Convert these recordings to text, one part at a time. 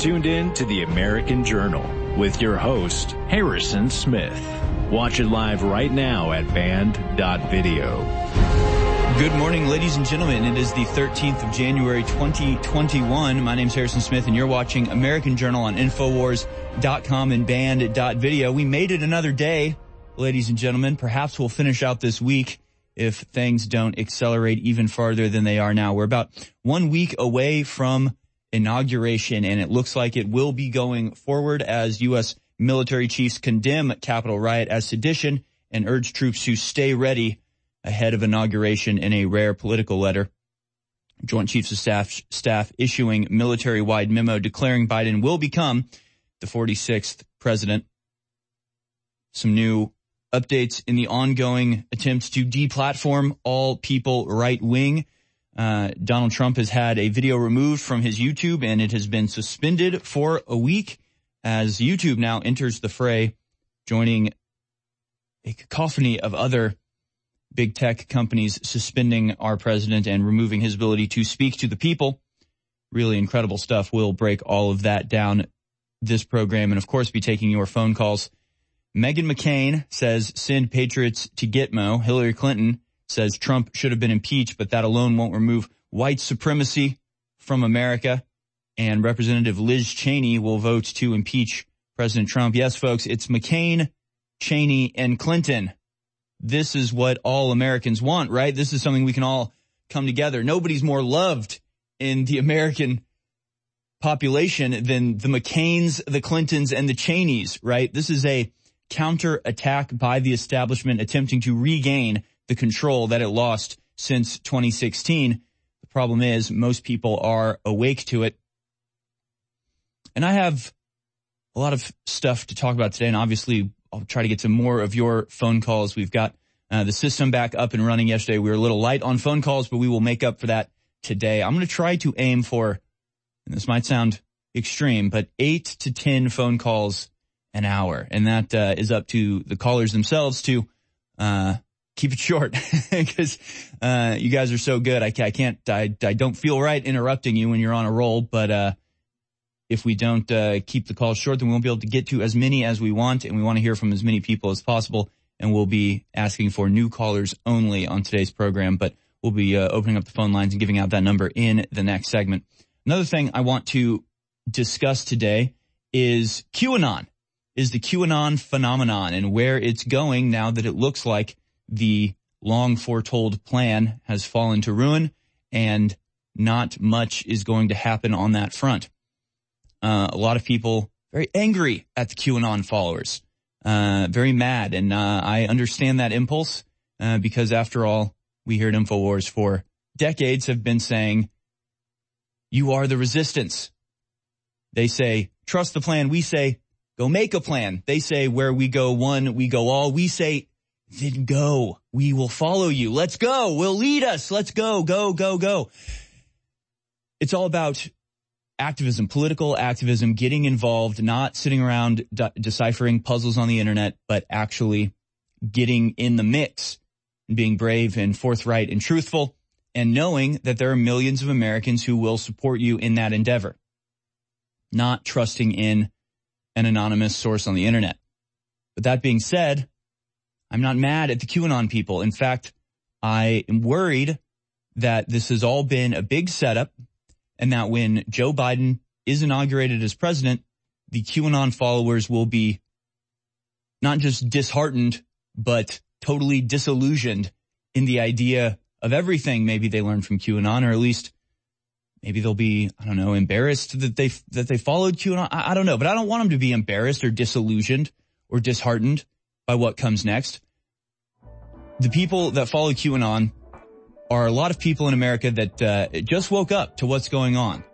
tuned in to the American Journal with your host, Harrison Smith. Watch it live right now at band.video. Good morning, ladies and gentlemen. It is the 13th of January, 2021. My name's Harrison Smith, and you're watching American Journal on Infowars.com and band.video. We made it another day, ladies and gentlemen. Perhaps we'll finish out this week if things don't accelerate even farther than they are now. We're about 1 week away from inauguration, and it looks like it will be going forward as U.S. military chiefs condemn Capitol riot as sedition and urge troops to stay ready ahead of inauguration in a rare political letter. Joint Chiefs of Staff issuing military-wide memo declaring Biden will become the 46th president. Some new updates in the ongoing attempts to deplatform all people right wing. Donald Trump has had a video removed from his YouTube, and it has been suspended for a week as YouTube now enters the fray, joining a cacophony of other big tech companies suspending our president and removing his ability to speak to the people. Really incredible stuff. We'll break all of that down this program and, of course, be taking your phone calls. Meghan McCain says send patriots to Gitmo. Hillary Clinton says Trump should have been impeached, but that alone won't remove white supremacy from America. And Representative Liz Cheney will vote to impeach President Trump. Yes, folks, it's McCain, Cheney, and Clinton. This is what all Americans want, right? This is something we can all come together. Nobody's more loved in the American population than the McCains, the Clintons, and the Cheneys, right? This is a counterattack by the establishment attempting to regain the control that it lost since 2016. The problem is most people are awake to it. And I have a lot of stuff to talk about today, and obviously I'll try to get to more of your phone calls. We've got the system back up and running yesterday. We were a little light on phone calls, but we will make up for that today. I'm going to try to aim for, and this might sound extreme, but 8 to 10 phone calls an hour. And that is up to the callers themselves to keep it short because you guys are so good. I don't feel right interrupting you when you're on a roll, but if we don't keep the calls short, then we won't be able to get to as many as we want, and we want to hear from as many people as possible, and we'll be asking for new callers only on today's program, but we'll be opening up the phone lines and giving out that number in the next segment. Another thing I want to discuss today is QAnon, is the QAnon phenomenon and where it's going now that it looks like the long foretold plan has fallen to ruin and not much is going to happen on that front. A lot of people very angry at the QAnon followers, very mad. And I understand that impulse because, after all, we here at InfoWars for decades have been saying, you are the resistance. They say, trust the plan. We say, go make a plan. They say, where we go one, we go all. We say, then go. We will follow you. Let's go. We'll lead us. Let's go, go, go, go. It's all about activism, political activism, getting involved, not sitting around deciphering puzzles on the internet, but actually getting in the mix and being brave and forthright and truthful and knowing that there are millions of Americans who will support you in that endeavor, not trusting in an anonymous source on the internet. But that being said, I'm not mad at the QAnon people. In fact, I am worried that this has all been a big setup, and that when Joe Biden is inaugurated as president, the QAnon followers will be not just disheartened, but totally disillusioned in the idea of everything maybe they learned from QAnon, or at least maybe they'll be, I don't know, embarrassed that they followed QAnon. I don't know, but I don't want them to be embarrassed or disillusioned or disheartened by what comes next. The people that follow QAnon are a lot of people in America that just woke up to what's going on.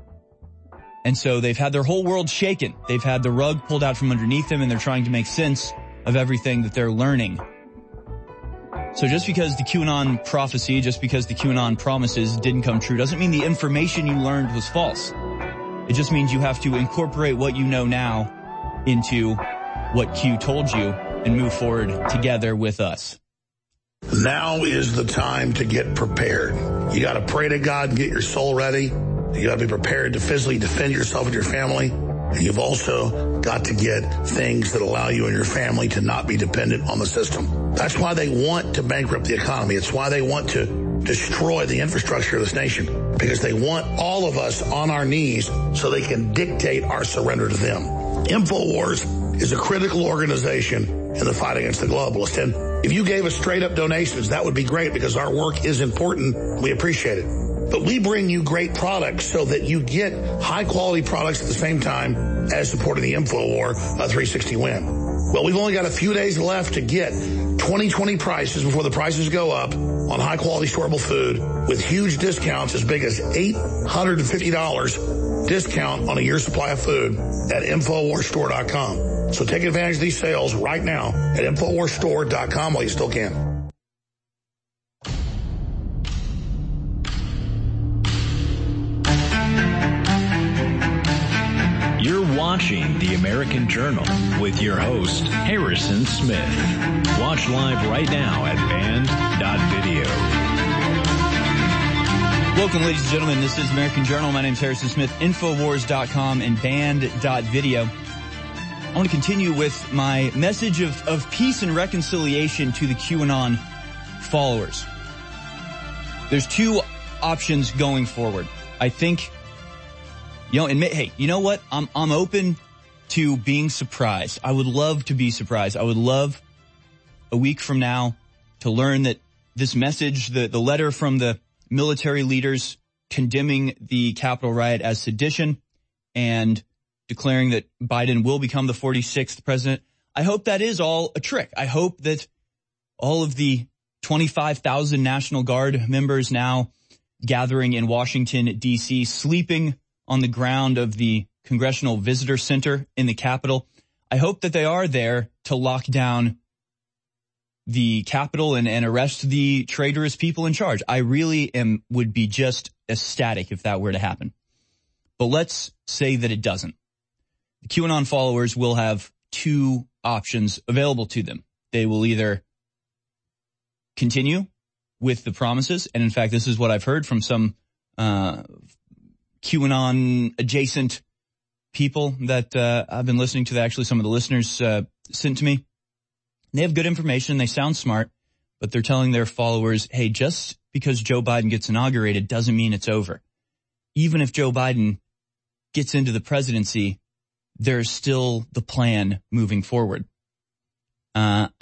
And so they've had their whole world shaken. They've had the rug pulled out from underneath them, and they're trying to make sense of everything that they're learning. So just because the QAnon prophecy, just because the QAnon promises didn't come true, doesn't mean the information you learned was false. It just means you have to incorporate what you know now into what Q told you and move forward together with us. Now is the time to get prepared. You got to pray to God and get your soul ready. You got to be prepared to physically defend yourself and your family. And you've also got to get things that allow you and your family to not be dependent on the system. That's why they want to bankrupt the economy. It's why they want to destroy the infrastructure of this nation, because they want all of us on our knees so they can dictate our surrender to them. InfoWars is a critical organization in the fight against the globalists. And if you gave us straight up donations, that would be great, because our work is important. We appreciate it. But we bring you great products so that you get high quality products at the same time as supporting the InfoWar 360 win. Well, we've only got a few days left to get 2020 prices before the prices go up on high quality storable food with huge discounts as big as $850 discount on a year's supply of food at InfoWarsStore.com. So take advantage of these sales right now at InfoWarsStore.com while you still can. You're watching The American Journal with your host, Harrison Smith. Watch live right now at band.video. Welcome, ladies and gentlemen. This is American Journal. My name is Harrison Smith, Infowars.com and band.video. I want to continue with my message of peace and reconciliation to the QAnon followers. There's two options going forward. I think, and hey, you know what? I'm open to being surprised. I would love to be surprised. I would love a week from now to learn that this message, the letter from the military leaders condemning the Capitol riot as sedition and declaring that Biden will become the 46th president. I hope that is all a trick. I hope that all of the 25,000 National Guard members now gathering in Washington, D.C., sleeping on the ground of the Congressional Visitor Center in the Capitol, I hope that they are there to lock down the Capitol and arrest the traitorous people in charge. I really would be just ecstatic if that were to happen. But let's say that it doesn't. The QAnon followers will have two options available to them. They will either continue with the promises, and in fact, this is what I've heard from some QAnon adjacent people that I've been listening to, that actually some of the listeners sent to me. They have good information. They sound smart, but they're telling their followers, hey, just because Joe Biden gets inaugurated doesn't mean it's over. Even if Joe Biden gets into the presidency, there's still the plan moving forward. I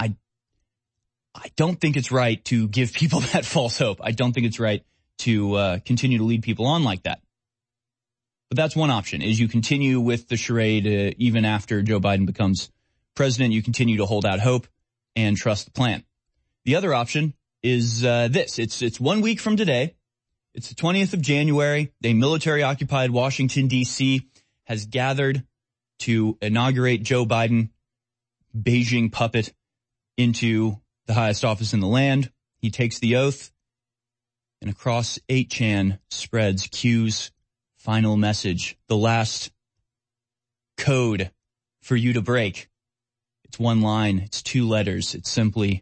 don't think it's right to give people that false hope. I don't think it's right to continue to lead people on like that. But that's one option, is you continue with the charade even after Joe Biden becomes president. You continue to hold out hope and trust the plan. The other option is this. It's 1 week from today. It's the 20th of January. A military-occupied Washington, D.C. has gathered to inaugurate Joe Biden, Beijing puppet, into the highest office in the land. He takes the oath, and across 8chan spreads Q's final message, the last code for you to break. It's one line. It's two letters. It's simply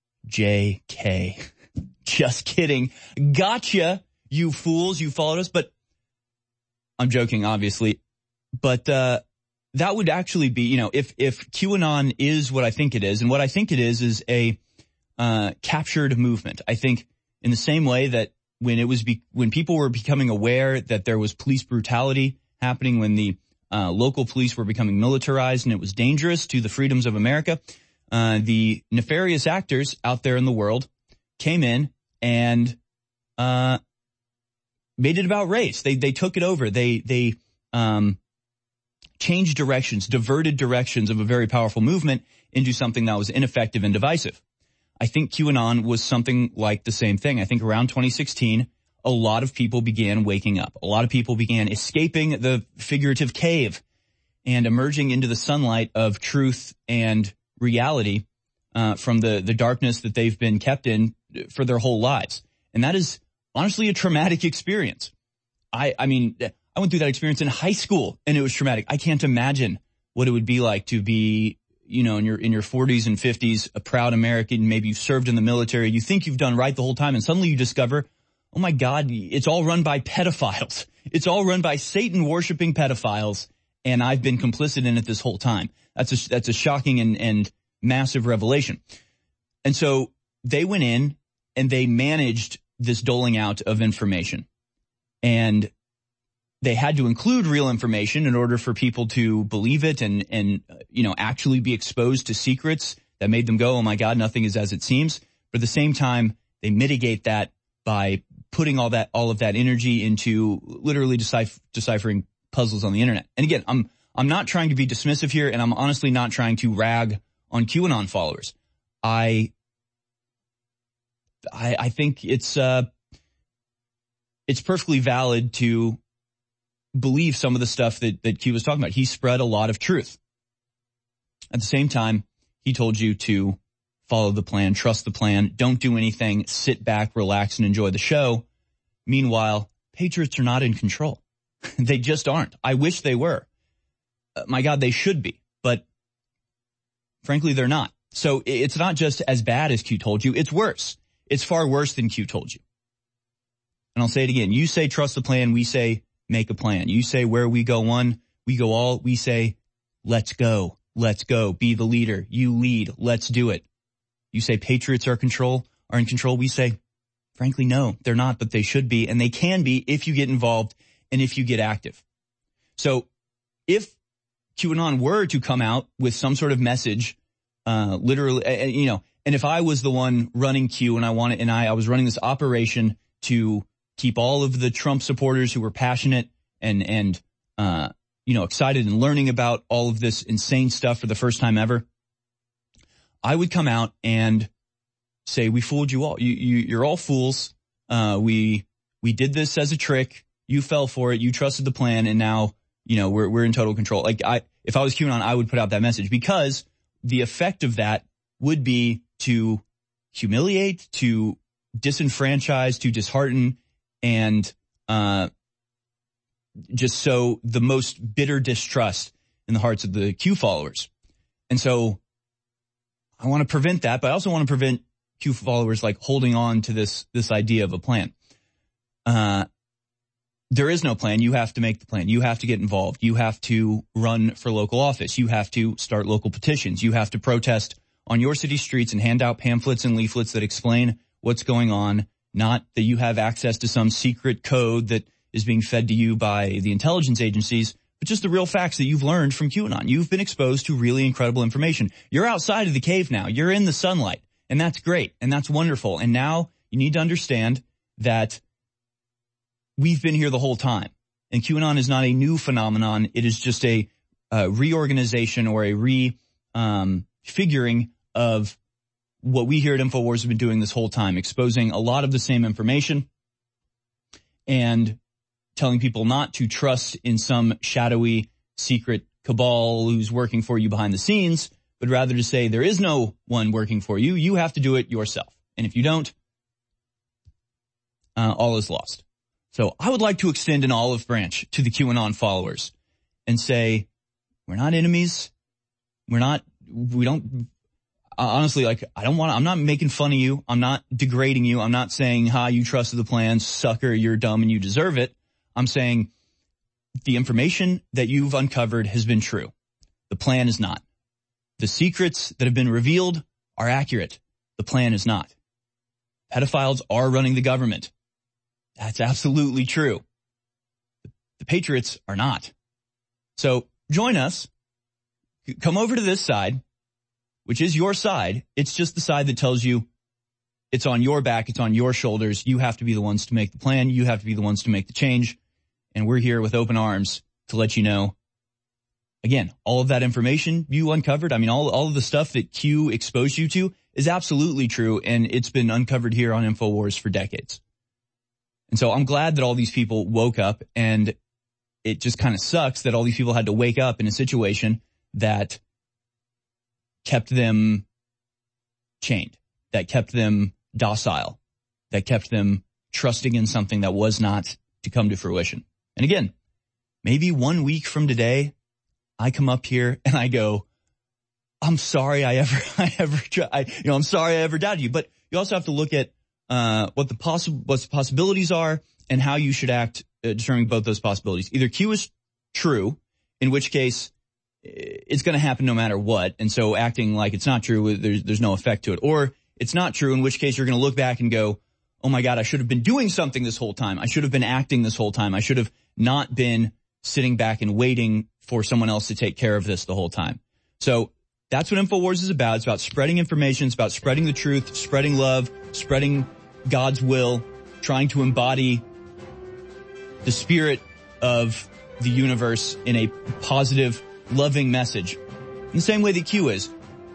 JK. Just kidding. Gotcha, you fools. You followed us. But I'm joking, obviously. But that would actually be, if QAnon is what I think it is, and what I think it is a captured movement. I think in the same way that when people were becoming aware that there was police brutality happening, when the local police were becoming militarized and it was dangerous to the freedoms of America, the nefarious actors out there in the world came in and made it about race. They took it over. They changed directions, diverted directions of a very powerful movement into something that was ineffective and divisive. I think QAnon was something like the same thing. I think around 2016, a lot of people began waking up. A lot of people began escaping the figurative cave and emerging into the sunlight of truth and reality from the darkness that they've been kept in for their whole lives. And that is honestly a traumatic experience. I went through that experience in high school, and it was traumatic. I can't imagine what it would be like to be, in your 40s and 50s, a proud American. Maybe you've served in the military. You think you've done right the whole time, and suddenly you discover, oh my God, it's all run by pedophiles. It's all run by Satan-worshiping pedophiles, and I've been complicit in it this whole time. That's a shocking and massive revelation. And so they went in and they managed this doling out of information. And they had to include real information in order for people to believe it and actually be exposed to secrets that made them go, oh my God, nothing is as it seems. But at the same time, they mitigate that by putting all of that energy into literally deciphering puzzles on the internet. And again, I'm not trying to be dismissive here, and I'm honestly not trying to rag on QAnon followers. I think it's perfectly valid to believe some of the stuff that Q was talking about. He spread a lot of truth. At the same time, he told you to follow the plan, trust the plan, don't do anything, sit back, relax, and enjoy the show. Meanwhile, patriots are not in control. They just aren't. I wish they were. My God, they should be. But frankly, they're not. So it's not just as bad as Q told you. It's worse. It's far worse than Q told you. And I'll say it again. You say trust the plan. We say make a plan. You say where we go one, we go all. We say let's go. Let's go. Be the leader. You lead. Let's do it. You say patriots are in control. We say, frankly, no, they're not, but they should be. And they can be if you get involved and if you get active. So if QAnon were to come out with some sort of message, literally, and if I was the one running Q and I was running this operation to keep all of the Trump supporters who were passionate and excited and learning about all of this insane stuff for the first time ever, I would come out and say, we fooled you all. You're all fools. We did this as a trick. You fell for it. You trusted the plan. And now, we're in total control. If I was QAnon, I would put out that message because the effect of that would be to humiliate, to disenfranchise, to dishearten, and, just sow the most bitter distrust in the hearts of the Q followers. And so I want to prevent that, but I also want to prevent Q followers holding on to this idea of a plan. There is no plan. You have to make the plan. You have to get involved. You have to run for local office. You have to start local petitions. You have to protest on your city streets and hand out pamphlets and leaflets that explain what's going on, not that you have access to some secret code that is being fed to you by the intelligence agencies, but just the real facts that you've learned from QAnon. You've been exposed to really incredible information. You're outside of the cave now. You're in the sunlight, and that's great, and that's wonderful. And now you need to understand that we've been here the whole time, and QAnon is not a new phenomenon. It is just a reorganization or a refiguring of what we here at InfoWars have been doing this whole time, exposing a lot of the same information and telling people not to trust in some shadowy secret cabal who's working for you behind the scenes, but rather to say there is no one working for you. You have to do it yourself. And if you don't, all is lost. So I would like to extend an olive branch to the QAnon followers and say, we're not enemies. Honestly, I'm not making fun of you. I'm not degrading you. I'm not saying, you trusted the plan, sucker, you're dumb and you deserve it. I'm saying the information that you've uncovered has been true. The plan is not. The secrets that have been revealed are accurate. The plan is not. Pedophiles are running the government. That's absolutely true. The patriots are not. So join us. Come over to this side, which is your side. It's just the side that tells you it's on your back. It's on your shoulders. You have to be the ones to make the plan. You have to be the ones to make the change. And we're here with open arms to let you know, again, all of that information you uncovered. I mean, all of the stuff that Q exposed you to is absolutely true. And it's been uncovered here on InfoWars for decades. And so I'm glad that all these people woke up, and it just kind of sucks that all these people had to wake up in a situation that kept them chained, that kept them docile, that kept them trusting in something that was not to come to fruition. And again, maybe 1 week from today, I come up here and I go, I'm sorry I'm sorry I ever doubted you. But you also have to look at what the possibilities are and how you should act determining both those possibilities. Either Q is true, in which case it's going to happen no matter what, and so acting like it's not true, there's no effect to it. Or it's not true, in which case you're going to look back and go, oh my God, I should have been doing something this whole time. I should have been acting this whole time. I should have not been sitting back and waiting for someone else to take care of this the whole time. So that's what InfoWars is about. It's about spreading information. It's about spreading the truth, spreading love, spreading God's will, trying to embody the spirit of the universe in a positive, loving message. In the same way that Q is.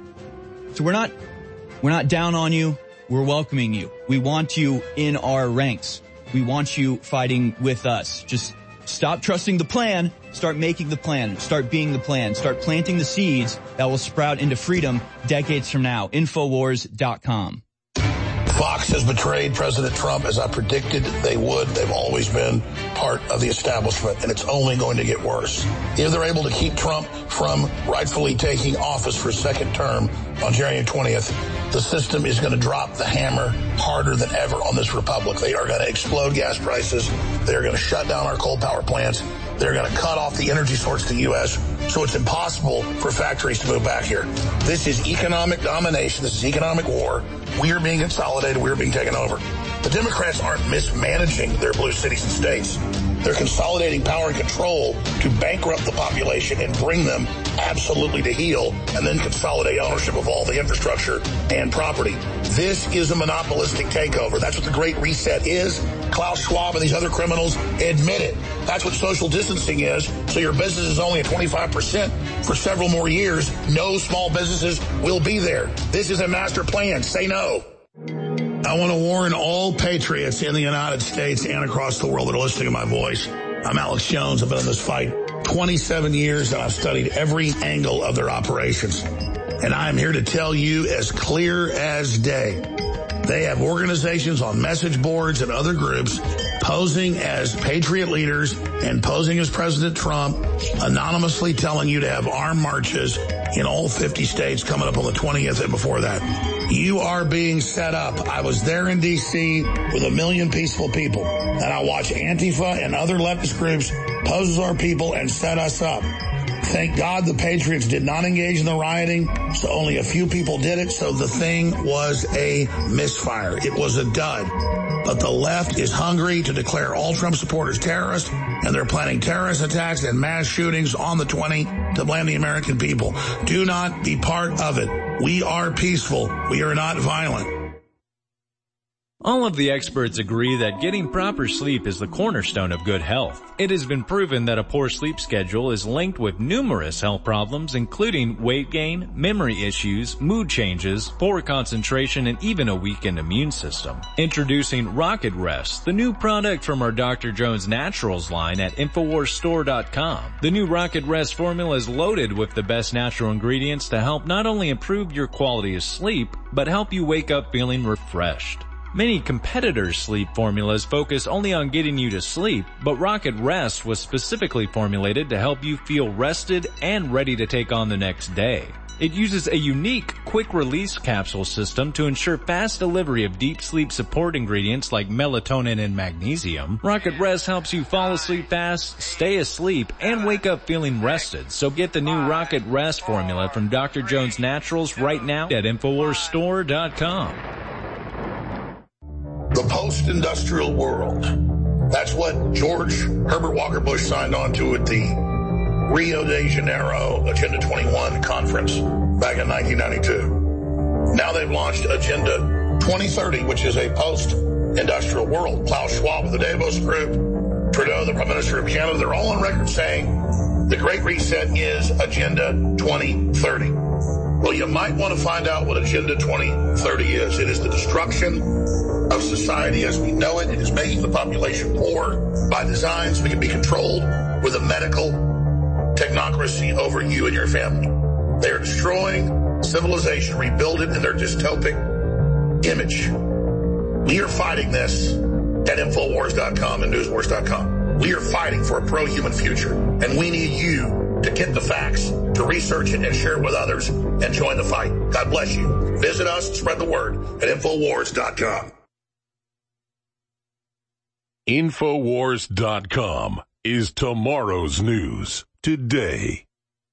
So we're not down on you. We're welcoming you. We want you in our ranks. We want you fighting with us. Just stop trusting the plan. Start making the plan. Start being the plan. Start planting the seeds that will sprout into freedom decades from now. Infowars.com. Fox has betrayed President Trump, as I predicted they would. They've always been part of the establishment, and it's only going to get worse. If they're able to keep Trump from rightfully taking office for a second term on January 20th, the system is going to drop the hammer harder than ever on this republic. They are going to explode gas prices. They're going to shut down our coal power plants. They're going to cut off the energy source to the U.S., so it's impossible for factories to move back here. This is economic domination. This is economic war. We are being consolidated. We are being taken over. The Democrats aren't mismanaging their blue cities and states. They're consolidating power and control to bankrupt the population and bring them absolutely to heel, and then consolidate ownership of all the infrastructure and property. This is a monopolistic takeover. That's what the Great Reset is. Klaus Schwab and these other criminals admit it. That's what social distancing is. So your business is only at 25% for several more years. No small businesses will be there. This is a master plan. Say no. I want to warn all patriots in the United States and across the world that are listening to my voice. I'm Alex Jones. I've been in this fight 27 years, and I've studied every angle of their operations. And I'm here to tell you as clear as day. They have organizations on message boards and other groups posing as patriot leaders and posing as President Trump, anonymously telling you to have armed marches in all 50 states coming up on the 20th and before that. You are being set up. I was there in D.C. with 1 million peaceful people, and I watched Antifa and other leftist groups pose as our people and set us up. Thank God the Patriots did not engage in the rioting, so only a few people did it, so the thing was a misfire. It was a dud. But the left is hungry to declare all Trump supporters terrorists, and they're planning terrorist attacks and mass shootings on the 20th to blame the American people. Do not be part of it. We are peaceful. We are not violent. All of the experts agree that getting proper sleep is the cornerstone of good health. It has been proven that a poor sleep schedule is linked with numerous health problems, including weight gain, memory issues, mood changes, poor concentration, and even a weakened immune system. Introducing Rocket Rest, the new product from our Dr. Jones Naturals line at InfoWarsStore.com. The new Rocket Rest formula is loaded with the best natural ingredients to help not only improve your quality of sleep, but help you wake up feeling refreshed. Many competitors' sleep formulas focus only on getting you to sleep, but Rocket Rest was specifically formulated to help you feel rested and ready to take on the next day. It uses a unique quick-release capsule system to ensure fast delivery of deep sleep support ingredients like melatonin and magnesium. Rocket Rest helps you fall asleep fast, stay asleep, and wake up feeling rested. So get the new Rocket Rest formula from Dr. Jones Naturals right now at InfoWarsStore.com. The post-industrial world. That's what George Herbert Walker Bush signed on to at the Rio de Janeiro Agenda 21 conference back in 1992. Now they've launched Agenda 2030, which is a post-industrial world. Klaus Schwab of the Davos Group, Trudeau, the Prime Minister of Canada, they're all on record saying the Great Reset is Agenda 2030. Well, you might want to find out what Agenda 2030 is. It is the destruction of society as we know it. It is making the population poor by design so we can be controlled with a medical technocracy over you and your family. They are destroying civilization, rebuild it in their dystopic image. We are fighting this at Infowars.com and Newswars.com. We are fighting for a pro-human future, and we need you to get the facts, to research it and share it with others, and join the fight. God bless you. Visit us and spread the word at Infowars.com. Infowars.com is tomorrow's news today.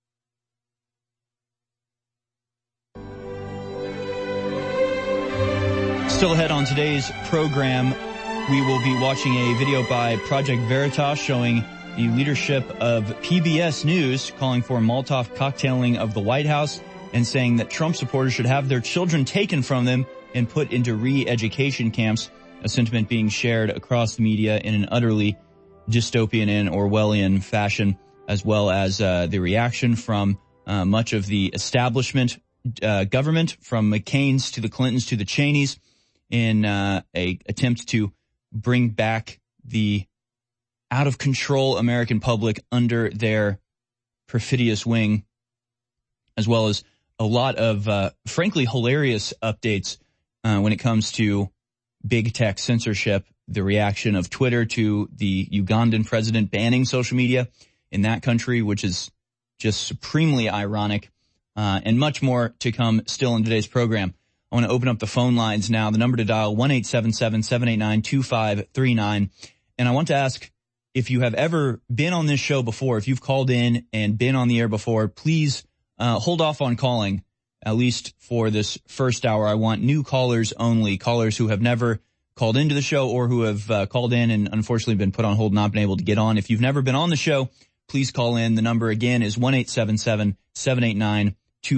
Still ahead on today's program, we will be watching a video by Project Veritas showing the leadership of PBS News calling for Molotov cocktailing of the White House and saying that Trump supporters should have their children taken from them and put into re-education camps, a sentiment being shared across the media in an utterly dystopian and Orwellian fashion, as well as the reaction from much of the establishment government, from McCain's to the Clintons to the Cheneys, in a attempt to bring back the out-of-control American public under their perfidious wing, as well as a lot of, frankly, hilarious updates when it comes to big tech censorship, the reaction of Twitter to the Ugandan president banning social media in that country, which is just supremely ironic, and much more to come still in today's program. I want to open up the phone lines now. The number to dial, 1-877-789-2539. And I want to ask, if you have ever been on this show before, if you've called in and been on the air before, please hold off on calling, at least for this first hour. I want new callers only, callers who have never called into the show or who have called in and unfortunately been put on hold, not been able to get on. If you've never been on the show, please call in. The number again is 1-877-789-2539,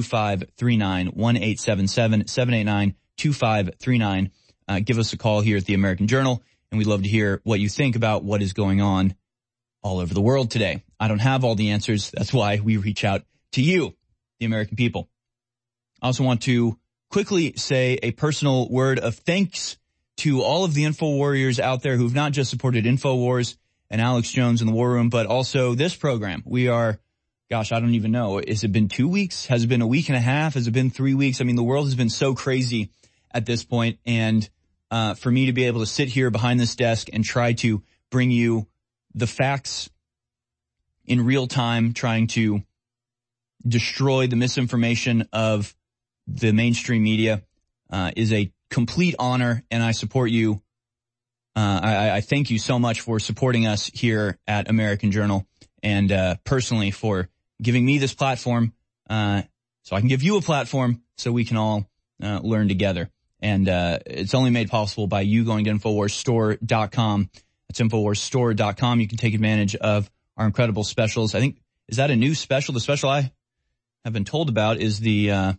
1-877-789-2539. Give us a call here at the American Journal, and we'd love to hear what you think about what is going on all over the world today. I don't have all the answers. That's why we reach out to you, the American people. I also want to quickly say a personal word of thanks to all of the Info Warriors out there who've not just supported InfoWars and Alex Jones in the War Room, but also this program. We are, gosh, I don't even know. Has it been 2 weeks? Has it been a week and a half? Has it been 3 weeks? I mean, the world has been so crazy at this point, and for me to be able to sit here behind this desk and try to bring you the facts in real time, trying to destroy the misinformation of the mainstream media is a complete honor, and I support you. I thank you so much for supporting us here at American Journal, and personally for giving me this platform so I can give you a platform so we can all learn together. And it's only made possible by you going to InfoWarsStore.com. That's InfoWarsStore.com. You can take advantage of our incredible specials. I think, is that a new special? The special I have been told about is the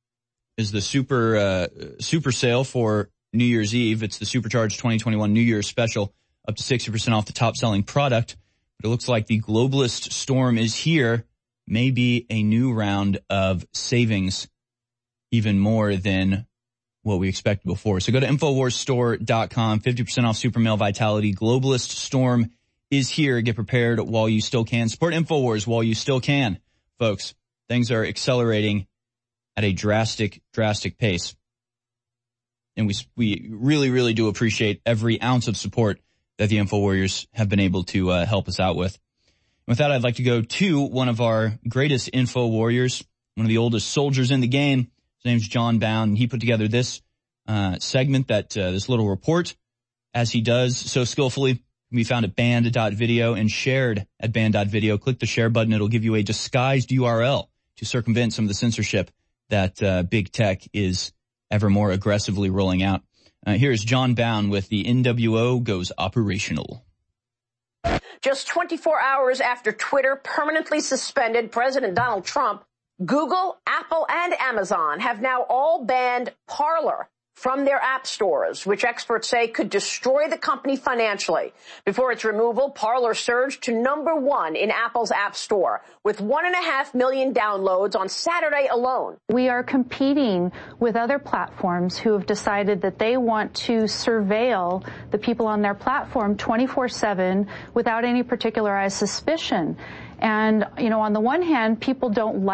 super sale for New Year's Eve. It's the Supercharged 2021 New Year's special, up to 60% off the top selling product. But it looks like the globalist storm is here. Maybe a new round of savings, even more than what we expected before. So go to InfoWarsStore.com, 50% off Super Male Vitality. Globalist storm is here. Get prepared while you still can. Support InfoWars while you still can, folks. Things are accelerating at a drastic pace. And we really, really do appreciate every ounce of support that the Info Warriors have been able to help us out with. With that, I'd like to go to one of our greatest Info Warriors, one of the oldest soldiers in the game. His name's John Bowne. He put together this segment, this little report, as he does so skillfully. Can be found at band.video and shared at band.video. Click the share button. It'll give you a disguised URL to circumvent some of the censorship that big tech is ever more aggressively rolling out. Here's John Bowne with the NWO Goes Operational. Just 24 hours after Twitter permanently suspended President Donald Trump, Google, Apple, and Amazon have now all banned Parler from their app stores, which experts say could destroy the company financially. Before its removal, Parler surged to #1 in Apple's App Store, with 1.5 million downloads on Saturday alone. We are competing with other platforms who have decided that they want to surveil the people on their platform 24/7 without any particularized suspicion. And, on the one hand, people don't like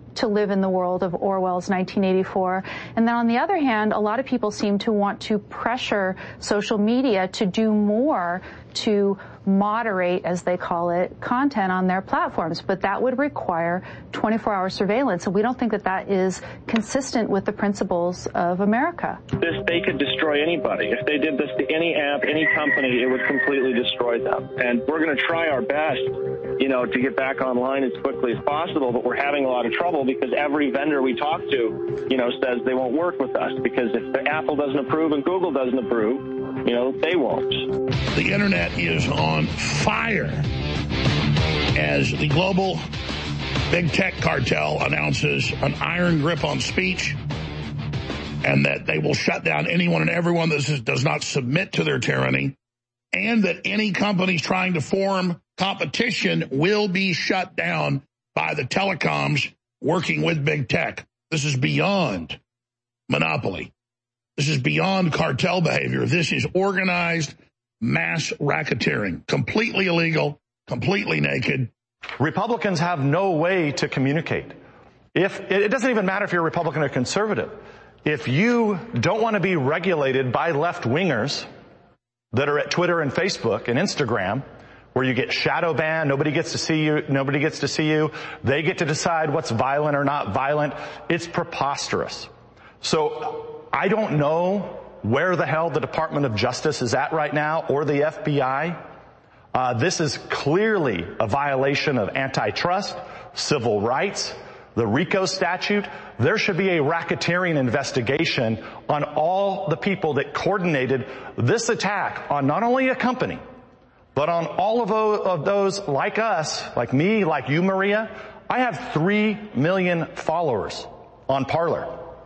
to live in the world of Orwell's 1984. And then on the other hand, a lot of people seem to want to pressure social media to do more to moderate, as they call it, content on their platforms. But that would require 24-hour surveillance, and we don't think that that is consistent with the principles of America. They could destroy anybody. If they did this to any app, any company, it would completely destroy them. And we're going to try our best, to get back online as quickly as possible, but we're having a lot of trouble because every vendor we talk to, says they won't work with us because if the Apple doesn't approve and Google doesn't approve, they won't. The internet is on fire as the global big tech cartel announces an iron grip on speech and that they will shut down anyone and everyone that does not submit to their tyranny, and that any companies trying to form competition will be shut down by the telecoms working with big tech. This is beyond monopoly. This is beyond cartel behavior. This is organized mass racketeering, completely illegal, completely naked. Republicans have no way to communicate. It doesn't even matter if you're a Republican or conservative. If you don't want to be regulated by left-wingers that are at Twitter and Facebook and Instagram, where you get shadow banned, nobody gets to see you, they get to decide what's violent or not violent, it's preposterous. So I don't know where the hell the Department of Justice is at right now, or the FBI. This is clearly a violation of antitrust, civil rights, the RICO statute. There should be a racketeering investigation on all the people that coordinated this attack on not only a company, but on all of those like us, like me, like you, Maria. I have 3 million followers on Parler.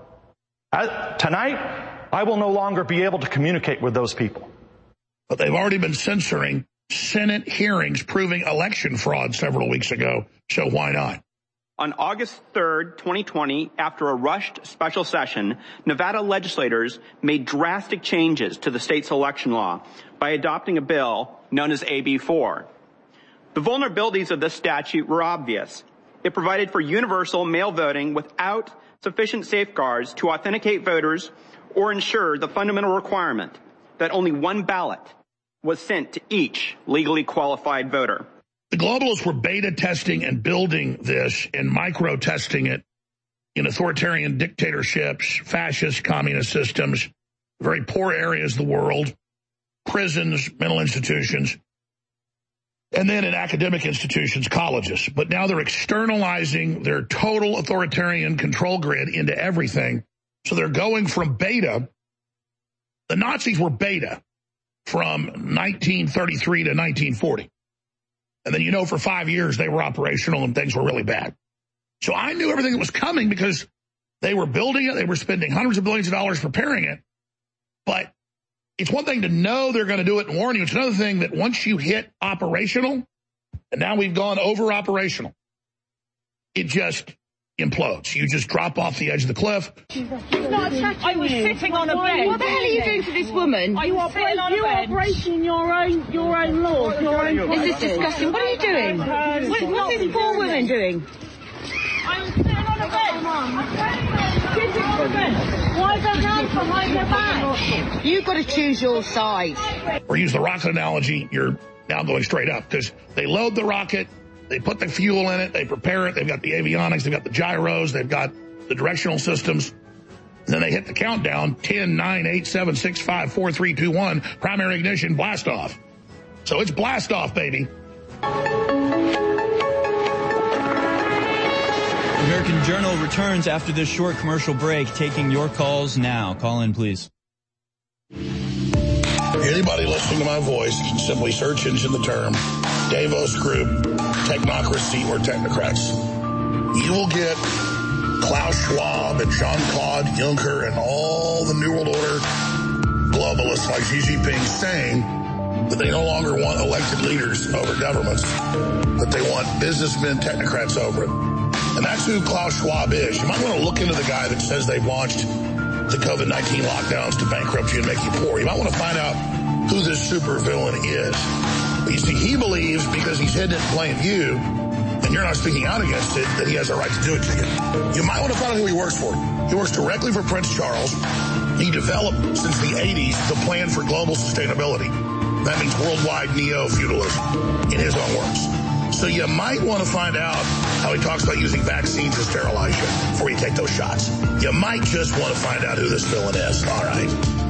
Tonight, I will no longer be able to communicate with those people. But they've already been censoring Senate hearings proving election fraud several weeks ago, so why not? On August 3rd, 2020, after a rushed special session, Nevada legislators made drastic changes to the state's election law by adopting a bill known as AB 4. The vulnerabilities of this statute were obvious. It provided for universal mail voting without sufficient safeguards to authenticate voters or ensure the fundamental requirement that only one ballot was sent to each legally qualified voter. The globalists were beta testing and building this and micro testing it in authoritarian dictatorships, fascist communist systems, very poor areas of the world, prisons, mental institutions, and then in academic institutions, colleges. But now they're externalizing their total authoritarian control grid into everything. So they're going from beta. The Nazis were beta from 1933 to 1940. And then, for 5 years, they were operational and things were really bad. So I knew everything that was coming because they were building it. They were spending hundreds of billions of dollars preparing it. But it's one thing to know they're going to do it and warn you. It's another thing that once you hit operational, and now we've gone over operational, it just implodes. You just drop off the edge of the cliff. I was sitting on a bed. What the hell are you doing to this woman? You are breaking your own laws. This is disgusting. What are you doing? What's this poor woman doing? I'm sitting on a bed. Why is her hands behind her back? You've got to choose your side. Or use the rocket analogy, you're now going straight up because they load the rocket. They put the fuel in it, they prepare it, they've got the avionics, they've got the gyros, they've got the directional systems. And then they hit the countdown, 10, 9, 8, 7, 6, 5, 4, 3, 2, 1, primary ignition, blast off. So it's blast off, baby. American Journal returns after this short commercial break, taking your calls now. Call in, please. Anybody listening to my voice can simply search engine the term Davos Group, technocracy, or technocrats. You will get Klaus Schwab and Jean-Claude Juncker and all the New World Order globalists like Xi Jinping saying that they no longer want elected leaders over governments, that they want businessmen, technocrats over it. And that's who Klaus Schwab is. You might want to look into the guy that says they've launched the COVID-19 lockdowns to bankrupt you and make you poor. You might want to find out who this supervillain is. But you see, he believes because he's hidden in plain view, and you're not speaking out against it, then he has a right to do it to you. You might want to find out who he works for. He works directly for Prince Charles. He developed, since the 80s, the plan for global sustainability. That means worldwide neo-feudalism, in his own words. So you might want to find out how he talks about using vaccines to sterilize you before you take those shots. You might just want to find out who this villain is. All right.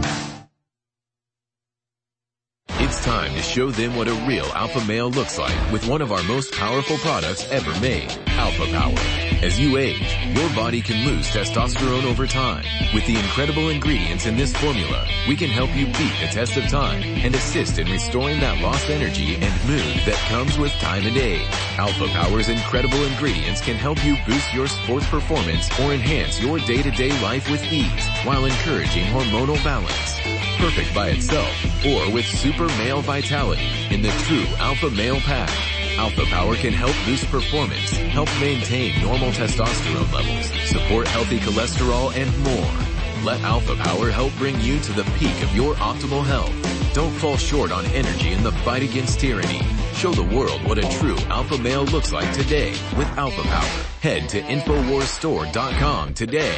It's time to show them what a real alpha male looks like with one of our most powerful products ever made, Alpha Power. As you age, your body can lose testosterone over time. With the incredible ingredients in this formula, we can help you beat the test of time and assist in restoring that lost energy and mood that comes with time and age. Alpha Power's incredible ingredients can help you boost your sports performance or enhance your day-to-day life with ease while encouraging hormonal balance. Perfect by itself or with super male vitality in the true Alpha Male Pack. Alpha Power can help boost performance, help maintain normal testosterone levels, support healthy cholesterol, and more. Let Alpha Power help bring you to the peak of your optimal health. Don't fall short on energy in the fight against tyranny. Show the world what a true alpha male looks like today with Alpha Power. Head to InfoWarsStore.com today.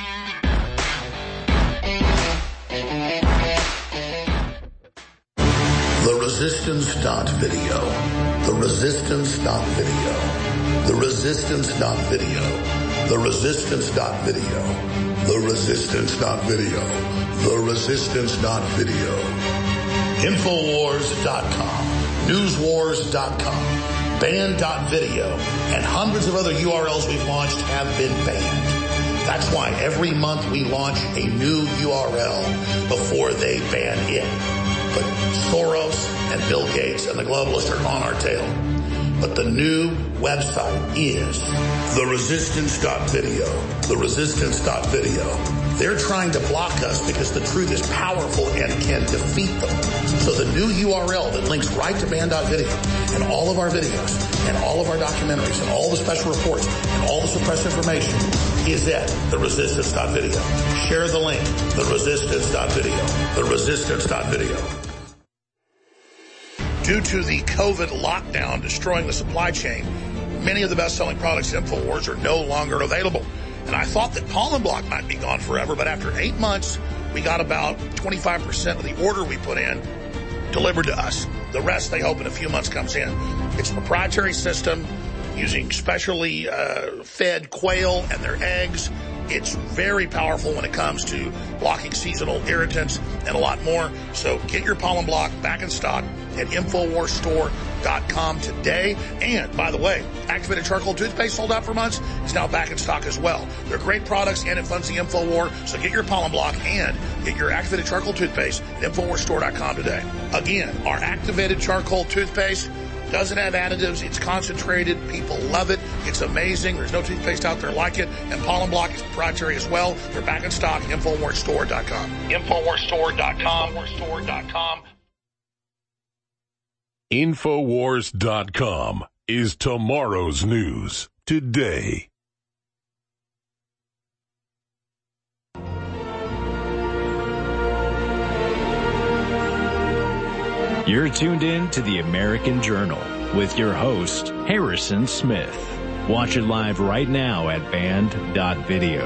The Resistance.video. The Resistance.video. The Resistance.video. The Resistance.video. The Resistance.video. The Resistance.video. Infowars.com. Newswars.com. Banned.video. And hundreds of other URLs we've launched have been banned. That's why every month we launch a new URL before they ban it. But Soros and Bill Gates and the globalists are on our tail. But the new website is theresistance.video. Theresistance.video. They're trying to block us because the truth is powerful and can defeat them. So the new URL that links right to band.video and all of our videos and all of our documentaries and all the special reports and all the suppressed information is at theresistance.video. Share the link, theresistance.video. Theresistance.video. Due to the COVID lockdown destroying the supply chain, many of the best-selling products in InfoWars are no longer available. And I thought that Pollen Block might be gone forever, but after 8 months, we got about 25% of the order we put in delivered to us. The rest, they hope, in a few months comes in. It's a proprietary system using specially fed quail and their eggs. It's very powerful when it comes to blocking seasonal irritants and a lot more. So get your Pollen Block back in stock at InfoWarsStore.com today. And, by the way, activated charcoal toothpaste sold out for months is now back in stock as well. They're great products and it funds the InfoWar. So get your Pollen Block and get your activated charcoal toothpaste at InfoWarsStore.com today. Again, our activated charcoal toothpaste doesn't have additives. It's concentrated. People love it. It's amazing. There's no toothpaste out there like it. And Pollen Block is proprietary as well. They're back in stock. InfoWarsStore.com. InfoWarsStore.com. InfoWarsStore.com. InfoWars.com is tomorrow's news today. You're tuned in to the American Journal with your host, Harrison Smith. Watch it live right now at band.video.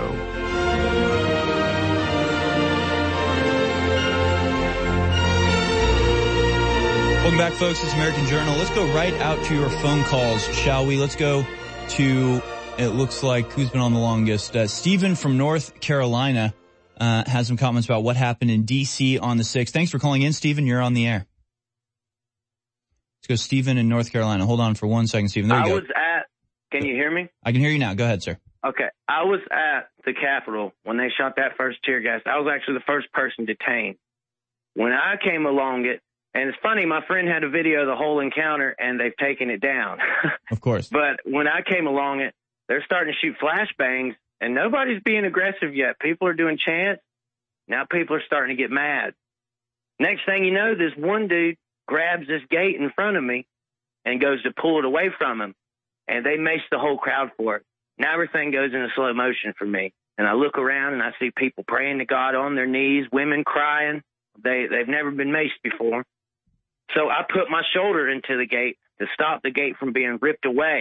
Welcome back, folks. It's American Journal. Let's go right out to your phone calls, shall we? Let's go to, it looks like, who's been on the longest? Stephen from North Carolina has some comments about what happened in D.C. on the 6th. Thanks for calling in, Stephen. You're on the air. Let's go, Stephen in North Carolina. Hold on for 1 second, Stephen. There you go. Can you hear me? I can hear you now. Go ahead, sir. Okay. I was at the Capitol when they shot that first tear gas. I was actually the first person detained. When I came along it, and it's funny, my friend had a video of the whole encounter, and they've taken it down. Of course. But when I came along it, they're starting to shoot flashbangs, and nobody's being aggressive yet. People are doing chants. Now people are starting to get mad. Next thing you know, this one dude grabs this gate in front of me and goes to pull it away from him. And they mace the whole crowd for it. Now everything goes into slow motion for me. And I look around and I see people praying to God on their knees, women crying. They've never been maced before. So I put my shoulder into the gate to stop the gate from being ripped away.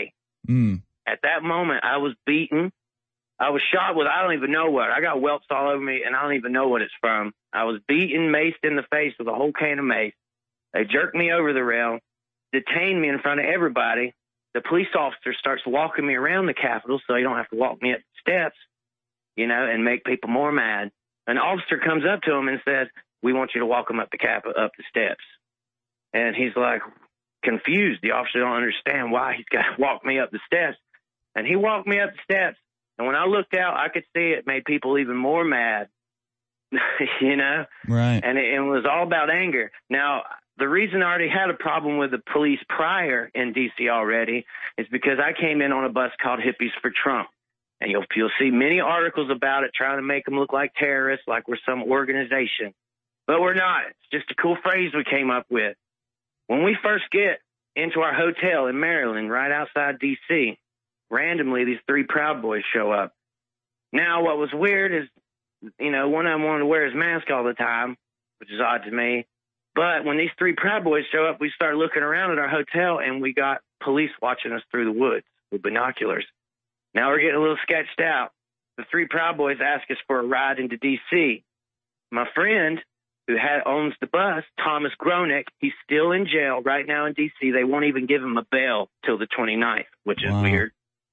At that moment, I was beaten. I was shot with I don't even know what. I got whelps all over me, and I don't even know what it's from. I was beaten, maced in the face with a whole can of mace. They jerked me over the rail, detained me in front of everybody. The police officer starts walking me around the Capitol so he don't have to walk me up the steps, you know, and make people more mad. An officer comes up to him and says, "We want you to walk him up the steps." And he's like confused. The officer don't understand why he's got to walk me up the steps. And he walked me up the steps. And when I looked out, I could see it made people even more mad, you know? Right. And it was all about anger. Now, the reason I already had a problem with the police prior in D.C. already is because I came in on a bus called Hippies for Trump. And you'll see many articles about it trying to make them look like terrorists, like we're some organization. But we're not. It's just a cool phrase we came up with. When we first get into our hotel in Maryland, right outside D.C., randomly these three Proud Boys show up. Now, what was weird is, you know, one of them wanted to wear his mask all the time, which is odd to me. But when these three Proud Boys show up, we start looking around at our hotel, and we got police watching us through the woods with binoculars. Now we're getting a little sketched out. The three Proud Boys ask us for a ride into D.C. My friend who owns the bus, Thomas Gronick, he's still in jail right now in D.C. They won't even give him a bail till the 29th, which is weird.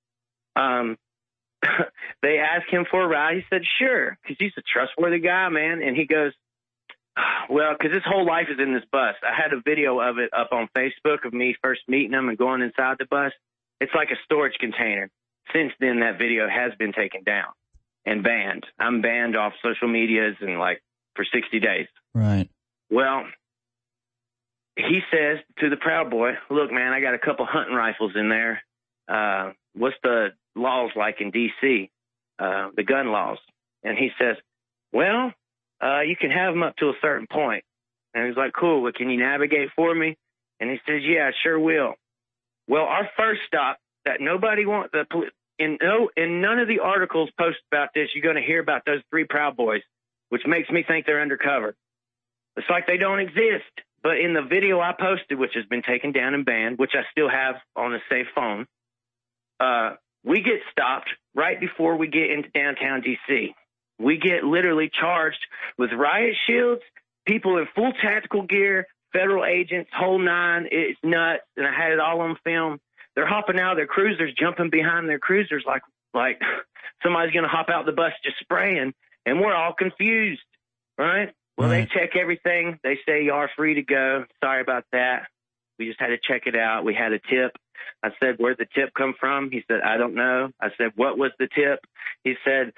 They asked him for a ride. He said, sure, because he's a trustworthy guy, man. And he goes, well, because his whole life is in this bus. I had a video of it up on Facebook of me first meeting him and going inside the bus. It's like a storage container. Since then, that video has been taken down and banned. I'm banned off social medias and for 60 days. Right. Well, he says to the Proud Boy, look, man, I got a couple hunting rifles in there. What's the laws like in D.C., the gun laws? And he says, well, you can have them up to a certain point. And he's like, cool, but can you navigate for me? And he says, yeah, I sure will. Well, our first stop that nobody wants, in none of the articles posted about this, you're going to hear about those three Proud Boys, which makes me think they're undercover. It's like they don't exist. But in the video I posted, which has been taken down and banned, which I still have on a safe phone, we get stopped right before we get into downtown D.C. We get literally charged with riot shields, people in full tactical gear, federal agents, whole nine. It's nuts. And I had it all on film. They're hopping out of their cruisers, jumping behind their cruisers like somebody's going to hop out the bus just spraying. And we're all confused, right? Well, They check everything. They say you are free to go. Sorry about that. We just had to check it out. We had a tip. I said, where'd the tip come from? He said, I don't know. I said, what was the tip? He said,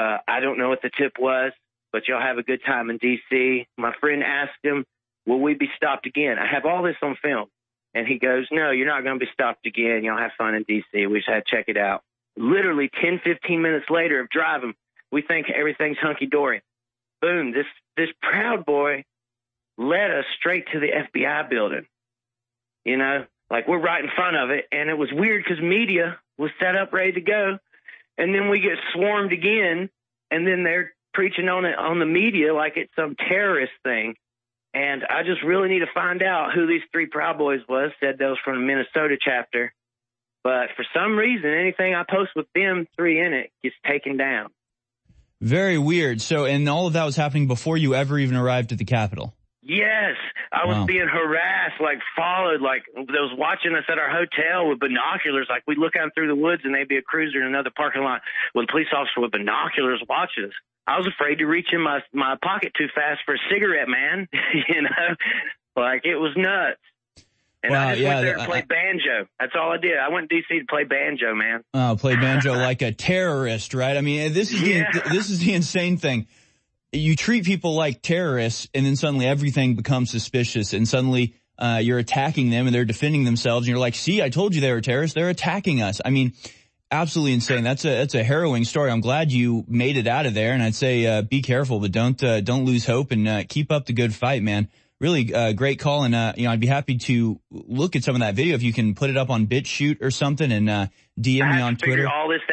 I don't know what the tip was, but y'all have a good time in D.C. My friend asked him, will we be stopped again? I have all this on film. And he goes, no, you're not going to be stopped again. Y'all have fun in D.C. We just had to check it out. Literally 10, 15 minutes later of driving, we think everything's hunky-dory. Boom, this Proud Boy led us straight to the FBI building. You know, we're right in front of it. And it was weird because media was set up, ready to go. And then we get swarmed again. And then they're preaching on it on the media like it's some terrorist thing. And I just really need to find out who these three Proud Boys was. Said they was from the Minnesota chapter. But for some reason, anything I post with them three in it gets taken down. Very weird. So, and all of that was happening before you ever even arrived at the Capitol? Yes. I was being harassed, followed, they was watching us at our hotel with binoculars. We'd look out through the woods and they'd be a cruiser in another parking lot with a police officer with binoculars watching us. I was afraid to reach in my pocket too fast for a cigarette, man. You know, it was nuts. And I just went there to play banjo. That's all I did. I went to D.C. to play banjo, man. Play banjo like a terrorist, right? I mean, this is the insane thing. You treat people like terrorists, and then suddenly everything becomes suspicious, and suddenly you're attacking them, and they're defending themselves, and you're like, see, I told you they were terrorists. They're attacking us. I mean, absolutely insane. That's a harrowing story. I'm glad you made it out of there, and I'd say be careful, but don't lose hope, and keep up the good fight, man. Really great call, and I'd be happy to look at some of that video if you can put it up on BitChute or something, and DM me on Twitter. I have to figure all this out.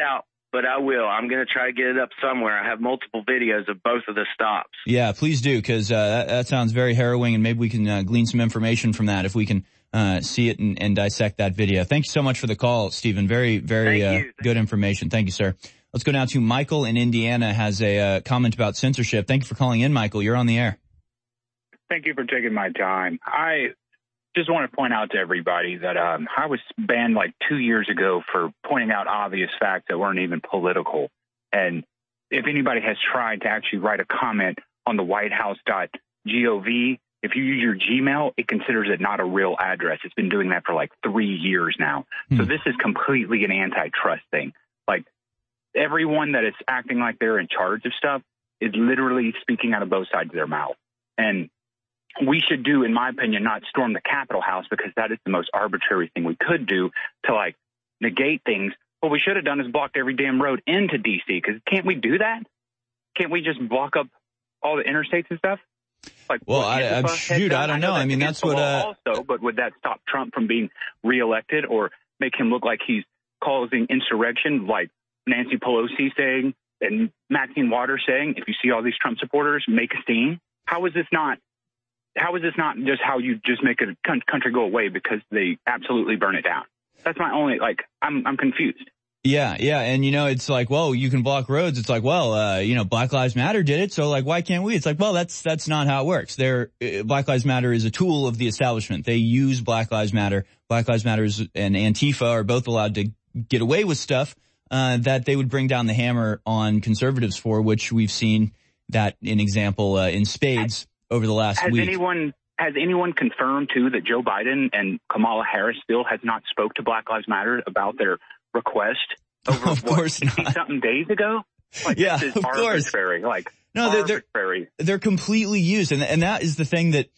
but I will. I'm going to try to get it up somewhere. I have multiple videos of both of the stops. Yeah, please do, because that sounds very harrowing, and maybe we can glean some information from that if we can see it and dissect that video. Thank you so much for the call, Stephen. Very, very good information. Thank you, sir. Let's go now to Michael in Indiana, has a comment about censorship. Thank you for calling in, Michael. You're on the air. Thank you for taking my time. I just want to point out to everybody that I was banned like 2 years ago for pointing out obvious facts that weren't even political. And if anybody has tried to actually write a comment on the whitehouse.gov, if you use your Gmail, it considers it not a real address. It's been doing that for like 3 years now. So this is completely an antitrust thing. Like, everyone that is acting like they're in charge of stuff is literally speaking out of both sides of their mouth. And we should do, in my opinion, not storm the Capitol House, because that is the most arbitrary thing we could do to, like, negate things. What we should have done is blocked every damn road into D.C., because can't we do that? Can't we just block up all the interstates and stuff? Like, well, I don't know. I mean, that's what... Also, but would that stop Trump from being reelected or make him look like he's causing insurrection, like Nancy Pelosi saying and Maxine Waters saying, if you see all these Trump supporters, make a scene? How is this not just how you just make a country go away because they absolutely burn it down? That's my only, like, I'm confused. Yeah. And, it's like, well, you can block roads. It's like, well, Black Lives Matter did it. So, like, why can't we? It's like, well, that's not how it works. Black Lives Matter is a tool of the establishment. They use Black Lives Matter. Black Lives Matter and Antifa are both allowed to get away with stuff that they would bring down the hammer on conservatives for, which we've seen that in example in spades over the last week. Has anyone confirmed, too, that Joe Biden and Kamala Harris still has not spoke to Black Lives Matter about their request over, of course, 60-something days ago? Like, yeah, this is of arbitrary. Course. Like, no, arbitrary. They're completely used. And that is the thing that,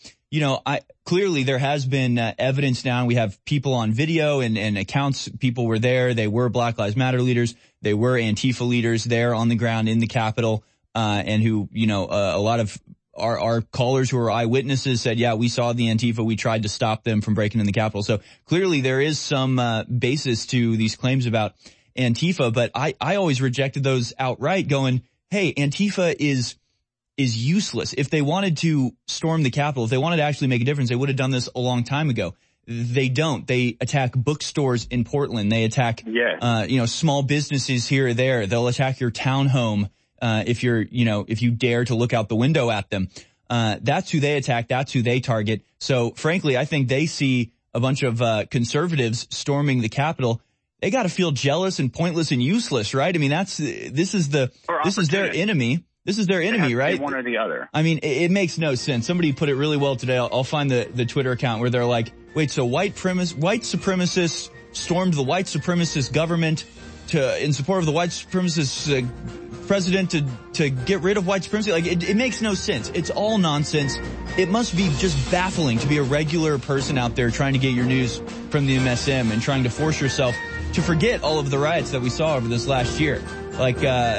clearly there has been evidence now. We have people on video and accounts. People were there. They were Black Lives Matter leaders. They were Antifa leaders there on the ground in the Capitol, and who, a lot of our callers who are eyewitnesses said, yeah, we saw the Antifa. We tried to stop them from breaking in the Capitol. So clearly there is some basis to these claims about Antifa. But I always rejected those outright, going, hey, Antifa is useless. If they wanted to storm the Capitol, if they wanted to actually make a difference, they would have done this a long time ago. They don't. They attack bookstores in Portland. They attack, small businesses here or there. They'll attack your townhome. If you dare to look out the window at them, that's who they attack. That's who they target. So frankly, I think they see a bunch of, conservatives storming the Capitol. They got to feel jealous and pointless and useless, right? I mean, this is their enemy. This is their enemy, right? One or the other. I mean, it makes no sense. Somebody put it really well today. I'll find the Twitter account where they're like, wait, so white supremacists stormed the white supremacist government in support of the white supremacist president to get rid of white supremacy. Like, it makes no sense. It's all nonsense. It must be just baffling to be a regular person out there trying to get your news from the MSM and trying to force yourself to forget all of the riots that we saw over this last year. Like,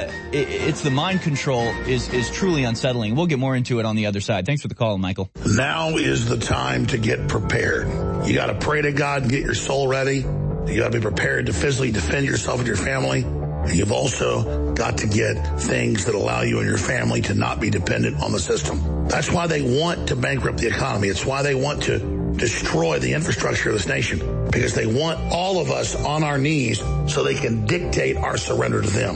it's the mind control is truly unsettling. We'll get more into it on the other side. Thanks for the call, Michael. Now is the time to get prepared. You got to pray to God and get your soul ready. You got to be prepared to physically defend yourself and your family. And you've also got to get things that allow you and your family to not be dependent on the system. That's why they want to bankrupt the economy. It's why they want to destroy the infrastructure of this nation, because they want all of us on our knees so they can dictate our surrender to them.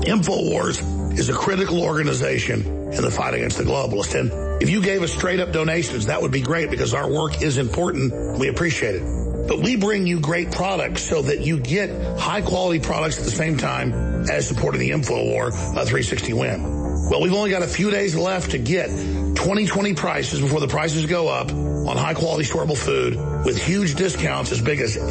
InfoWars is a critical organization in the fight against the globalists. And if you gave us straight up donations, that would be great, because our work is important. We appreciate it. But we bring you great products so that you get high quality products at the same time as supporting the InfoWar 360 Win. Well, we've only got a few days left to get 2020 prices before the prices go up on high quality storable food, with huge discounts as big as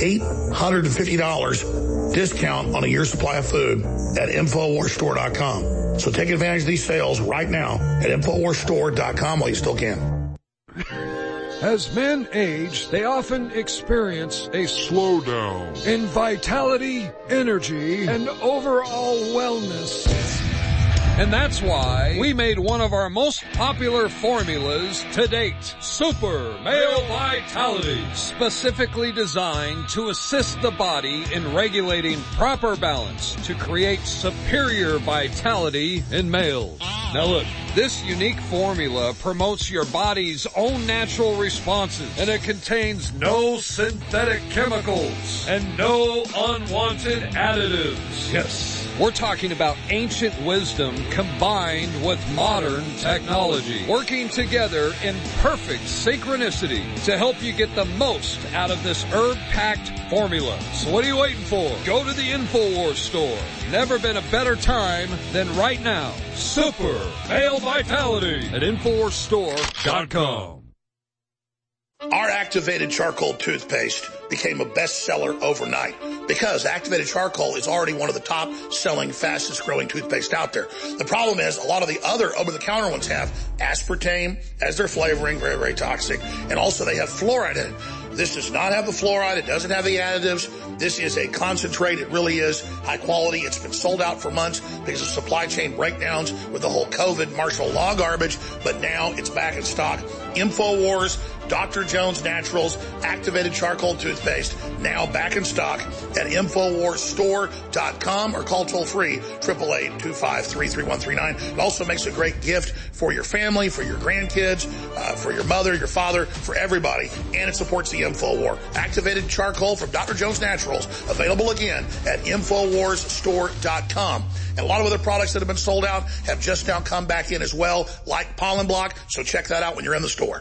$850 discount on a year's supply of food at InfoWarsStore.com. So take advantage of these sales right now at InfoWarsStore.com while you still can. As men age, they often experience a slowdown in vitality, energy, and overall wellness. And that's why we made one of our most popular formulas to date, Super Male Vitality, specifically designed to assist the body in regulating proper balance to create superior vitality in males. Now look, this unique formula promotes your body's own natural responses, and it contains no synthetic chemicals and no unwanted additives. Yes, we're talking about ancient wisdom combined with modern technology, working together in perfect synchronicity to help you get the most out of this herb-packed formula. So what are you waiting for? Go to the InfoWars store. Never been a better time than right now. Super Male Vitality at InfoWarsStore.com. Our activated charcoal toothpaste became a bestseller overnight because activated charcoal is already one of the top selling, fastest growing toothpaste out there. The problem is a lot of the other over-the-counter ones have aspartame as their flavoring, very, very toxic, and also they have fluoride in it. This does not have the fluoride. It doesn't have the additives. This is a concentrate. It really is high quality. It's been sold out for months because of supply chain breakdowns with the whole COVID martial law garbage, but now it's back in stock. InfoWars, Dr. Jones Naturals, activated charcoal toothpaste, now back in stock at InfoWarsStore.com or call toll free 888-253-3139. It also makes a great gift for your family, for your grandkids, for your mother, your father, for everybody. And it supports the InfoWar. Activated charcoal from Dr. Jones Naturals, available again at InfoWarsStore.com. And a lot of other products that have been sold out have just now come back in as well, like Pollen Block. So check that out when you're in the store.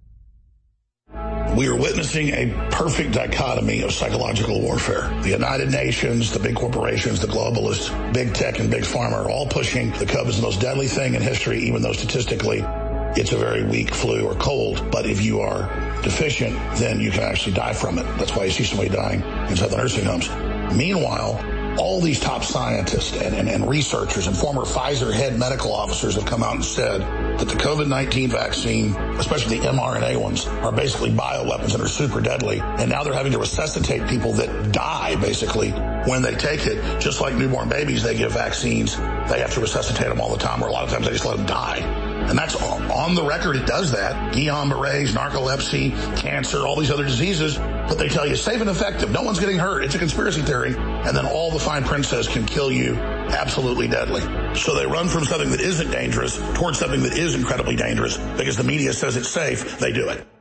We are witnessing a perfect dichotomy of psychological warfare. The United Nations, the big corporations, the globalists, big tech, and big pharma are all pushing the COVID is the most deadly thing in history, even though statistically it's a very weak flu or cold. But if you are deficient, then you can actually die from it. That's why you see somebody dying inside the nursing homes. Meanwhile, all these top scientists and researchers and former Pfizer head medical officers have come out and said that the COVID-19 vaccine, especially the mRNA ones, are basically bioweapons and are super deadly. And now they're having to resuscitate people that die, basically, when they take it. Just like newborn babies, they give vaccines. They have to resuscitate them all the time, or a lot of times they just let them die. And that's on the record. It does that. Guillain-Barré, narcolepsy, cancer, all these other diseases. But they tell you safe and effective. No one's getting hurt. It's a conspiracy theory. And then all the fine print says can kill you. Absolutely deadly. So they run from something that isn't dangerous towards something that is incredibly dangerous because the media says it's safe. They do it.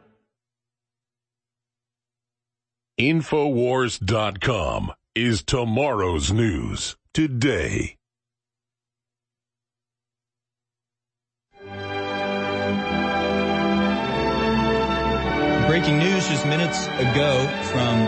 InfoWars.com is tomorrow's news today. Breaking news just minutes ago from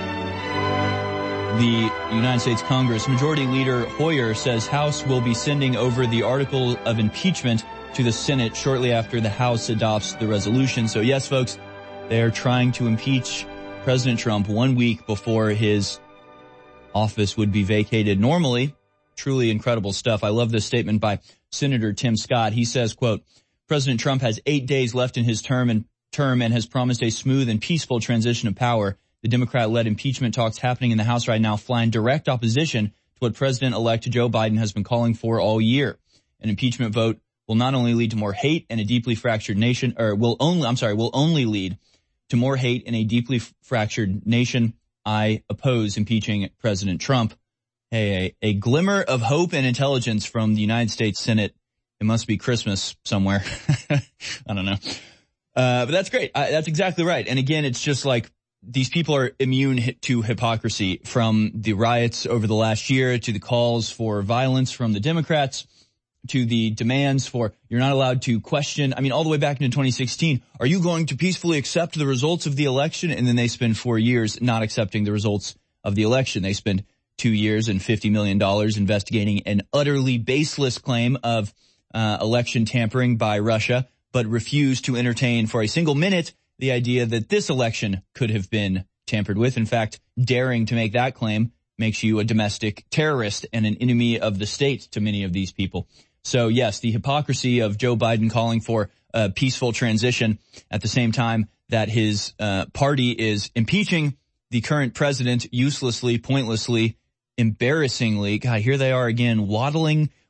the United States Congress. Majority Leader Hoyer says House will be sending over the article of impeachment to the Senate shortly after the House adopts the resolution. So yes, folks, they're trying to impeach President Trump 1 week before his office would be vacated. Normally, truly incredible stuff. I love this statement by Senator Tim Scott. He says, quote, President Trump has 8 days left in his term and has promised a smooth and peaceful transition of power. The Democrat-led impeachment talks happening in the House right now fly in direct opposition to what President-elect Joe Biden has been calling for all year. An impeachment vote will not only lead to more hate and a deeply fractured nation, will only lead to more hate in a deeply fractured nation. I oppose impeaching President Trump. Hey, a glimmer of hope and intelligence from the United States Senate. It must be Christmas somewhere. I don't know. But that's great. That's exactly right. And again, it's just like these people are immune to hypocrisy, from the riots over the last year to the calls for violence from the Democrats to the demands for you're not allowed to question. I mean, all the way back into 2016, are you going to peacefully accept the results of the election? And then they spend 4 years not accepting the results of the election. They spend 2 years and $50 million investigating an utterly baseless claim of election tampering by Russia, but refuse to entertain for a single minute the idea that this election could have been tampered with. In fact, daring to make that claim makes you a domestic terrorist and an enemy of the state to many of these people. So yes, the hypocrisy of Joe Biden calling for a peaceful transition at the same time that his party is impeaching the current president uselessly, pointlessly, embarrassingly. God, here they are again, waddling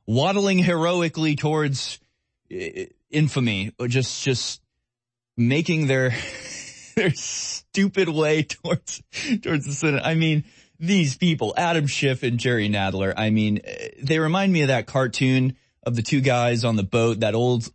waddling heroically towards infamy, or just making their stupid way towards the Senate. I mean, these people, Adam Schiff and Jerry Nadler, I mean, they remind me of that cartoon of the two guys on the boat, that old,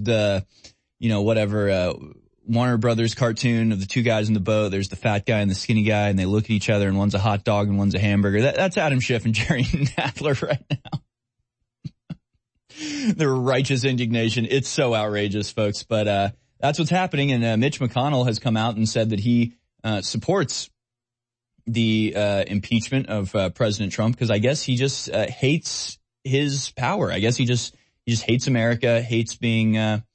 Warner Brothers cartoon of the two guys in the boat. There's the fat guy and the skinny guy, and they look at each other, and one's a hot dog and one's a hamburger. That's Adam Schiff and Jerry Nadler right now. Their righteous indignation. It's so outrageous, folks. But that's what's happening. And Mitch McConnell has come out and said that he supports the impeachment of President Trump, because I guess he just hates his power. I guess he just hates America, hates being a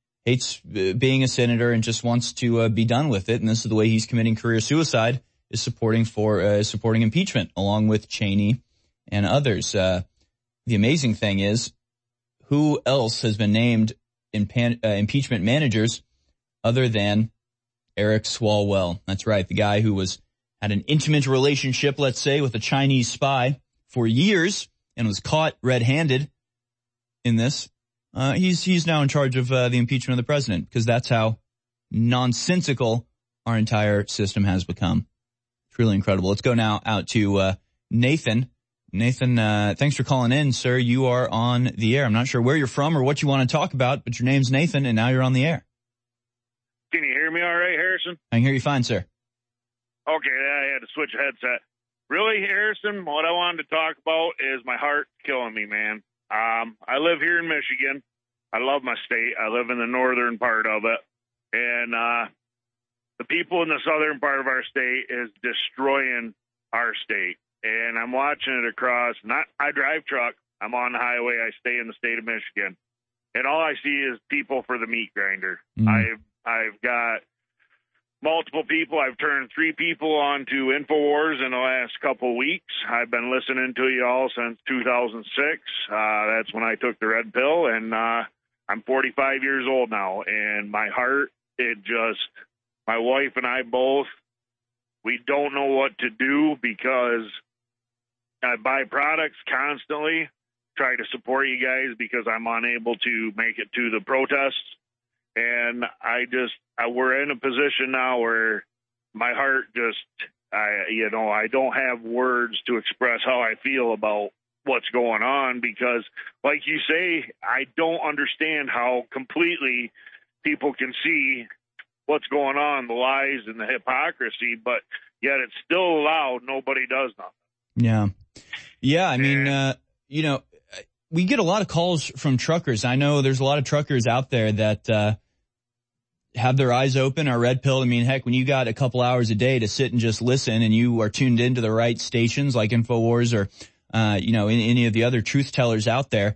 senator, and just wants to be done with it. And this is the way he's committing career suicide, is supporting impeachment along with Cheney and others. The amazing thing is, who else has been named impeachment managers other than Eric Swalwell? That's right, the guy who had an intimate relationship, let's say, with a Chinese spy for years and was caught red-handed in this. He's now in charge of the impeachment of the president, because that's how nonsensical our entire system has become. It's really incredible. Let's go now out to Nathan. Nathan, thanks for calling in, sir. You are on the air. I'm not sure where you're from or what you want to talk about, but your name's Nathan, and now you're on the air. Can you hear me all right, Harrison? I can hear you fine, sir. Okay, I had to switch a headset. Really, Harrison, what I wanted to talk about is my heart's killing me, man. I live here in Michigan. I love my state. I live in the northern part of it. And the people in the southern part of our state is destroying our state. And I'm watching it across. I drive truck. I'm on the highway. I stay in the state of Michigan. And all I see is people for the meat grinder. I've got multiple people. I've turned 3 people on to InfoWars in the last couple of weeks. I've been listening to you all since 2006. That's when I took the red pill, and I'm 45 years old now. And my heart, my wife and I both, we don't know what to do, because I buy products constantly, try to support you guys, because I'm unable to make it to the protests. And we're in a position now where my heart I don't have words to express how I feel about what's going on, because, like you say, I don't understand how completely people can see what's going on, the lies and the hypocrisy, but yet it's still allowed. Nobody does nothing. Yeah. I mean, we get a lot of calls from truckers. I know there's a lot of truckers out there that have their eyes open, are red pilled. I mean, heck, when you got a couple hours a day to sit and just listen, and you are tuned into the right stations like InfoWars or, any of the other truth tellers out there,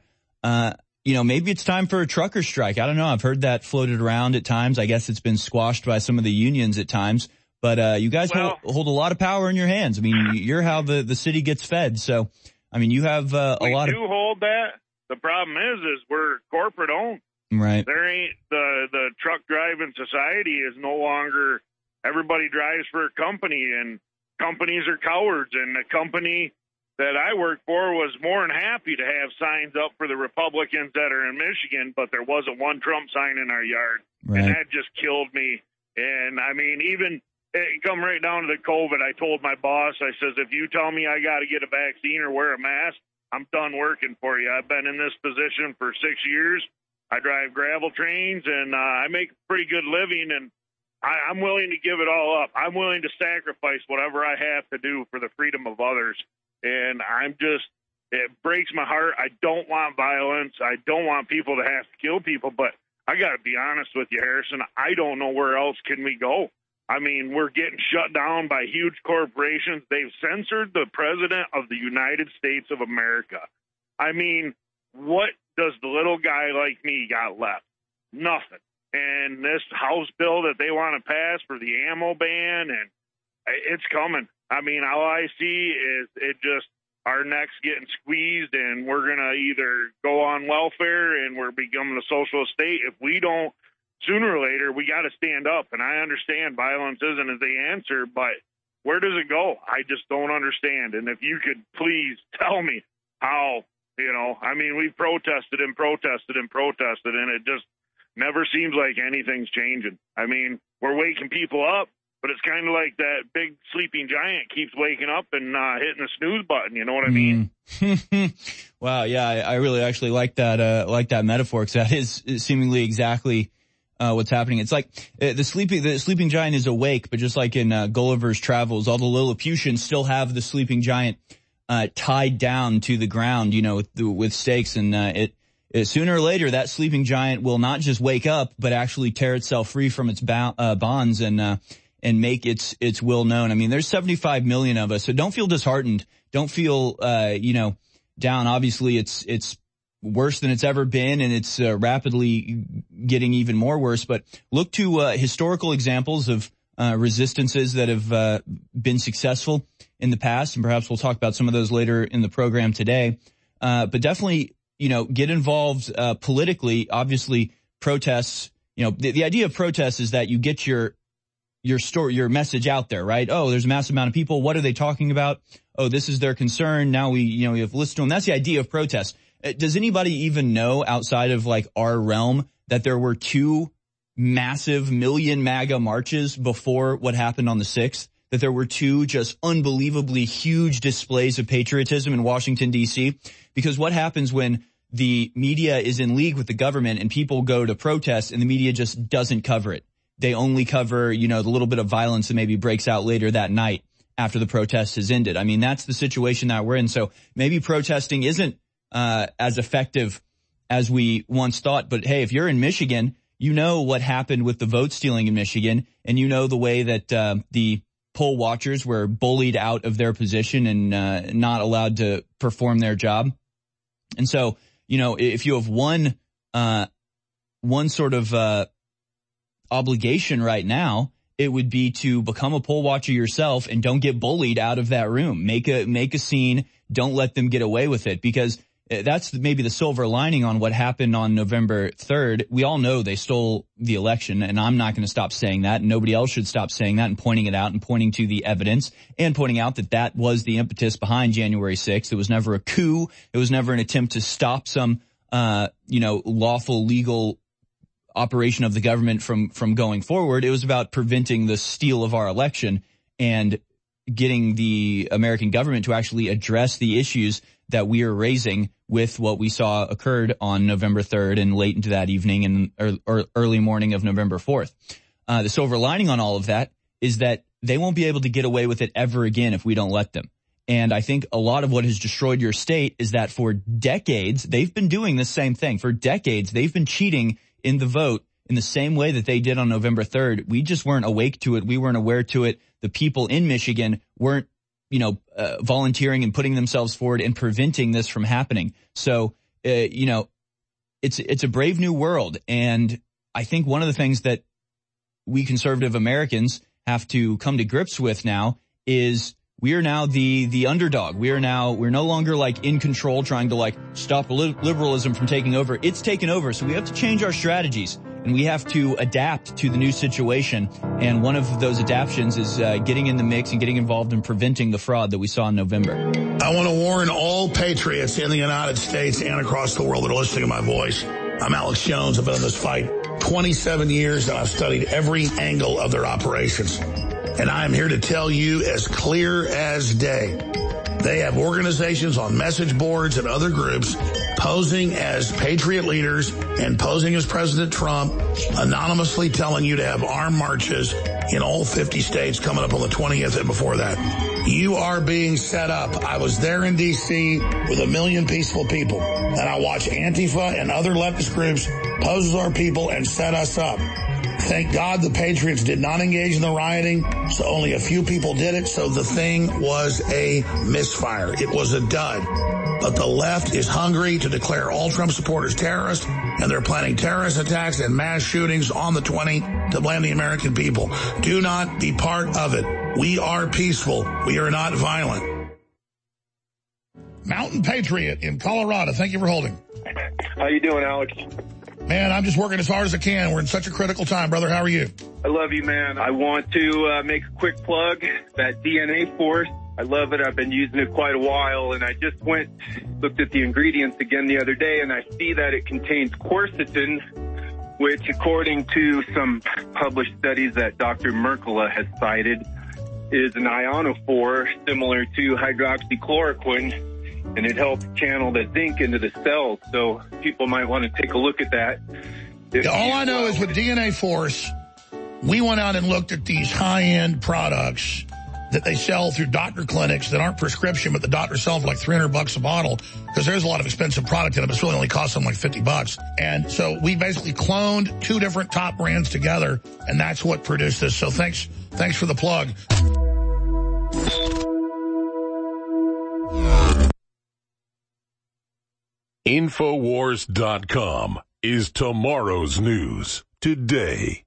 maybe it's time for a trucker strike. I don't know. I've heard that floated around at times. I guess it's been squashed by some of the unions at times. But you guys hold a lot of power in your hands. I mean, you're how the city gets fed. So, I mean, you have a lot of... We do hold that. The problem is we're corporate owned. Right. There ain't the truck driving society is no longer, everybody drives for a company, and companies are cowards. And the company that I worked for was more than happy to have signs up for the Republicans that are in Michigan, but there wasn't one Trump sign in our yard. Right. And that just killed me. And I mean, even it come right down to the COVID. I told my boss, I says, if you tell me I got to get a vaccine or wear a mask, I'm done working for you. I've been in this position for 6 years. I drive gravel trains, and I make a pretty good living, and I'm willing to give it all up. I'm willing to sacrifice whatever I have to do for the freedom of others. And it breaks my heart. I don't want violence. I don't want people to have to kill people, but I got to be honest with you, Harrison. I don't know where else can we go. I mean, we're getting shut down by huge corporations. They've censored the president of the United States of America. I mean, what does the little guy like me got left? Nothing. And this House bill that they want to pass for the ammo ban, and it's coming. I mean, all I see is our necks getting squeezed, and we're going to either go on welfare and we're becoming a socialist state. If we don't, sooner or later, we got to stand up. And I understand violence isn't the answer, but where does it go? I just don't understand. And if you could please tell me how I mean, we've protested and protested and protested, and it just never seems like anything's changing. I mean, we're waking people up, but it's kind of like that big sleeping giant keeps waking up and hitting the snooze button. You know what I mean? Wow. Yeah. I really actually like that metaphor, because that is seemingly exactly what's happening. It's like the sleeping giant is awake, but just like in Gulliver's Travels, all the Lilliputians still have the sleeping giant tied down to the ground, with stakes, and sooner or later that sleeping giant will not just wake up, but actually tear itself free from its bonds and make its will known. I mean, there's 75 million of us, so don't feel disheartened. Don't feel down. Obviously, it's worse than it's ever been, and it's rapidly getting even more worse. But look to historical examples of resistances that have been successful in the past, and perhaps we'll talk about some of those later in the program today. But definitely, get involved politically. Obviously, protests. The idea of protests is that you get your story, your message out there, right? Oh, there's a massive amount of people. What are they talking about? Oh, this is their concern. Now we have to listen to them. That's the idea of protest. Does anybody even know outside of like our realm that there were 2 massive million MAGA marches before what happened on the 6th? That there were 2 just unbelievably huge displays of patriotism in Washington, D.C.? Because what happens when the media is in league with the government and people go to protest and the media just doesn't cover it? They only cover, the little bit of violence that maybe breaks out later that night after the protest has ended. I mean, that's the situation that we're in. So maybe protesting isn't as effective as we once thought. But hey, if you're in Michigan, you know what happened with the vote stealing in Michigan, and you know the way that the poll watchers were bullied out of their position and not allowed to perform their job. And so, if you have one sort of obligation right now, it would be to become a poll watcher yourself and don't get bullied out of that room. Make a scene. Don't let them get away with it, because that's maybe the silver lining on what happened on November 3rd. We all know they stole the election, and I'm not going to stop saying that. And nobody else should stop saying that and pointing it out and pointing to the evidence and pointing out that was the impetus behind January 6th. It was never a coup. It was never an attempt to stop some, lawful legal operation of the government from going forward. It was about preventing the steal of our election and getting the American government to actually address the issues that we are raising with what we saw occurred on November 3rd and late into that evening and or early morning of November 4th. The silver lining on all of that is that they won't be able to get away with it ever again if we don't let them. And I think a lot of what has destroyed your state is that for decades, they've been doing the same thing. For decades, they've been cheating in the vote in the same way that they did on November 3rd. We just weren't awake to it. We weren't aware to it. The people in Michigan weren't, volunteering and putting themselves forward and preventing this from happening. So, it's a brave new world. And I think one of the things that we conservative Americans have to come to grips with now is we are now the underdog. We're no longer like in control trying to like stop liberalism from taking over. It's taken over. So we have to change our strategies and we have to adapt to the new situation. And one of those adaptations is getting in the mix and getting involved in preventing the fraud that we saw in November. I want to warn all patriots in the United States and across the world that are listening to my voice. I'm Alex Jones. I've been in this fight 27 years and I've studied every angle of their operations. And I am here to tell you as clear as day. They have organizations on message boards and other groups posing as patriot leaders and posing as President Trump, anonymously telling you to have armed marches in all 50 states coming up on the 20th and before that. You are being set up. I was there in D.C. with 1 million peaceful people, and I watched Antifa and other leftist groups pose as our people and set us up. Thank God the Patriots did not engage in the rioting, so only a few people did it, so the thing was a misfire. It was a dud. But the left is hungry to declare all Trump supporters terrorists, and they're planning terrorist attacks and mass shootings on the 20th to blame the American people. Do not be part of it. We are peaceful. We are not violent. Mountain Patriot in Colorado. Thank you for holding. How you doing, Alex? Man, I'm just working as hard as I can. We're in such a critical time, brother. How are you? I love you, man. I want to make a quick plug that DNA Force I love it. I've been using it quite a while, and I just looked at the ingredients again the other day, and I see that it contains quercetin, which, according to some published studies that Dr. Mercola has cited, is an ionophore similar to hydroxychloroquine, and it helps channel the zinc into the cells. So people might want to take a look at that. All I know is with DNA Force, we went out and looked at these high-end products that they sell through doctor clinics that aren't prescription, but the doctor sells for like $300 a bottle, because there's a lot of expensive product in them. It's really only costs them like $50. And so we basically cloned 2 different top brands together, and that's what produced this. So thanks for the plug. Infowars.com is tomorrow's news today.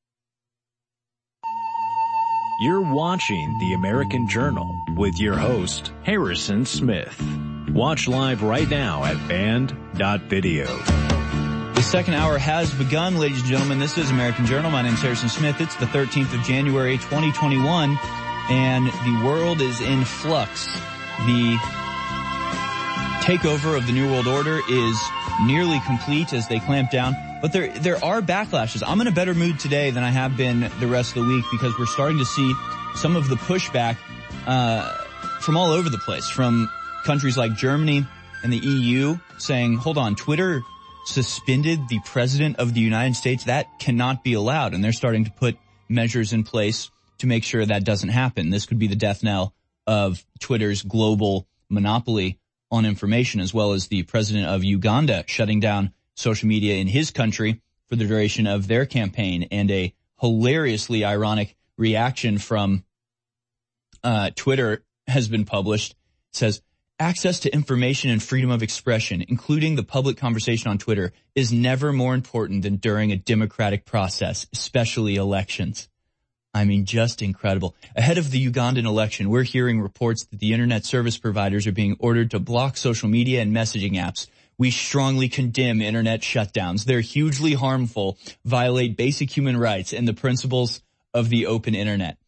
You're watching The American Journal with your host, Harrison Smith. Watch live right now at band.video. The second hour has begun, ladies and gentlemen. This is American Journal. My name is Harrison Smith. It's the 13th of January, 2021, and the world is in flux. The takeover of the New World Order is nearly complete as they clamp down. But there are backlashes. I'm in a better mood today than I have been the rest of the week, because we're starting to see some of the pushback from all over the place, from countries like Germany and the EU saying, hold on, Twitter suspended the president of the United States. That cannot be allowed. And they're starting to put measures in place to make sure that doesn't happen. This could be the death knell of Twitter's global monopoly on information, as well as the president of Uganda shutting down social media in his country for the duration of their campaign, and a hilariously ironic reaction from Twitter has been published. It says, access to information and freedom of expression, including the public conversation on Twitter, is never more important than during a democratic process, especially elections. I mean, just incredible. Ahead of the Ugandan election, we're hearing reports that the internet service providers are being ordered to block social media and messaging apps. We strongly condemn internet shutdowns. They're hugely harmful, violate basic human rights and the principles of the open internet.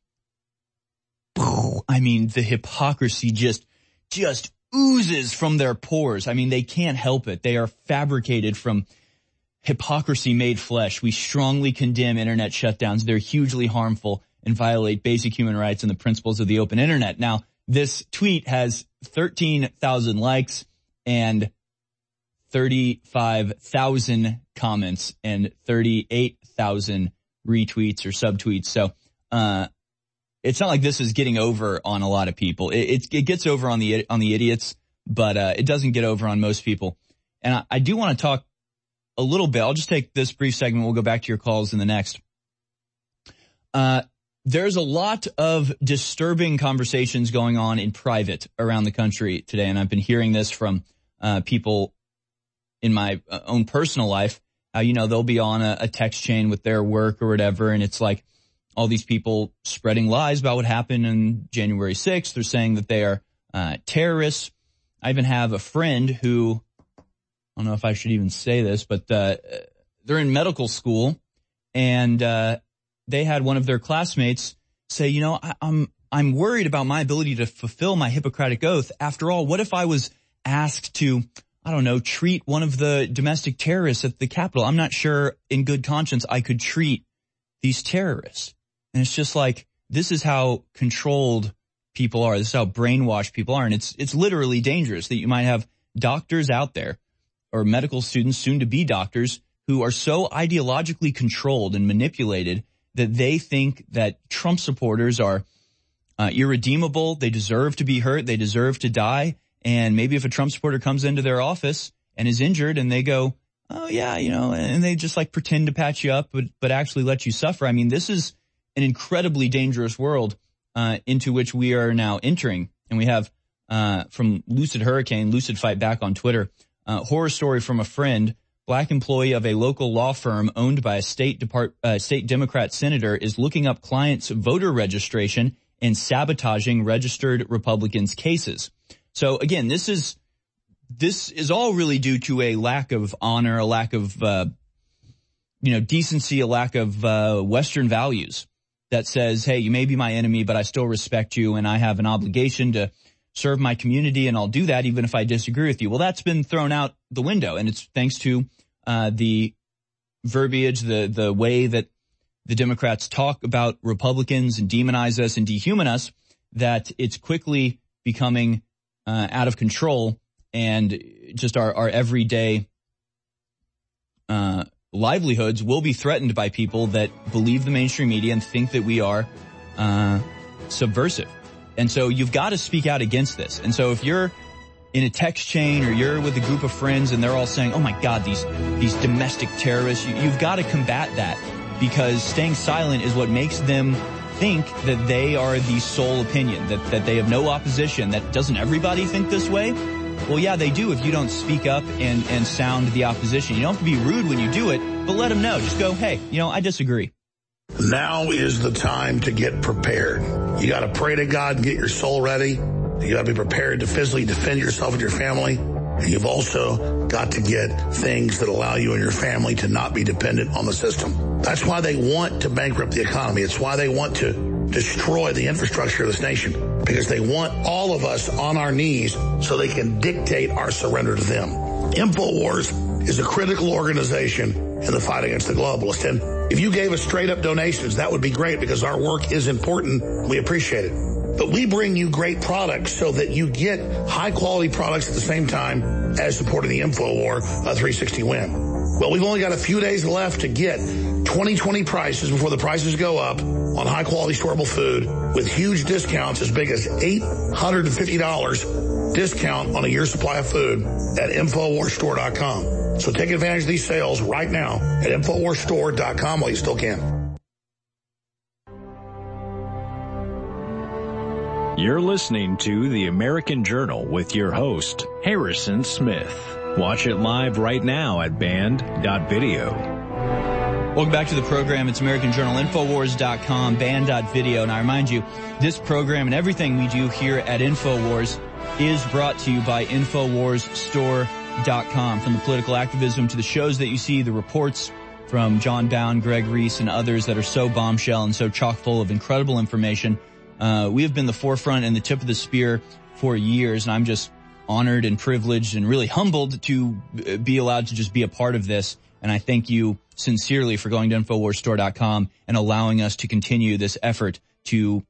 I mean, the hypocrisy just oozes from their pores. I mean, they can't help it. They are fabricated from hypocrisy made flesh. We strongly condemn internet shutdowns. They're hugely harmful and violate basic human rights and the principles of the open internet. Now, this tweet has 13,000 likes and 35,000 comments and 38,000 retweets or subtweets. So, it's not like this is getting over on a lot of people. It gets over on the idiots, but it doesn't get over on most people. And I do want to talk a little bit. I'll just take this brief segment. We'll go back to your calls in the next. There's a lot of disturbing conversations going on in private around the country today, and I've been hearing this from people in my own personal life. They'll be on a text chain with their work or whatever, and it's like all these people spreading lies about what happened on January 6th. They're saying that they are terrorists. I even have a friend who, I don't know if I should even say this, but they're in medical school, and they had one of their classmates say, I'm worried about my ability to fulfill my Hippocratic oath. After all, what if I was asked to, treat one of the domestic terrorists at the Capitol? I'm not sure in good conscience I could treat these terrorists. And it's just like, this is how controlled people are. This is how brainwashed people are. And it's literally dangerous that you might have doctors out there, or medical students, soon to be doctors, who are so ideologically controlled and manipulated that they think that Trump supporters are irredeemable. They deserve to be hurt. They deserve to die. And maybe if a Trump supporter comes into their office and is injured and they go, oh yeah, and they just like pretend to patch you up, but actually let you suffer. I mean, this is an incredibly dangerous world into which we are now entering. And we have from Lucid Fight Back on Twitter, horror story from a friend. Black employee of a local law firm owned by a state Democrat senator is looking up clients' voter registration and sabotaging registered Republicans' cases. So again, this is all really due to a lack of honor, a lack of, decency, a lack of Western values that says, hey, you may be my enemy, but I still respect you and I have an obligation to serve my community, and I'll do that even if I disagree with you. Well, that's been thrown out the window, and it's thanks to the verbiage, the way that the Democrats talk about Republicans and demonize us and dehumanize us, that it's quickly becoming out of control, and just our everyday livelihoods will be threatened by people that believe the mainstream media and think that we are subversive. And so you've got to speak out against this. And so if you're in a text chain or you're with a group of friends and they're all saying, oh my God, these domestic terrorists, you've got to combat that, because staying silent is what makes them think that they are the sole opinion, that they have no opposition. That doesn't everybody think this way? Well, yeah, they do if you don't speak up and sound the opposition. You don't have to be rude when you do it, but let them know. Just go, hey, I disagree. Now is the time to get prepared. You got to pray to God and get your soul ready. You got to be prepared to physically defend yourself and your family. And you've also got to get things that allow you and your family to not be dependent on the system. That's why they want to bankrupt the economy. It's why they want to destroy the infrastructure of this nation, because they want all of us on our knees so they can dictate our surrender to them. InfoWars is a critical organization in the fight against the globalists. And if you gave us straight up donations, that would be great, because our work is important. We appreciate it. But we bring you great products so that you get high quality products at the same time as supporting the InfoWar 360 win. Well, we've only got a few days left to get 2020 prices before the prices go up on high quality storable food, with huge discounts as big as $850 discount on a year's supply of food at InfoWarsStore.com. So take advantage of these sales right now at InfoWarsStore.com while you still can. You're listening to The American Journal with your host, Harrison Smith. Watch it live right now at band.video. Welcome back to the program. It's American Journal, Infowars.com, band.video. And I remind you, this program and everything we do here at Infowars is brought to you by InfoWarsStore.com. From the political activism to the shows that you see, the reports from John Bound, Greg Reese, and others that are so bombshell and so chock full of incredible information. We have been the forefront and the tip of the spear for years, and I'm just honored and privileged and really humbled to be allowed to just be a part of this. And I thank you sincerely for going to InfoWarsStore.com and allowing us to continue this effort to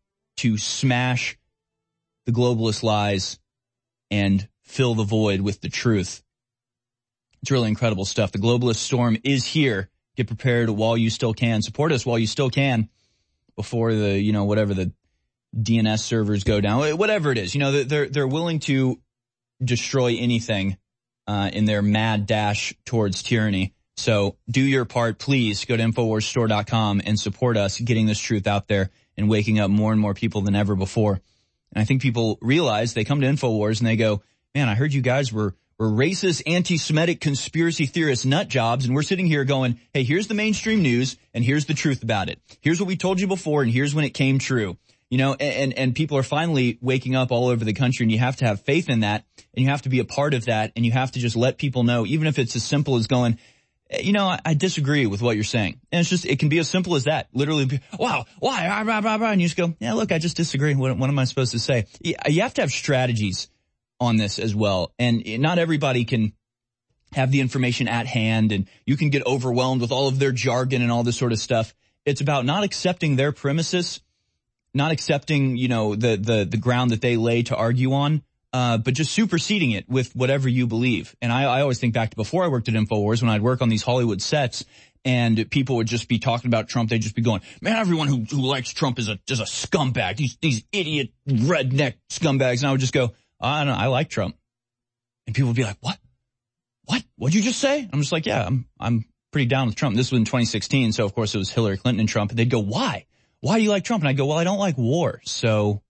smash the globalist lies and fill the void with the truth. It's really incredible stuff. The globalist storm is here. Get prepared while you still can. Support us while you still can before the, whatever the DNS servers go down, whatever it is. They're willing to destroy anything in their mad dash towards tyranny. So do your part, please. Go to InfoWarsStore.com and support us getting this truth out there and waking up more and more people than ever before. And I think people realize, they come to InfoWars and they go, man, I heard you guys were racist, anti-Semitic, conspiracy theorist nut jobs, and we're sitting here going, hey, here's the mainstream news, and here's the truth about it. Here's what we told you before, and here's when it came true. And people are finally waking up all over the country, and you have to have faith in that, and you have to be a part of that, and you have to just let people know, even if it's as simple as going, I disagree with what you're saying. And it can be as simple as that. Literally, wow, why? And you just go, yeah, look, I just disagree. What am I supposed to say? You have to have strategies on this as well. And not everybody can have the information at hand, and you can get overwhelmed with all of their jargon and all this sort of stuff. It's about not accepting their premises, not accepting, the ground that they lay to argue on, but just superseding it with whatever you believe. And I always think back to before I worked at InfoWars, when I'd work on these Hollywood sets and people would just be talking about Trump. They'd just be going, man, everyone who likes Trump is a scumbag. These idiot redneck scumbags. And I would just go, I like Trump. And people would be like, what? What'd you just say? I'm just like, yeah, I'm pretty down with Trump. This was in 2016. So of course it was Hillary Clinton and Trump. And they'd go, why? Why do you like Trump? And I go, well, I don't like war. So,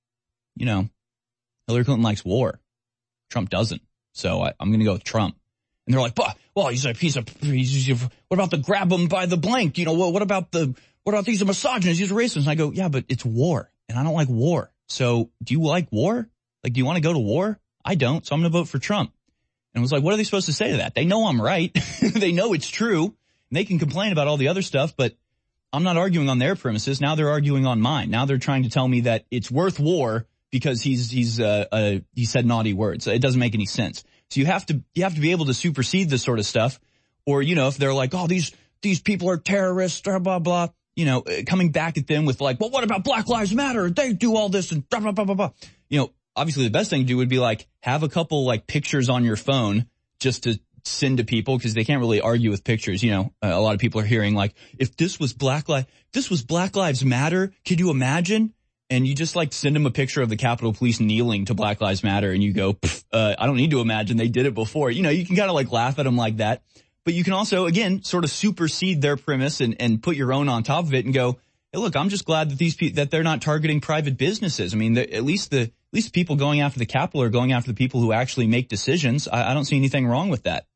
Hillary Clinton likes war. Trump doesn't. So I'm going to go with Trump. And they're like, he's a piece of, what about the grab him by the blank? What about these are misogynists? He's a racist. And I go, yeah, but it's war and I don't like war. So do you like war? Like, do you want to go to war? I don't. So I'm going to vote for Trump. And I was like, what are they supposed to say to that? They know I'm right. They know it's true. And they can complain about all the other stuff, but I'm not arguing on their premises. Now they're arguing on mine. Now they're trying to tell me that it's worth war because he said naughty words. It doesn't make any sense. So you have to be able to supersede this sort of stuff. Or, if they're like, oh, these people are terrorists, blah, blah, blah, coming back at them with like, well, what about Black Lives Matter? They do all this and blah, blah, blah, blah, blah. Obviously the best thing to do would be like, have a couple like pictures on your phone just to send to people because they can't really argue with pictures. A lot of people are hearing like, if this was Black Lives Matter, could you imagine? And you just like send them a picture of the Capitol Police kneeling to Black Lives Matter and you go, I don't need to imagine, they did it before. You can kind of like laugh at them like that. But you can also, again, sort of supersede their premise and put your own on top of it and go, hey, look, I'm just glad that that they're not targeting private businesses. I mean, at least the people going after the Capitol are going after the people who actually make decisions. I don't see anything wrong with that.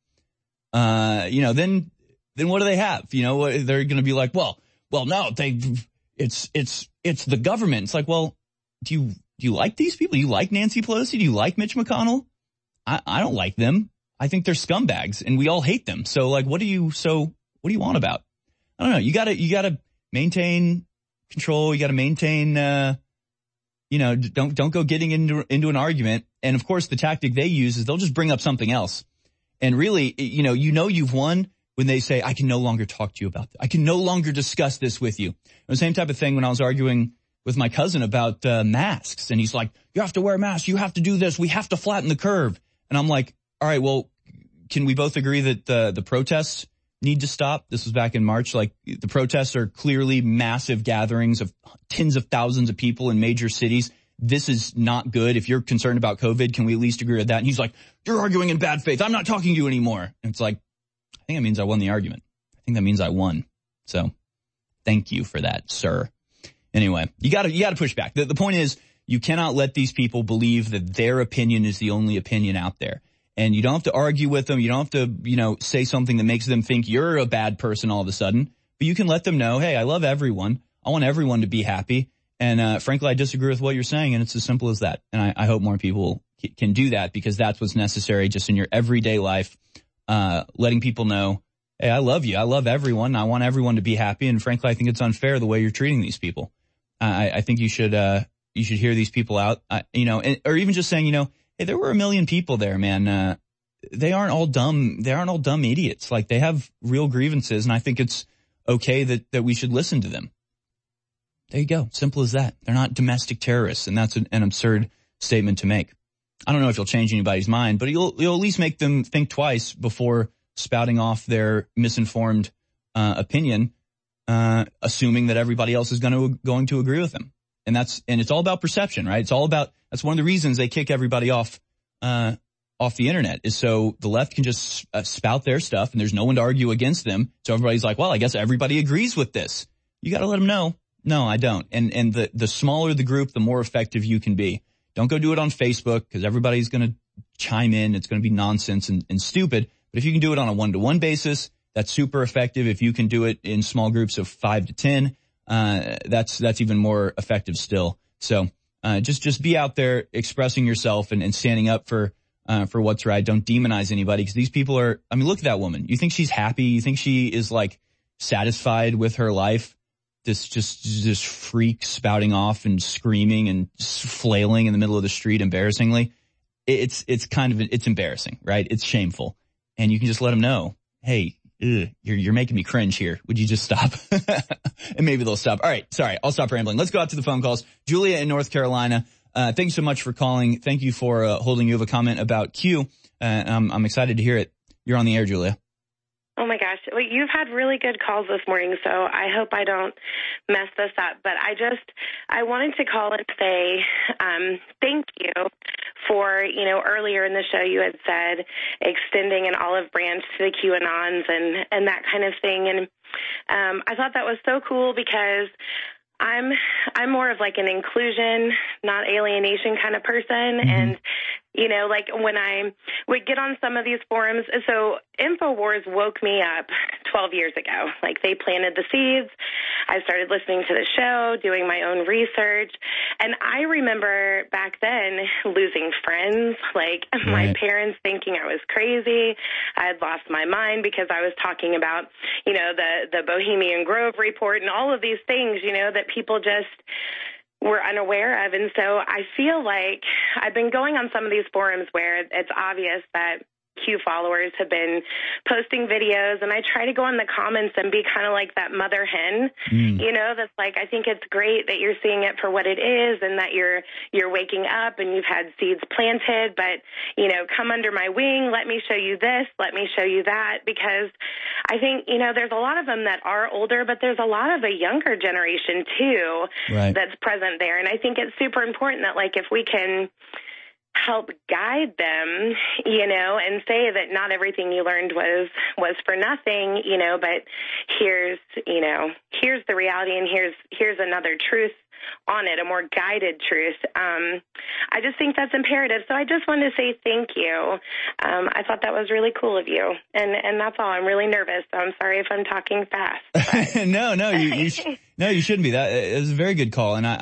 Then what do they have? They're going to be like, well, no, it's the government. It's like, well, do you like these people? Do you like Nancy Pelosi? Do you like Mitch McConnell? I don't like them. I think they're scumbags and we all hate them. So like, what do you want about? I don't know. You gotta maintain control. You gotta maintain, don't go getting into an argument. And of course the tactic they use is they'll just bring up something else. And really, you've won when they say, I can no longer talk to you about this. I can no longer discuss this with you. The same type of thing when I was arguing with my cousin about masks. And he's like, you have to wear masks. You have to do this. We have to flatten the curve. And I'm like, all right, well, can we both agree that the protests need to stop? This was back in March. Like the protests are clearly massive gatherings of tens of thousands of people in major cities. This is not good. If you're concerned about COVID, can we at least agree with that? And he's like, you're arguing in bad faith. I'm not talking to you anymore. And it's like, I think that means I won the argument. I think that means I won. So thank you for that, sir. Anyway, you gotta push back. The point is you cannot let these people believe that their opinion is the only opinion out there. And you don't have to argue with them. You don't have to, say something that makes them think you're a bad person all of a sudden. But you can let them know, hey, I love everyone. I want everyone to be happy. And frankly, I disagree with what you're saying. And it's as simple as that. And I hope more people can do that because that's what's necessary just in your everyday life. Letting people know, hey, I love you. I love everyone. I want everyone to be happy. And frankly, I think it's unfair the way you're treating these people. I think you should hear these people out, or even just saying, hey, there were 1 million people there, man. They aren't all dumb. They aren't all dumb idiots. Like they have real grievances. And I think it's okay that we should listen to them. There you go. Simple as that. They're not domestic terrorists. And that's an absurd statement to make. I don't know if you'll change anybody's mind, but you'll at least make them think twice before spouting off their misinformed opinion, assuming that everybody else is going to agree with them. And it's all about perception, right? That's one of the reasons they kick everybody off the internet is so the left can just spout their stuff and there's no one to argue against them. So everybody's like, well, I guess everybody agrees with this. You got to let them know. No, I don't. And the smaller the group, the more effective you can be. Don't go do it on Facebook because everybody's going to chime in. It's going to be nonsense and stupid. But if you can do it on a one-to-one basis, that's super effective. If you can do it in small groups of 5 to 10, that's even more effective still. So, just be out there expressing yourself and standing up for what's right. Don't demonize anybody because these people look at that woman. You think she's happy? You think she is like satisfied with her life? This freak spouting off and screaming and flailing in the middle of the street embarrassingly. It's embarrassing, right? It's shameful. And you can just let them know, hey, you're making me cringe here. Would you just stop? And maybe they'll stop. All right. Sorry. I'll stop rambling. Let's go out to the phone calls. Julia in North Carolina. Thank you so much for calling. Thank you for holding. You have a comment about Q. I'm excited to hear it. You're on the air, Julia. Oh my gosh. Well, you've had really good calls this morning, so I hope I don't mess this up. But I wanted to call and say thank you for, earlier in the show you had said extending an olive branch to the QAnons and that kind of thing. And I thought that was so cool because I'm more of like an inclusion, not alienation kind of person. Mm-hmm. And, like when I would get on some of these forums, so InfoWars woke me up 12 years ago. Like they planted the seeds. I started listening to the show, doing my own research. And I remember back then losing friends, like my parents thinking I was crazy. I had lost my mind because I was talking about, you know, the Bohemian Grove report and all of these things, you know, that people just were unaware of. And so I feel like I've been going on some of these forums where it's obvious that Q followers have been posting videos, and I try to go in the comments and be kind of like that mother hen, you know, that's like, I think it's great that you're seeing it for what it is and that you're waking up and you've had seeds planted, but, you know, come under my wing, let me show you this, let me show you that, because I think, you know, there's a lot of them that are older, but there's a lot of a younger generation too that's present there. And I think it's super important that, like, if we can help guide them, you know, and say that not everything you learned was for nothing, you know, but here's the reality, and here's another truth on it, a more guided truth. I just think that's imperative. So I just wanted to say thank you. I thought that was really cool of you. And that's all. I'm really nervous, so I'm sorry if I'm talking fast. No, you shouldn't be. That is a very good call. And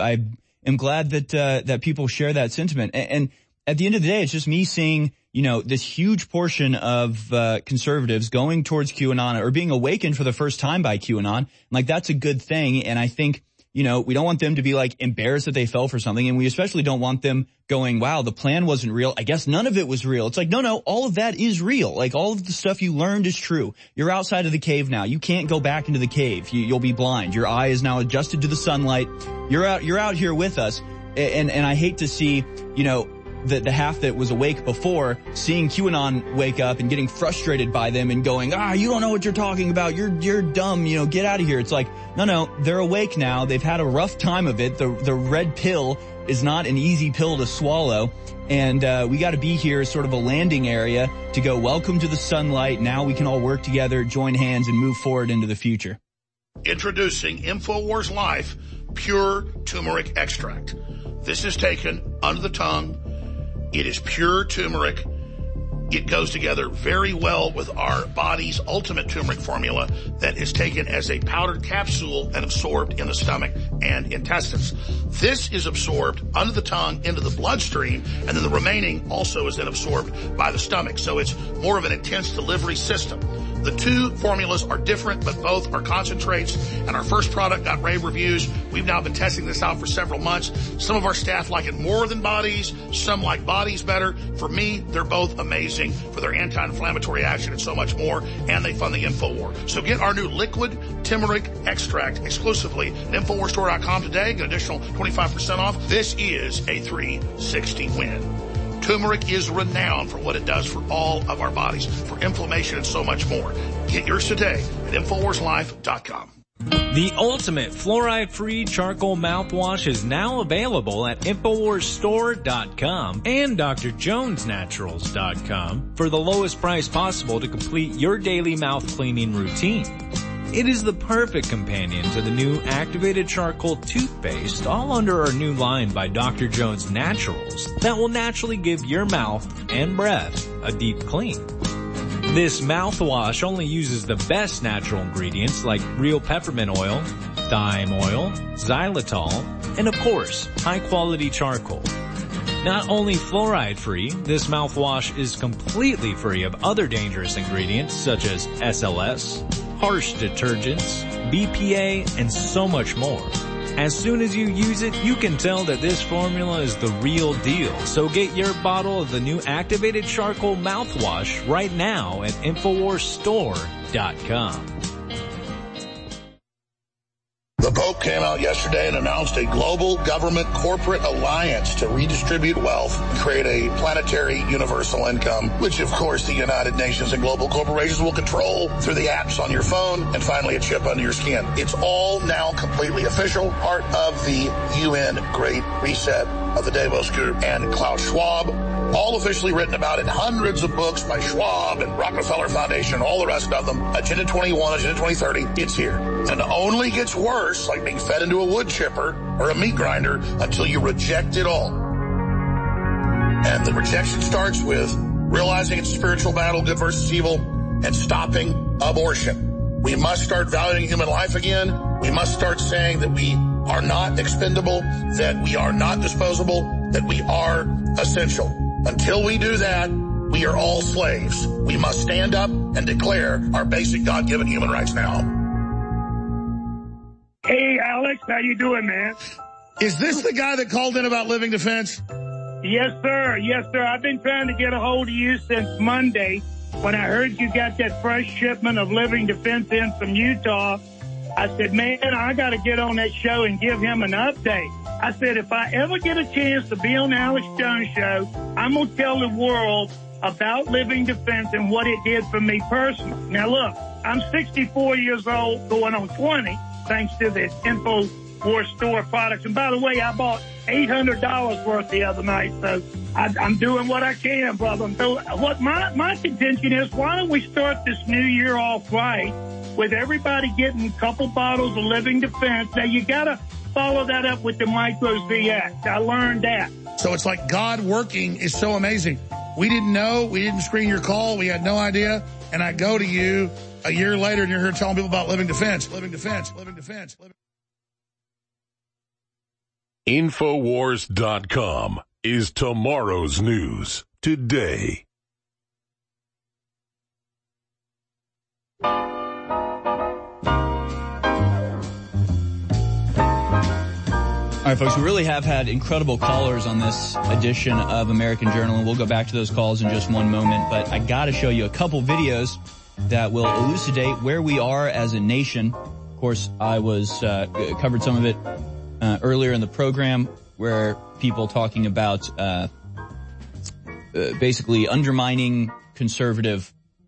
I'm glad that people share that sentiment. And at the end of the day, it's just me seeing, you know, this huge portion of conservatives going towards QAnon or being awakened for the first time by QAnon. Like, that's a good thing. And I think, you know, we don't want them to be like embarrassed that they fell for something. And we especially don't want them going, wow, the plan wasn't real. I guess none of it was real. It's like, no, all of that is real. Like, all of the stuff you learned is true. You're outside of the cave now. You can't go back into the cave. You'll be blind. Your eye is now adjusted to the sunlight. You're out here with us. And I hate to see, you know, the half that was awake before seeing QAnon wake up and getting frustrated by them and going, you don't know what you're talking about. You're dumb. You know, get out of here. It's like, no, they're awake now. They've had a rough time of it. The red pill is not an easy pill to swallow. And we got to be here as sort of a landing area to go, welcome to the sunlight. Now we can all work together, join hands, and move forward into the future. Introducing InfoWars Life Pure Turmeric Extract. This is taken under the tongue. It is pure turmeric. It goes together very well with our body's ultimate turmeric formula that is taken as a powdered capsule and absorbed in the stomach and intestines. This is absorbed under the tongue into the bloodstream, and then the remaining also is then absorbed by the stomach. So it's more of an intense delivery system. The two formulas are different, but both are concentrates, and our first product got rave reviews. We've now been testing this out for several months. Some of our staff like it more than bodies. Some like bodies better. For me, they're both amazing for their anti-inflammatory action and so much more, and they fund the InfoWar. So get our new liquid turmeric extract exclusively at InfoWarsStore.com today. Get an additional 25% off. This is a 360 win. Turmeric is renowned for what it does for all of our bodies, for inflammation and so much more. Get yours today at InfoWarsLife.com. The ultimate fluoride-free charcoal mouthwash is now available at InfoWarsStore.com and DrJonesNaturals.com for the lowest price possible to complete your daily mouth cleaning routine. It is the perfect companion to the new activated charcoal toothpaste, all under our new line by Dr. Jones Naturals, that will naturally give your mouth and breath a deep clean. This mouthwash only uses the best natural ingredients like real peppermint oil, thyme oil, xylitol, and of course, high-quality charcoal. Not only fluoride-free, this mouthwash is completely free of other dangerous ingredients such as SLS, harsh detergents, BPA, and so much more. As soon as you use it, you can tell that this formula is the real deal. So get your bottle of the new activated charcoal mouthwash right now at InfoWarsStore.com. The Pope came out yesterday and announced a global government corporate alliance to redistribute wealth and create a planetary universal income, which of course the United Nations and global corporations will control through the apps on your phone and finally a chip under your skin. It's all now completely official, part of the UN Great Reset of the Davos Group and Klaus Schwab, all officially written about in hundreds of books by Schwab and Rockefeller Foundation, all the rest of them. Agenda 21, Agenda 2030, it's here. And it only gets worse, like being fed into a wood chipper or a meat grinder, until you reject it all. And the rejection starts with realizing it's a spiritual battle, good versus evil, and stopping abortion. We must start valuing human life again. We must start saying that we are not expendable, that we are not disposable, that we are essential. Until we do that, we are all slaves. We must stand up and declare our basic God-given human rights now. Hey, Alex, how you doing, man? Is this the guy that called in about Living Defense? Yes, sir. Yes, sir. I've been trying to get a hold of you since Monday when I heard you got that fresh shipment of Living Defense in from Utah. I said, man, I got to get on that show and give him an update. I said, if I ever get a chance to be on the Alex Jones show, I'm going to tell the world about Living Defense and what it did for me personally. Now, look, I'm 64 years old, going on 20, thanks to the InfoWars store products. And by the way, I bought $800 worth the other night, so I'm doing what I can, brother. So what my contention is, why don't we start this new year off right with everybody getting a couple bottles of Living Defense? Now, you got to follow that up with the Micros VX. I learned that. So it's like God working is so amazing. We didn't know. We didn't screen your call. We had no idea. And I go to you a year later, and you're here telling people about Living Defense. Living Defense. Living Defense. Infowars.com is tomorrow's news today. All right, folks, we really have had incredible callers on this edition of American Journal, and we'll go back to those calls in just one moment. But I got to show you a couple videos that will elucidate where we are as a nation. Of course, I covered some of it earlier in the program, where people talking about basically undermining conservative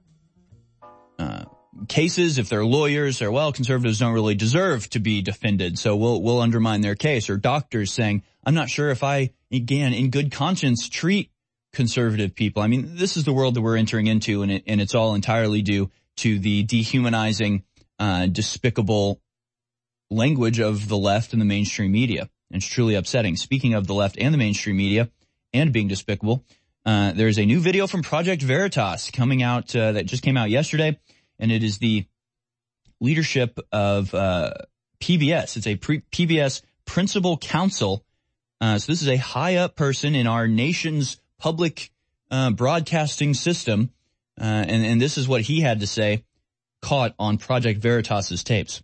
cases. If they're lawyers, or, well, conservatives don't really deserve to be defended, so we'll undermine their case. Or doctors saying, I'm not sure if I, again, in good conscience, treat conservative people. I mean, this is the world that we're entering into, and it's all entirely due to the dehumanizing, despicable language of the left and the mainstream media. And it's truly upsetting. Speaking of the left and the mainstream media and being despicable, there's a new video from Project Veritas coming out that just came out yesterday. And it is the leadership of PBS. It's a PBS principal counsel. So this is a high-up person in our nation's public broadcasting system. And this is what he had to say, caught on Project Veritas's tapes.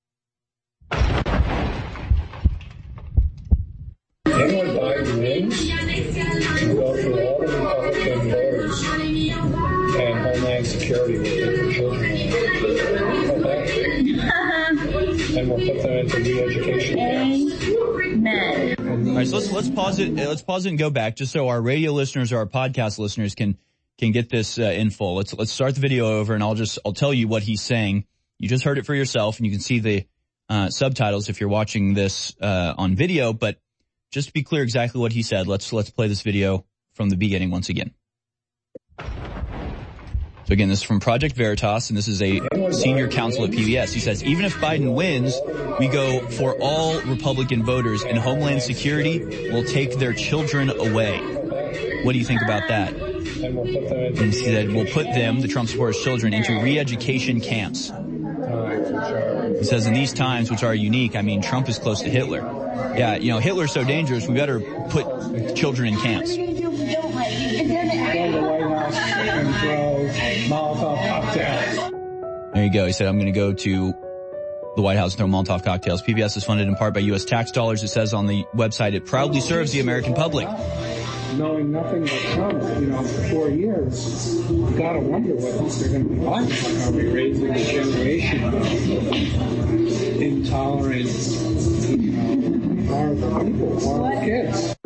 Anyone Biden wins, you go through all the Republican voters, and Homeland Security will take the children away. And we'll put them into re-education camps. Amen. All right, so let's pause it. Let's pause it and go back, just so our radio listeners or our podcast listeners can get this in full. Let's start the video over, and I'll tell you what he's saying. You just heard it for yourself, and you can see the subtitles if you're watching this on video. But just to be clear exactly what he said, let's play this video from the beginning once again. So again, this is from Project Veritas, and this is a senior counsel at PBS. He says, even if Biden wins, we go for all Republican voters, and Homeland Security will take their children away. What do you think about that? And he said, we'll put them, the Trump supporters' children, into re-education camps. He says, in these times, which are unique, I mean, Trump is close to Hitler. Yeah, Hitler's so dangerous, we better put children in camps. There you go. He said, I'm going to go to the White House and throw Molotov cocktails. PBS is funded in part by U.S. tax dollars. It says on the website, it proudly serves the American public. Knowing nothing but Trump, for 4 years, you gotta wonder what they're going to be like. Are we raising a generation of intolerant, horrible people, horrible kids?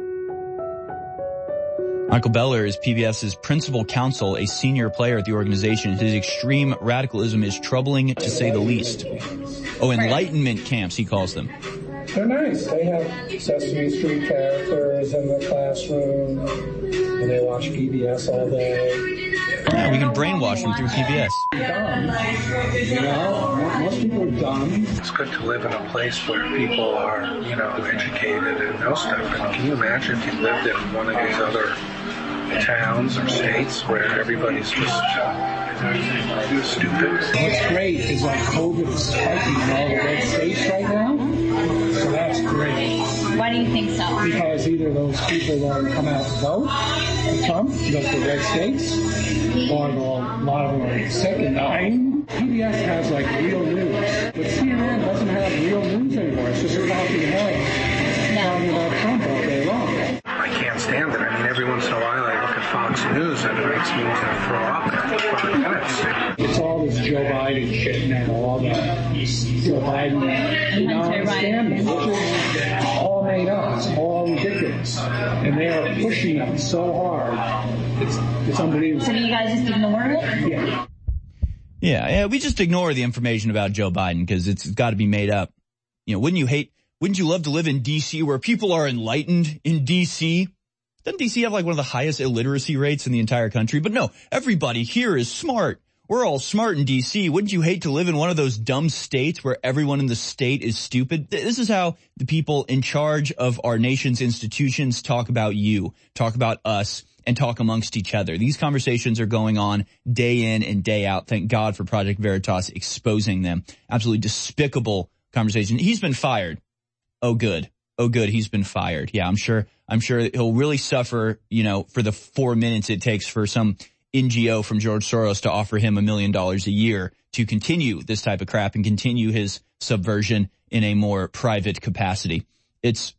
Michael Beller is PBS's principal counsel, a senior player at the organization. His extreme radicalism is troubling, to say the least. Oh, enlightenment camps, he calls them. They're nice. They have Sesame Street characters in the classroom, and they watch PBS all day. Yeah, we can brainwash them through PBS. Most people are dumb. It's good to live in a place where people are, educated and know stuff. And can you imagine if you lived in one of these other towns or states where everybody's just stupid? What's great is like COVID is spiking in all the red states right do you think so? Because either those people won't come out and vote for Trump, go to red states, or a lot of them are sick and dying. PBS has like real news, but CNN doesn't have real news anymore. It's just talking about Trump all day long. I can't stand it. I mean, every once in a while I look at Fox News and it makes me want to throw up after 5 minutes. It's all this Joe Biden shit now, all the Joe Biden scandal, which is all made up. It's all ridiculous. And they are pushing them so hard. It's unbelievable. So do you guys just ignore it? Yeah. Yeah, we just ignore the information about Joe Biden because it's got to be made up. You know, wouldn't you love to live in D.C. where people are enlightened in D.C.? Doesn't D.C. have like one of the highest illiteracy rates in the entire country? But no, everybody here is smart. We're all smart in D.C. Wouldn't you hate to live in one of those dumb states where everyone in the state is stupid? This is how the people in charge of our nation's institutions talk about you, talk about us, and talk amongst each other. These conversations are going on day in and day out. Thank God for Project Veritas exposing them. Absolutely despicable conversation. He's been fired. Oh, good. He's been fired. Yeah, I'm sure he'll really suffer, for the 4 minutes it takes for some NGO from George Soros to offer him $1 million a year to continue this type of crap and continue his subversion in a more private capacity. It's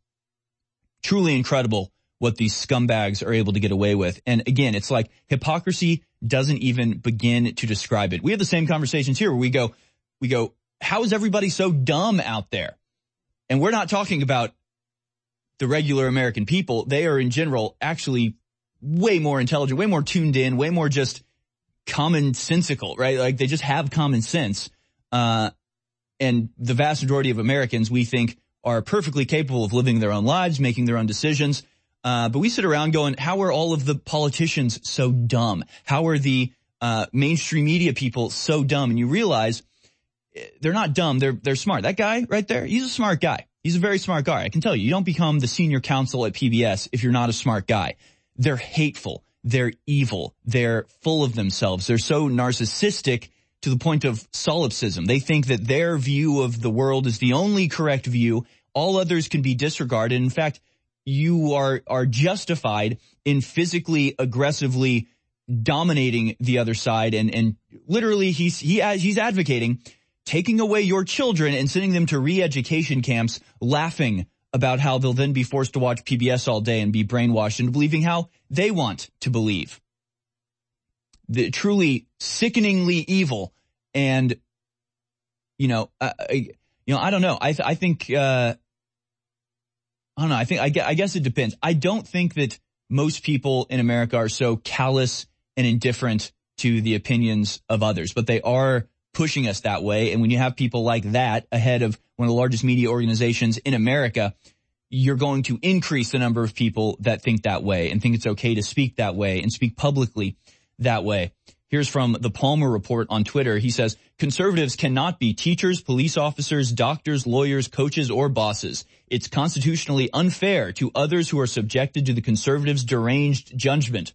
truly incredible what these scumbags are able to get away with. And again, it's like hypocrisy doesn't even begin to describe it. We have the same conversations here where we go, how is everybody so dumb out there? And we're not talking about the regular American people. They are in general actually way more intelligent, way more tuned in, way more just commonsensical, right? Like they just have common sense. And the vast majority of Americans, we think, are perfectly capable of living their own lives, making their own decisions. But we sit around going, how are all of the politicians so dumb? How are the mainstream media people so dumb? And you realize they're not dumb. They're smart. That guy right there, he's a smart guy. He's a very smart guy. I can tell you, you don't become the senior counsel at PBS if you're not a smart guy. They're hateful. They're evil. They're full of themselves. They're so narcissistic to the point of solipsism. They think that their view of the world is the only correct view. All others can be disregarded. In fact, you are justified in physically, aggressively dominating the other side. And literally he's advocating taking away your children and sending them to re-education camps, laughing about how they'll then be forced to watch PBS all day and be brainwashed into believing how they want to believe. The truly sickeningly evil. And, I don't know. I think, I don't know. I guess it depends. I don't think that most people in America are so callous and indifferent to the opinions of others, but they are pushing us that way. And when you have people like that ahead of one of the largest media organizations in America, you're going to increase the number of people that think that way and think it's okay to speak that way and speak publicly that way. Here's from the Palmer Report on Twitter. He says, conservatives cannot be teachers, police officers, doctors, lawyers, coaches, or bosses. It's constitutionally unfair to others who are subjected to the conservatives' deranged judgment.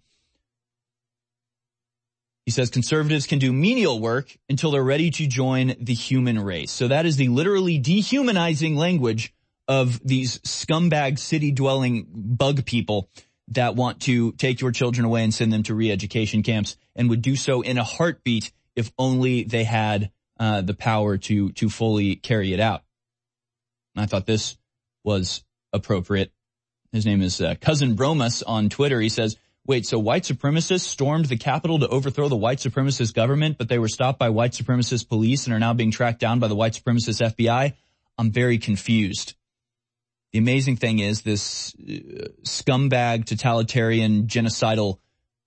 He says conservatives can do menial work until they're ready to join the human race. So that is the literally dehumanizing language of these scumbag city-dwelling bug people that want to take your children away and send them to re-education camps and would do so in a heartbeat if only they had the power to fully carry it out. And I thought this was appropriate. His name is Cousin Bromus on Twitter. He says, wait, so white supremacists stormed the Capitol to overthrow the white supremacist government, but they were stopped by white supremacist police and are now being tracked down by the white supremacist FBI? I'm very confused. The amazing thing is this scumbag, totalitarian, genocidal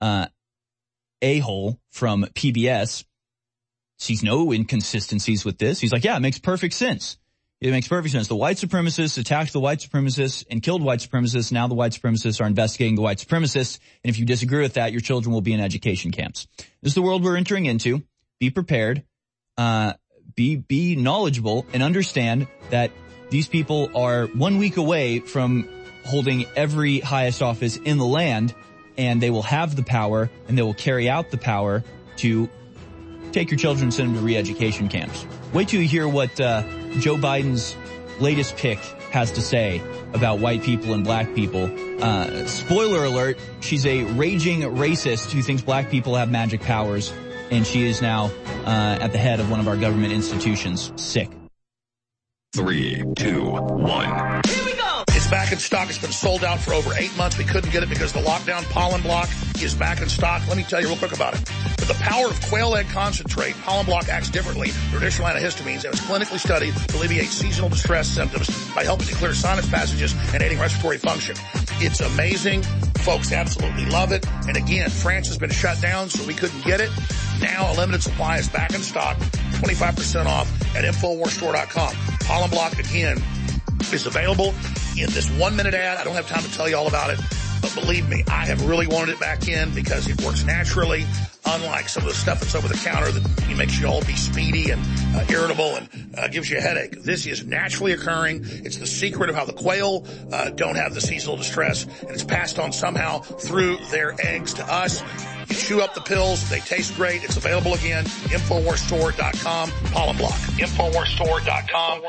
a-hole from PBS sees no inconsistencies with this. He's like, yeah, it makes perfect sense. It makes perfect sense. The white supremacists attacked the white supremacists and killed white supremacists. Now the white supremacists are investigating the white supremacists. And if you disagree with that, your children will be in education camps. This is the world we're entering into. Be prepared. Be knowledgeable and understand that these people are 1 week away from holding every highest office in the land, and they will have the power and they will carry out the power to take your children and send them to re-education camps. Wait till you hear what Joe Biden's latest pick has to say about white people and black people. Spoiler alert, she's a raging racist who thinks black people have magic powers, and she is now at the head of one of our government institutions. Sick. 3, 2, 1. Here we go. It's back in stock. It's been sold out for over 8 months. We couldn't get it because of the lockdown. Pollen Block is back in stock. Let me tell you real quick about it. With the power of quail egg concentrate, Pollen Block acts differently than traditional antihistamines and was clinically studied to alleviate seasonal distress symptoms by helping to clear sinus passages and aiding respiratory function. It's amazing. Folks absolutely love it. And again, France has been shut down, so we couldn't get it. Now a limited supply is back in stock, 25% off at InfoWarsStore.com. Pollen Block, again, is available in this 1-minute ad. I don't have time to tell you all about it, but believe me, I have really wanted it back in because it works naturally, unlike some of the stuff that's over the counter that makes you all be speedy and irritable and gives you a headache. This is naturally occurring. It's the secret of how the quail don't have the seasonal distress, and it's passed on somehow through their eggs to us. You chew up the pills. They taste great. It's available again. InfoWarsStore.com. Pollen Block. InfoWarsStore.com.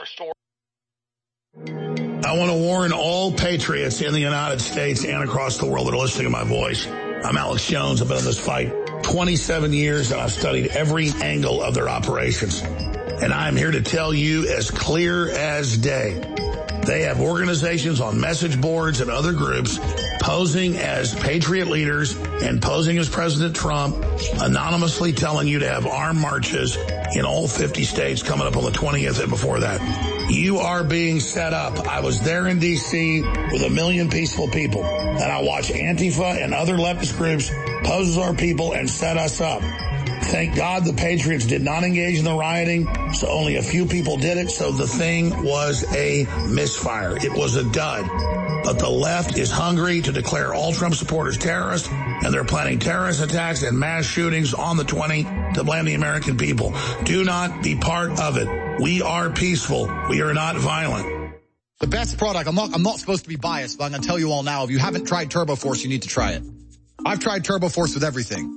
I want to warn all patriots in the United States and across the world that are listening to my voice. I'm Alex Jones. I've been in this fight 27 years, and I've studied every angle of their operations. And I'm here to tell you as clear as day. They have organizations on message boards and other groups posing as patriot leaders and posing as President Trump, anonymously telling you to have armed marches in all 50 states coming up on the 20th and before that. You are being set up. I was there in D.C. with 1 million peaceful people, and I watched Antifa and other leftist groups pose as our people and set us up. Thank God the Patriots did not engage in the rioting, so only a few people did it, so the thing was a misfire. It was a dud. But the left is hungry to declare all Trump supporters terrorists, and they're planning terrorist attacks and mass shootings on the 20th to blame the American people. Do not be part of it. We are peaceful. We are not violent. The best product, I'm not supposed to be biased, but I'm going to tell you all now, if you haven't tried TurboForce, you need to try it. I've tried TurboForce with everything.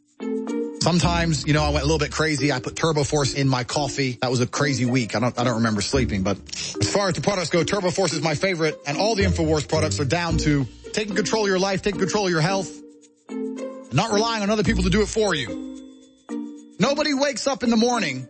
Sometimes, I went a little bit crazy. I put TurboForce in my coffee. That was a crazy week. I don't remember sleeping, but as far as the products go, TurboForce is my favorite, and all the InfoWars products are down to taking control of your life, taking control of your health, and not relying on other people to do it for you. Nobody wakes up in the morning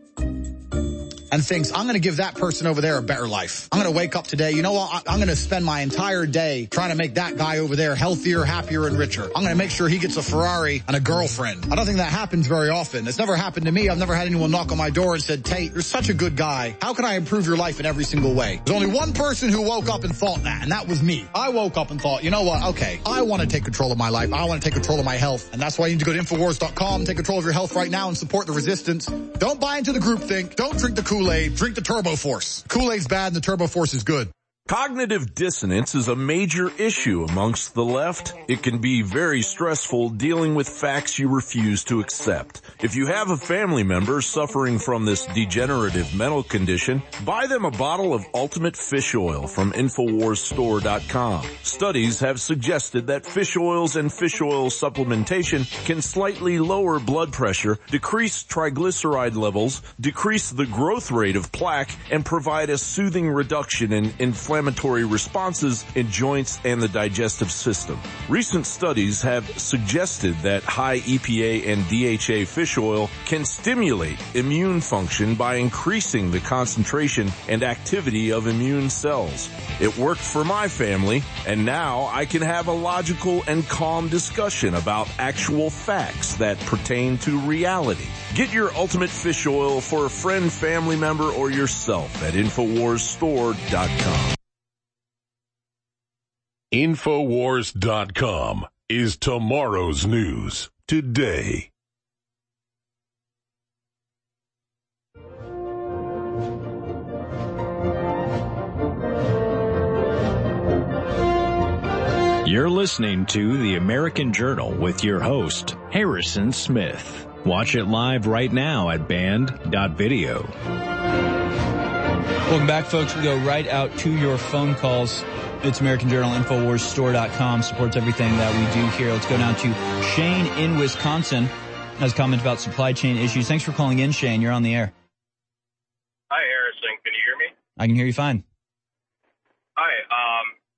and thinks, I'm going to give that person over there a better life. I'm going to wake up today. You know what? I'm going to spend my entire day trying to make that guy over there healthier, happier, and richer. I'm going to make sure he gets a Ferrari and a girlfriend. I don't think that happens very often. It's never happened to me. I've never had anyone knock on my door and said, Tate, you're such a good guy. How can I improve your life in every single way? There's only one person who woke up and thought that, and that was me. I woke up and thought, you know what? Okay, I want to take control of my life. I want to take control of my health. And that's why you need to go to InfoWars.com, take control of your health right now and support the resistance. Don't buy into the groupthink. Don't drink the Kool-Aid. Drink the TurboForce. Kool-Aid's bad and the TurboForce is good. Cognitive dissonance is a major issue amongst the left. It can be very stressful dealing with facts you refuse to accept. If you have a family member suffering from this degenerative mental condition, buy them a bottle of Ultimate Fish Oil from InfoWarsStore.com. Studies have suggested that fish oils and fish oil supplementation can slightly lower blood pressure, decrease triglyceride levels, decrease the growth rate of plaque, and provide a soothing reduction in inflammatory responses in joints and the digestive system. Recent studies have suggested that high EPA and DHA fish oil can stimulate immune function by increasing the concentration and activity of immune cells. It worked for my family, and now I can have a logical and calm discussion about actual facts that pertain to reality. Get your Ultimate Fish Oil for a friend, family member, or yourself at InfoWarsStore.com. InfoWars.com is tomorrow's news today. You're listening to The American Journal with your host, Harrison Smith. Watch it live right now at band.video. Welcome back, folks. We go right out to your phone calls. It's American Journal, InfoWarsStore.com, supports everything that we do here. Let's go down to Shane in Wisconsin. Has a comment about supply chain issues. Thanks for calling in, Shane. You're on the air. Hi, Harrison. Can you hear me? I can hear you fine. Hi.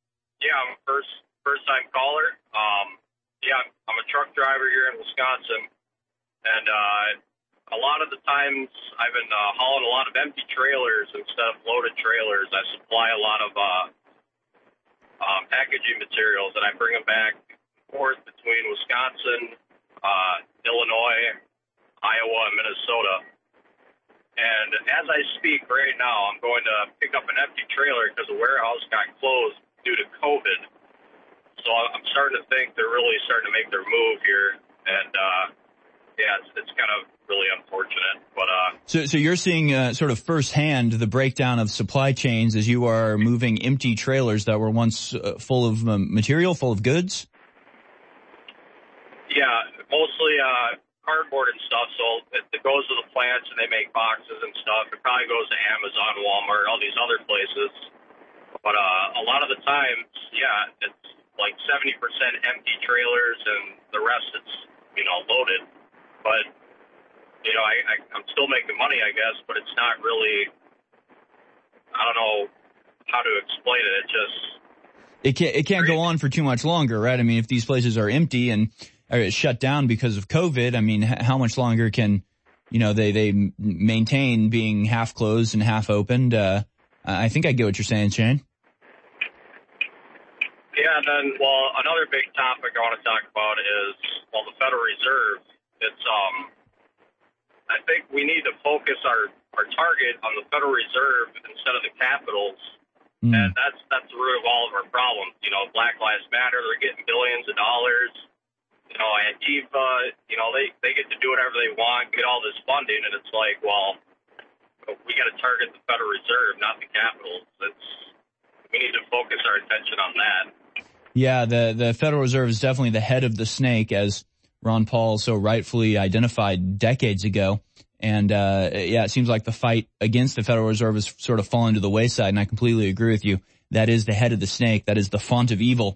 Yeah, I'm a first-time caller. I'm a truck driver here in Wisconsin, and a lot of the times I've been hauling a lot of empty trailers instead of loaded trailers. I supply a lot of packaging materials, and I bring them back and forth between Wisconsin, Illinois, Iowa, and Minnesota. And as I speak right now, I'm going to pick up an empty trailer because the warehouse got closed due to COVID. So I'm starting to think they're really starting to make their move here. And, it's kind of really unfortunate. But So you're seeing sort of firsthand the breakdown of supply chains as you are moving empty trailers that were once full of material, full of goods? Yeah, mostly cardboard and stuff, so it goes to the plants and they make boxes and stuff. It probably goes to Amazon, Walmart, all these other places. But a lot of the times, it's like 70% empty trailers and the rest it's, loaded. But, I'm still making money, I guess, but it's not really, I don't know how to explain it. It can't go on for too much longer, right? I mean, if these places are empty and are shut down because of COVID, I mean, how much longer can, they maintain being half closed and half opened? I think I get what you're saying, Shane. Yeah, and then, another big topic I want to talk about is, the Federal Reserve. It's, I think we need to focus our target on the Federal Reserve instead of the capitals. And that's the root of all of our problems. Black Lives Matter, they're getting billions of dollars. Antifa, they get to do whatever they want, get all this funding, and it's like, we got to target the Federal Reserve, not the capitals. We need to focus our attention on that. Yeah, the Federal Reserve is definitely the head of the snake, as Ron Paul so rightfully identified decades ago. And, it seems like the fight against the Federal Reserve has sort of fallen to the wayside, and I completely agree with you. That is the head of the snake. That is the font of evil.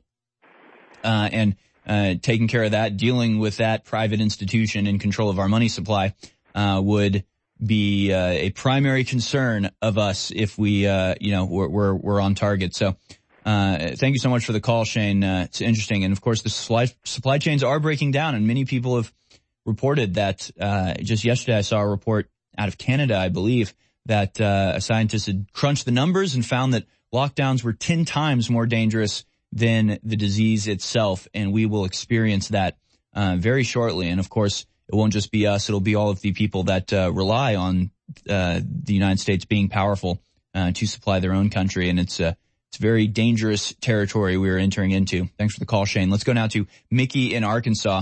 And taking care of that, dealing with that private institution in control of our money supply, would be, a primary concern of us if we, we're on target. So, thank you so much for the call, Shane. It's interesting. And of course, the supply chains are breaking down, and many people have reported that, just yesterday I saw a report out of Canada, I believe, that, a scientist had crunched the numbers and found that lockdowns were 10 times more dangerous than the disease itself. And we will experience that, very shortly. And of course, it won't just be us. It'll be all of the people that, rely on, the United States being powerful, to supply their own country. And it's very dangerous territory we are entering into. Thanks for the call, Shane. Let's go now to Mickey in Arkansas.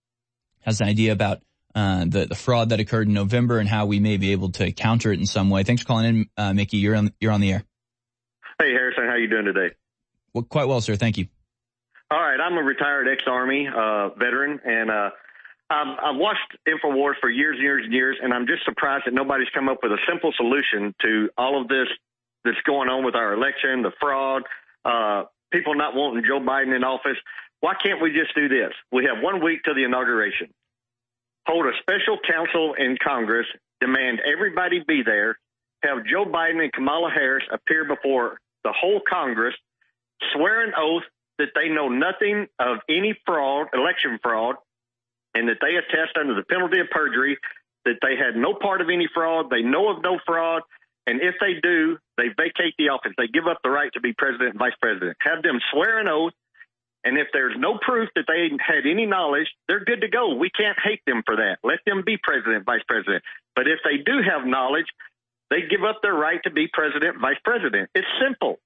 Has an idea about the fraud that occurred in November and how we may be able to counter it in some way. Thanks for calling in, Mickey. You're on the air. Hey, Harrison, how you doing today? Well, quite well, sir. Thank you. All right, I'm a retired ex-Army veteran, and I've watched InfoWars for years and years and years, and I'm just surprised that nobody's come up with a simple solution to all of this that's going on with our election, the fraud, people not wanting Joe Biden in office. Why can't we just do this? We have 1 week to the inauguration. Hold a special council in Congress, demand everybody be there, have Joe Biden and Kamala Harris appear before the whole Congress, swear an oath that they know nothing of any fraud, election fraud, and that they attest under the penalty of perjury that they had no part of any fraud, they know of no fraud, and if they do, they vacate the office. They give up the right to be president and vice president. Have them swear an oath, and if there's no proof that they had any knowledge, they're good to go. We can't hate them for that. Let them be president, vice president. But if they do have knowledge, they give up their right to be president, vice president. It's simple.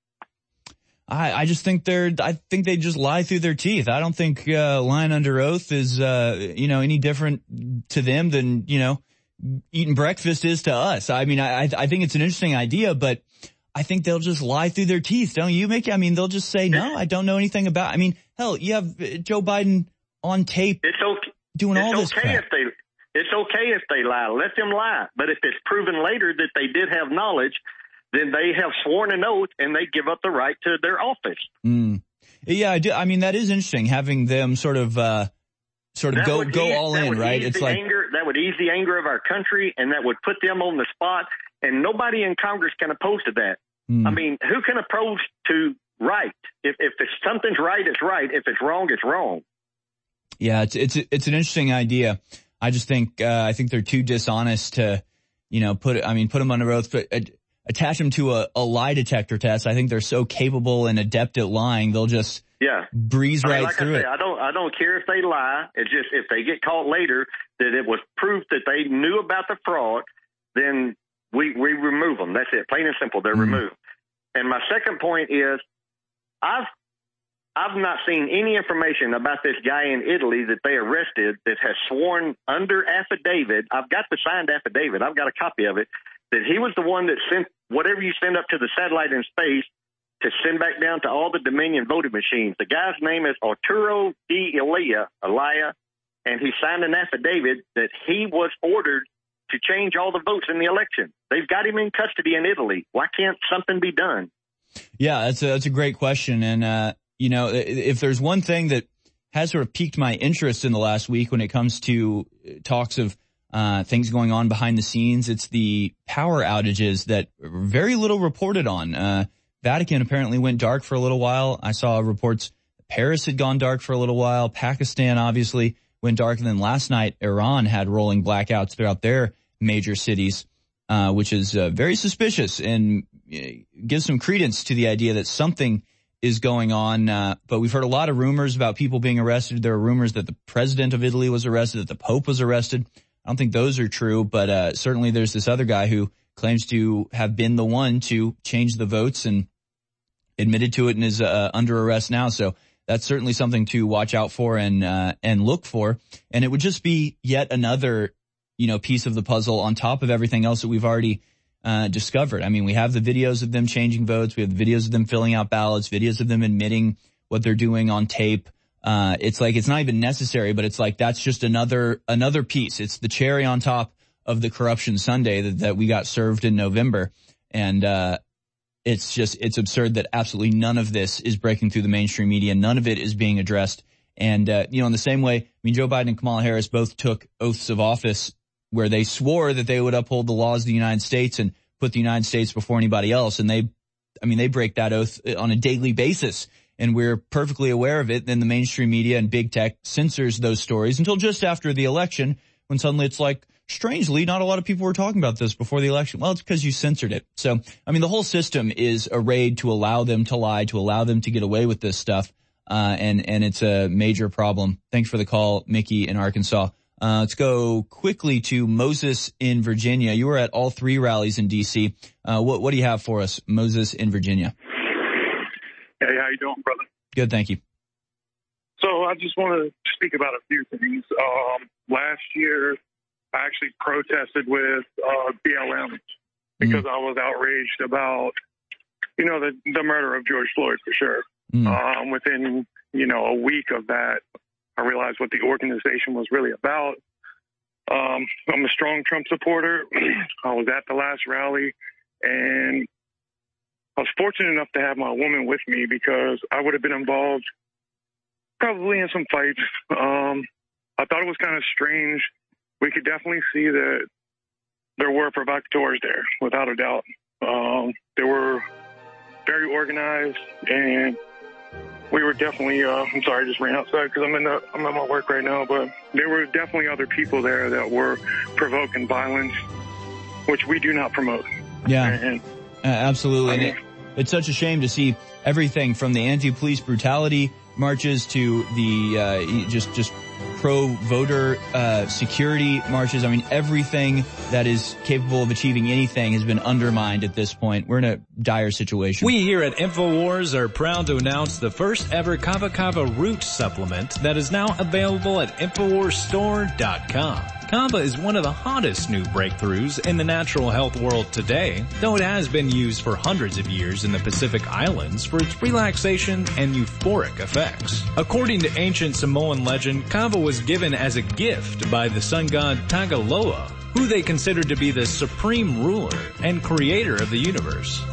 I just think I think they just lie through their teeth. I don't think, lying under oath is, any different to them than, eating breakfast is to us. I mean, I think it's an interesting idea, but I think they'll just lie through their teeth. Don't you, Mickey? I mean, they'll just say, no, I don't know anything about, I mean, hell, you have Joe Biden on tape doing all this crap. It's okay if they lie. Let them lie. But if it's proven later that they did have knowledge, then they have sworn an oath and they give up the right to their office. Yeah, I do. I mean, that is interesting, having them sort of go all in, right? It's like that would ease the anger of our country, and that would put them on the spot. And nobody in Congress can oppose to that. I mean, who can oppose to right. If something's right, it's right. If it's wrong, it's wrong. Yeah, it's an interesting idea. I just think I think they're too dishonest to, put them under oath, but attach them to a lie detector test. I think they're so capable and adept at lying, they'll just breeze right through it. I don't care if they lie. It's just if they get caught later that it was proof that they knew about the fraud, then we remove them. That's it. Plain and simple. They're removed. And my second point is I've not seen any information about this guy in Italy that they arrested that has sworn under affidavit. I've got the signed affidavit. I've got a copy of it, that he was the one that sent whatever you send up to the satellite in space to send back down to all the Dominion voting machines. The guy's name is Arturo Di Elia, and he signed an affidavit that he was ordered to change all the votes in the election. They've got him in custody in Italy. Why can't something be done? Yeah, that's a great question. And, if there's one thing that has sort of piqued my interest in the last week when it comes to talks of things going on behind the scenes, it's the power outages that very little reported on. Vatican apparently went dark for a little while. I saw reports Paris had gone dark for a little while. Pakistan obviously went dark. And then last night, Iran had rolling blackouts throughout their major cities, which is very suspicious and gives some credence to the idea that something is going on. But we've heard a lot of rumors about people being arrested. There are rumors that the president of Italy was arrested, that the Pope was arrested. I don't think those are true, but certainly there's this other guy who claims to have been the one to change the votes and admitted to it and is under arrest now. So that's certainly something to watch out for and look for. And it would just be yet another, piece of the puzzle on top of everything else that we've already discovered. I mean, we have the videos of them changing votes. We have the videos of them filling out ballots, videos of them admitting what they're doing on tape. It's like, it's not even necessary, but it's like, that's just another piece. It's the cherry on top of the corruption sundae that we got served in November. And, it's absurd that absolutely none of this is breaking through the mainstream media. None of it is being addressed. And, in the same way, Joe Biden and Kamala Harris both took oaths of office where they swore that they would uphold the laws of the United States and put the United States before anybody else. And they break that oath on a daily basis. And we're perfectly aware of it. Then the mainstream media and big tech censors those stories until just after the election, when suddenly it's like, strangely, not a lot of people were talking about this before the election. Well, it's because you censored it. So, the whole system is arrayed to allow them to lie, to allow them to get away with this stuff. And it's a major problem. Thanks for the call, Mickey in Arkansas. Let's go quickly to Moses in Virginia. You were at all three rallies in D.C. What do you have for us, Moses in Virginia? Hey, how you doing, brother? Good, thank you. So I just want to speak about a few things. Last year, I actually protested with BLM because I was outraged about, the murder of George Floyd, for sure. Within, a week of that, I realized what the organization was really about. I'm a strong Trump supporter. I was at the last rally, and I was fortunate enough to have my woman with me because I would have been involved probably in some fights. I thought it was kind of strange. We could definitely see that there were provocateurs there, without a doubt. They were very organized, and we were definitely, I'm sorry, I just ran outside because I'm at my work right now, but there were definitely other people there that were provoking violence, which we do not promote. Yeah, absolutely. And it's such a shame to see everything from the anti-police brutality marches to the just pro-voter security marches. Everything that is capable of achieving anything has been undermined at this point. We're in a dire situation. We here at InfoWars are proud to announce the first ever Kava Kava root supplement that is now available at InfoWarsStore.com. Kava is one of the hottest new breakthroughs in the natural health world today, though it has been used for hundreds of years in the Pacific Islands for its relaxation and euphoric effects. According to ancient Samoan legend, Kava was given as a gift by the sun god Tagaloa, who they considered to be the supreme ruler and creator of the universe.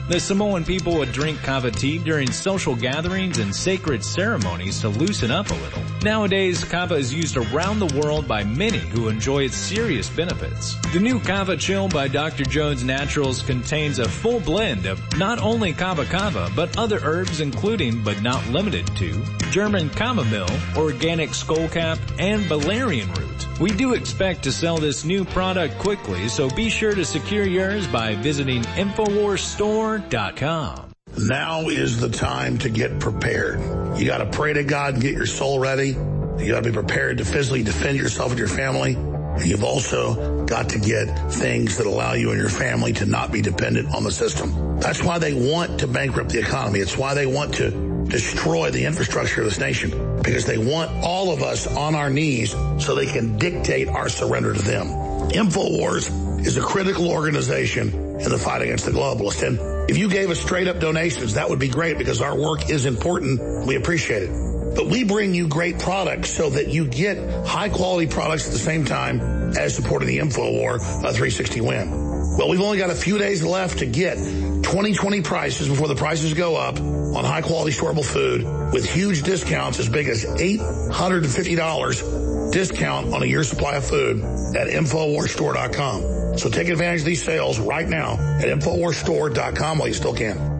The Samoan people would drink kava tea during social gatherings and sacred ceremonies to loosen up a little. Nowadays, kava is used around the world by many who enjoy its serious benefits. The new Kava Chill by Dr. Jones Naturals contains a full blend of not only kava, but other herbs including, but not limited to, German chamomile, organic skullcap, and valerian root. We do expect to sell this new product quickly, so be sure to secure yours by visiting InfoWarsStore.com. Now is the time to get prepared. You got to pray to God and get your soul ready. You got to be prepared to physically defend yourself and your family. And you've also got to get things that allow you and your family to not be dependent on the system. That's why they want to bankrupt the economy. It's why they want to destroy the infrastructure of this nation, because they want all of us on our knees so they can dictate our surrender to them. InfoWars is a critical organization in the fight against the globalists. And if you gave us straight up donations, that would be great, because our work is important. We appreciate it. But we bring you great products so that you get high quality products at the same time as supporting the InfoWar 360 Win. Well, we've only got a few days left to get 2020 prices before the prices go up on high quality storable food with huge discounts as big as $850 discount on a year's supply of food at InfoWarsStore.com. So take advantage of these sales right now at InfoWarsStore.com while you still can.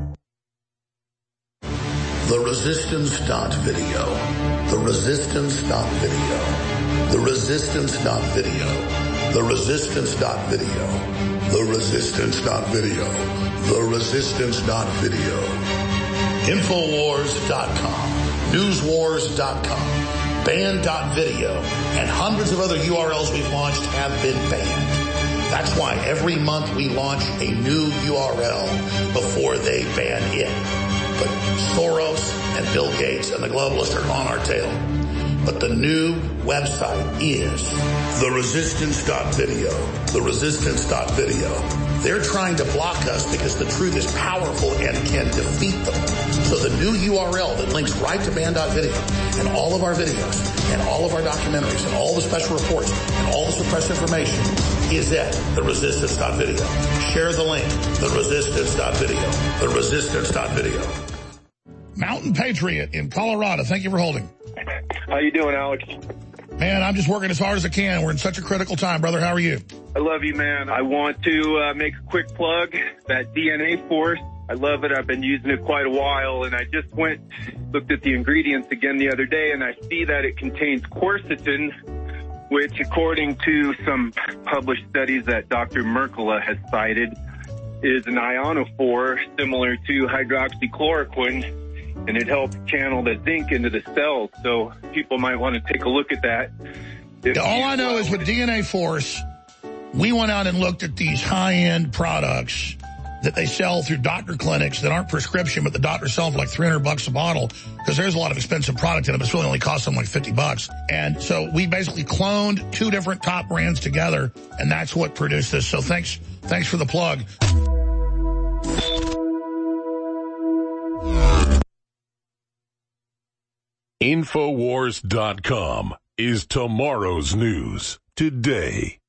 The Resistance.video. The Resistance.video. The Resistance.video. The Resistance.video. The Resistance.video. The Resistance.video. Infowars.com. Newswars.com. Banned.video. And hundreds of other URLs we've launched have been banned. That's why every month we launch a new URL before they ban it. But Soros and Bill Gates and the globalists are on our tail. But the new website is theresistance.video. Theresistance.video. They're trying to block us because the truth is powerful and can defeat them. So the new URL that links right to ban.video and all of our videos and all of our documentaries and all the special reports and all the suppressed information is at theresistance.video. Share the link, theresistance.video. Theresistance.video. Mountain Patriot in Colorado. Thank you for holding. How you doing, Alex? Man, I'm just working as hard as I can. We're in such a critical time, brother. How are you? I love you, man. I want to make a quick plug. That DNA Force, I love it. I've been using it quite a while, and I just looked at the ingredients again the other day, and I see that it contains quercetin, which, according to some published studies that Dr. Mercola has cited, is an ionophore similar to hydroxychloroquine, and it helps channel the zinc into the cells. So people might want to take a look at that. All I know is with DNA Force, we went out and looked at these high-end products that they sell through doctor clinics that aren't prescription, but the doctors sell them for like $300 a bottle, because there's a lot of expensive product in them. It's really only costs them like $50. And so we basically cloned two different top brands together, and that's what produced this. So thanks for the plug. Infowars.com is tomorrow's news today.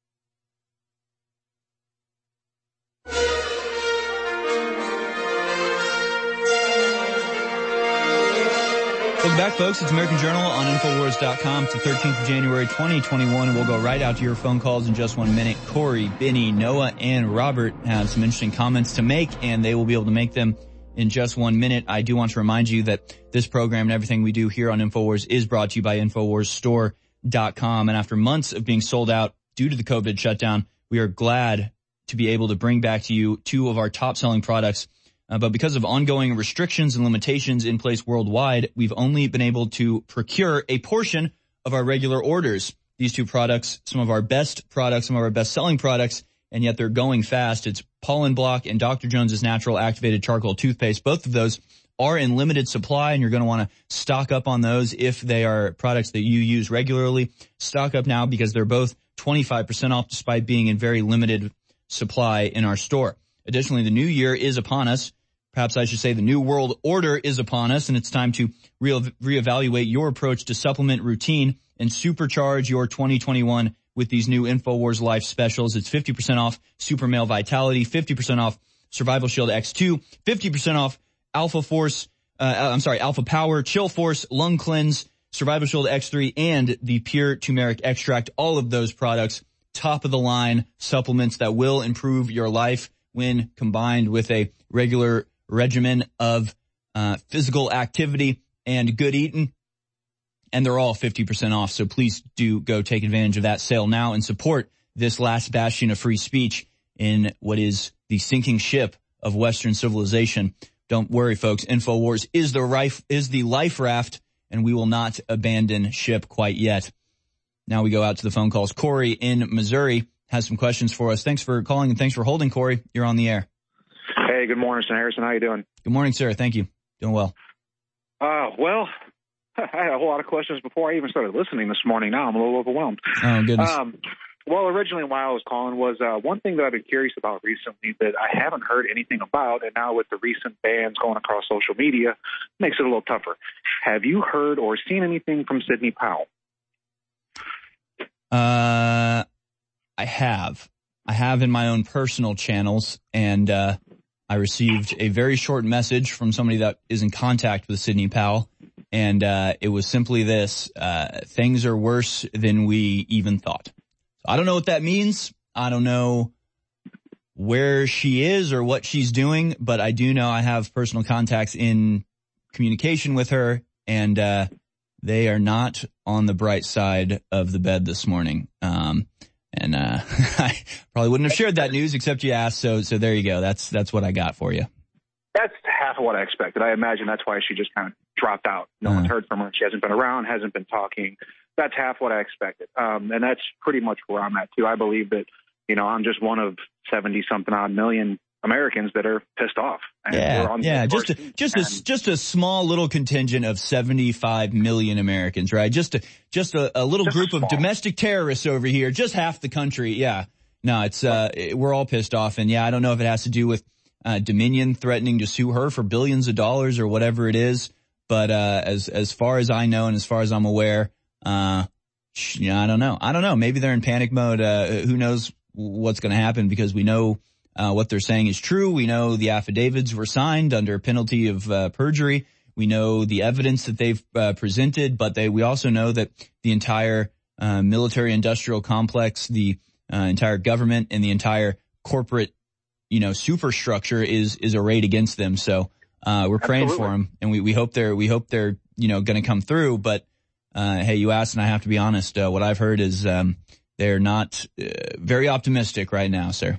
Welcome back, folks. It's American Journal on Infowars.com. It's the 13th of January, 2021, and we'll go right out to your phone calls in just 1 minute. Corey, Benny, Noah, and Robert have some interesting comments to make, and they will be able to make them in just 1 minute. I do want to remind you that this program and everything we do here on InfoWars is brought to you by InfoWarsStore.com. And after months of being sold out due to the COVID shutdown, we are glad to be able to bring back to you two of our top-selling products. But because of ongoing restrictions and limitations in place worldwide, we've only been able to procure a portion of our regular orders. These two products, some of our best products, some of our best-selling products, and yet they're going fast. It's Pollen Block and Dr. Jones's Natural Activated Charcoal Toothpaste. Both of those are in limited supply, and you're going to want to stock up on those if they are products that you use regularly. Stock up now because they're both 25% off despite being in very limited supply in our store. Additionally, the new year is upon us. Perhaps I should say the new world order is upon us, and it's time to reevaluate your approach to supplement routine and supercharge your 2021 with these new InfoWars Life specials. It's 50% off Super Male Vitality, 50% off Survival Shield X2, 50% off Alpha Power, Chill Force, Lung Cleanse, Survival Shield X3, and the Pure Turmeric Extract. All of those products, top of the line supplements that will improve your life when combined with a regular regimen of physical activity and good eating. And they're all 50% off. So please do go take advantage of that sale now and support this last bastion of free speech in what is the sinking ship of Western civilization. Don't worry, folks. InfoWars is the life raft, and we will not abandon ship quite yet. Now we go out to the phone calls. Corey in Missouri has some questions for us. Thanks for calling and thanks for holding, Corey. You're on the air. Hey, good morning, Mr. Harrison. How you doing? Good morning, sir. Thank you. Doing well. Well, I had a whole lot of questions before I even started listening this morning. Now I'm a little overwhelmed. Oh, goodness. Well, originally why I was calling was one thing that I've been curious about recently that I haven't heard anything about, and now with the recent bans going across social media, makes it a little tougher. Have you heard or seen anything from Sidney Powell? I have in my own personal channels, and I received a very short message from somebody that is in contact with Sidney Powell, and it was simply this: things are worse than we even thought. I don't know what that means. I don't know where she is or what she's doing, but I do know I have personal contacts in communication with her, and they are not on the bright side of the bed this morning. I probably wouldn't have shared that news except you asked, so there you go. That's what I got for you. That's half of what I expected. I imagine that's why she just kind of dropped out. No one's heard from her. She hasn't been around, hasn't been talking. That's half what I expected. And that's pretty much where I'm at, too. I believe that, I'm just one of 70-something odd million Americans that are pissed off. And just a small little contingent of 75 million Americans, right? Just a little group of domestic terrorists over here, just half the country. Yeah. No, it's we're all pissed off. And yeah, I don't know if it has to do with Dominion threatening to sue her for billions of dollars or whatever it is. But as far as I know and as far as I'm aware, I don't know. Maybe they're in panic mode. Who knows what's going to happen, because we know what they're saying is true. We know the affidavits were signed under penalty of perjury. We know the evidence that they've presented, but we also know that the entire military-industrial complex, the entire government, and the entire corporate, superstructure is arrayed against them. So we're praying for them, and we hope they're going to come through. But hey, you asked, and I have to be honest. What I've heard is they're not very optimistic right now, sir.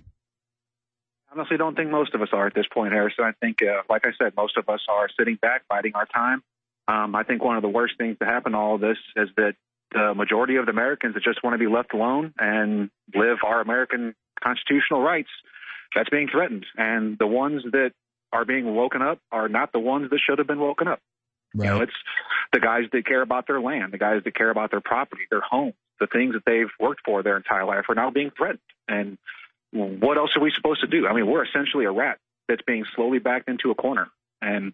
I honestly don't think most of us are at this point, Harrison. I think, like I said, most of us are sitting back, biding our time. I think one of the worst things to happen to all of this is that the majority of the Americans that just want to be left alone and live our American constitutional rights, that's being threatened. And the ones that are being woken up are not the ones that should have been woken up. Right. It's the guys that care about their land, the guys that care about their property, their homes, the things that they've worked for their entire life are now being threatened. And what else are we supposed to do? I mean, we're essentially a rat that's being slowly backed into a corner. And,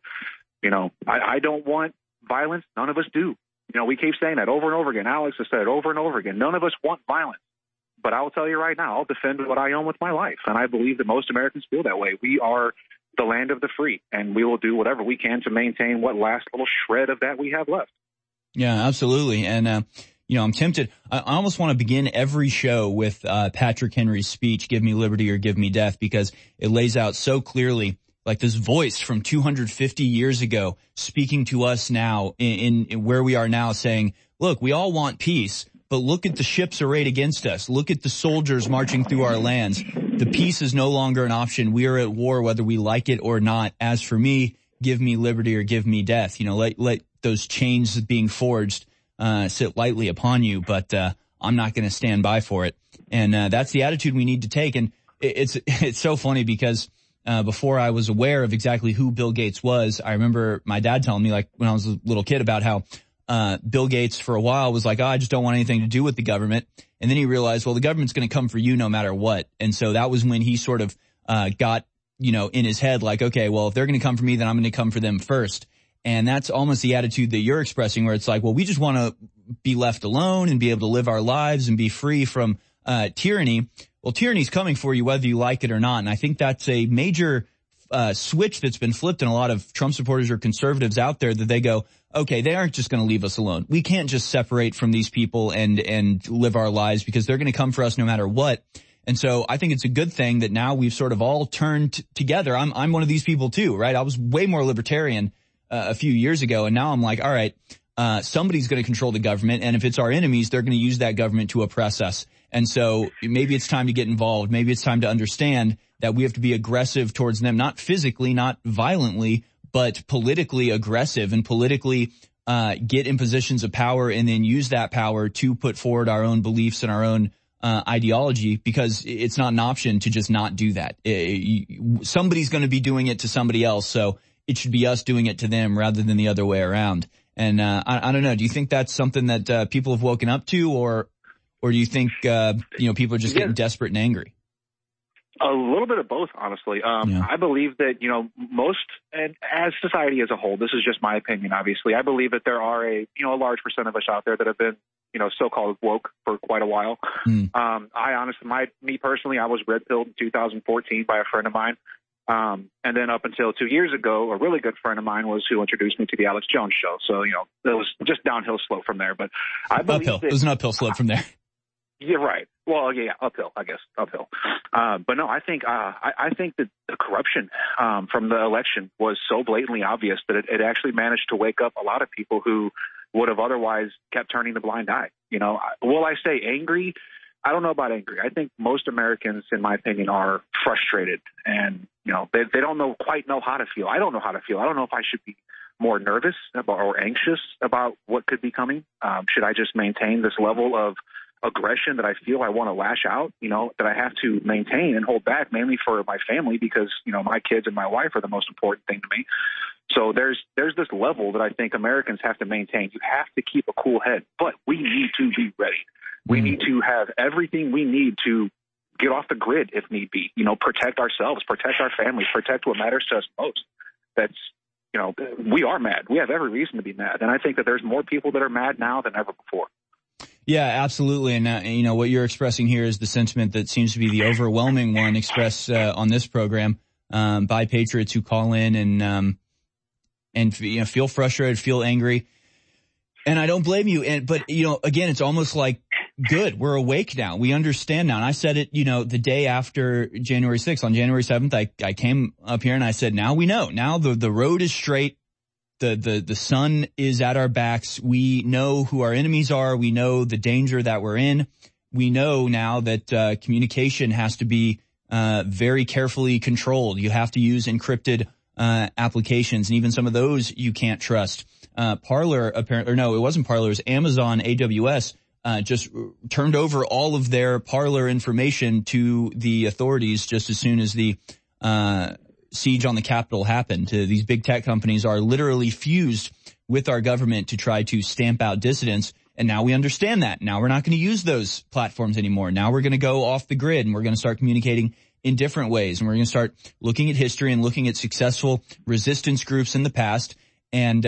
I don't want violence. None of us do. We keep saying that over and over again. Alex has said it over and over again. None of us want violence. But I will tell you right now, I'll defend what I own with my life. And I believe that most Americans feel that way. We are the land of the free, and we will do whatever we can to maintain what last little shred of that we have left. Yeah, absolutely. And, I'm tempted. I almost want to begin every show with Patrick Henry's speech, "Give me liberty or give me death," because it lays out so clearly, like this voice from 250 years ago speaking to us now in where we are now, saying, look, we all want peace, but look at the ships arrayed against us. Look at the soldiers marching through our lands. The peace is no longer an option. We are at war whether we like it or not. As for me, give me liberty or give me death. Let those chains being forged sit lightly upon you, but I'm not going to stand by for it. And that's the attitude we need to take. And it's so funny because before I was aware of exactly who Bill Gates was, I remember my dad telling me, like, when I was a little kid, about how Bill Gates for a while was like, I just don't want anything to do with the government. And then he realized, well, the government's going to come for you no matter what. And so that was when he sort of got, in his head, like, okay, well, if they're going to come for me, then I'm going to come for them first. And that's almost the attitude that you're expressing, where it's like, well, we just want to be left alone and be able to live our lives and be free from tyranny. Well, tyranny's coming for you whether you like it or not. And I think that's a major switch that's been flipped in a lot of Trump supporters or conservatives out there, that they go, okay, they aren't just going to leave us alone. We can't just separate from these people and live our lives, because they're going to come for us no matter what. And so I think it's a good thing that now we've sort of all turned together. I'm one of these people too, right? I was way more libertarian a few years ago, and now I'm like, all right, somebody's going to control the government, and if it's our enemies, they're going to use that government to oppress us. And so maybe it's time to get involved. Maybe it's time to understand that we have to be aggressive towards them, not physically, not violently, but politically aggressive, and politically get in positions of power, and then use that power to put forward our own beliefs and our own ideology, because it's not an option to just not do that. Somebody's going to be doing it to somebody else, so it should be us doing it to them rather than the other way around. And I don't know. Do you think that's something that people have woken up to, or do you think people are just getting desperate and angry? A little bit of both, honestly. I believe that, most, and as society as a whole, this is just my opinion, obviously, I believe that there are a large percent of us out there that have been, so-called woke for quite a while. Me personally, I was red-pilled in 2014 by a friend of mine. And then up until 2 years ago, a really good friend of mine was who introduced me to the Alex Jones show. So, it was just downhill slope from there. But I believe uphill. It was an uphill slope from there. Yeah, right. Well, yeah, uphill, I guess, uphill. But no, I think that the corruption from the election was so blatantly obvious that it actually managed to wake up a lot of people who would have otherwise kept turning the blind eye. Will I say angry? I don't know about angry. I think most Americans, in my opinion, are frustrated, and they don't quite know how to feel. I don't know how to feel. I don't know if I should be more nervous or anxious about what could be coming. Should I just maintain this level of aggression that I feel I want to lash out, that I have to maintain and hold back, mainly for my family, because, my kids and my wife are the most important thing to me. So there's this level that I think Americans have to maintain. You have to keep a cool head, but we need to be ready. We need to have everything we need to get off the grid if need be, protect ourselves, protect our families, protect what matters to us most. That's, we are mad. We have every reason to be mad. And I think that there's more people that are mad now than ever before. Yeah, absolutely. And, what you're expressing here is the sentiment that seems to be the overwhelming one expressed on this program by patriots who call in and feel frustrated, feel angry. And I don't blame you. But again, it's almost like, good, we're awake now. We understand now. And I said it, the day after January 6th. On January 7th, I came up here and I said, now we know. Now the road is straight. The sun is at our backs. We know who our enemies are. We know the danger that we're in. We know now that communication has to be very carefully controlled. You have to use encrypted applications, and even some of those you can't trust. Parler, apparently, or no, it wasn't Parler. It was Amazon AWS just turned over all of their Parler information to the authorities just as soon as the siege on the Capitol happened. These big tech companies are literally fused with our government to try to stamp out dissidents. And now we understand that. Now we're not going to use those platforms anymore. Now we're going to go off the grid, and we're going to start communicating in different ways. And we're going to start looking at history and looking at successful resistance groups in the past. And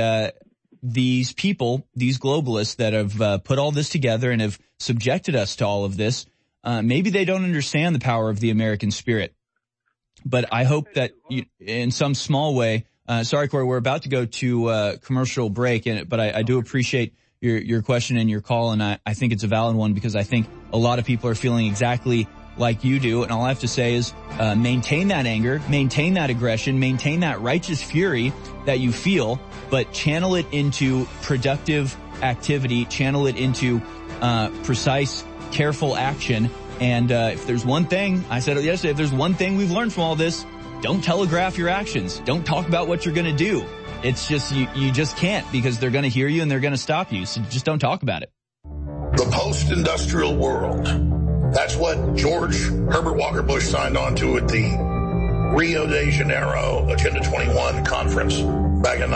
these people, these globalists that have put all this together and have subjected us to all of this, maybe they don't understand the power of the American spirit. But I hope that in some small way, sorry, Corey, we're about to go to a commercial break, but I do appreciate your question and your call, and I think it's a valid one, because I think a lot of people are feeling exactly like you do. And all I have to say is maintain that anger, maintain that aggression, maintain that righteous fury that you feel, but channel it into productive activity, channel it into precise, careful action. And if there's one thing, I said it yesterday, if there's one thing we've learned from all this, don't telegraph your actions. Don't talk about what you're going to do. It's just, you just can't, because they're going to hear you and they're going to stop you. So just don't talk about it. The post-industrial world. That's what George Herbert Walker Bush signed on to at the Rio de Janeiro Agenda 21 conference back in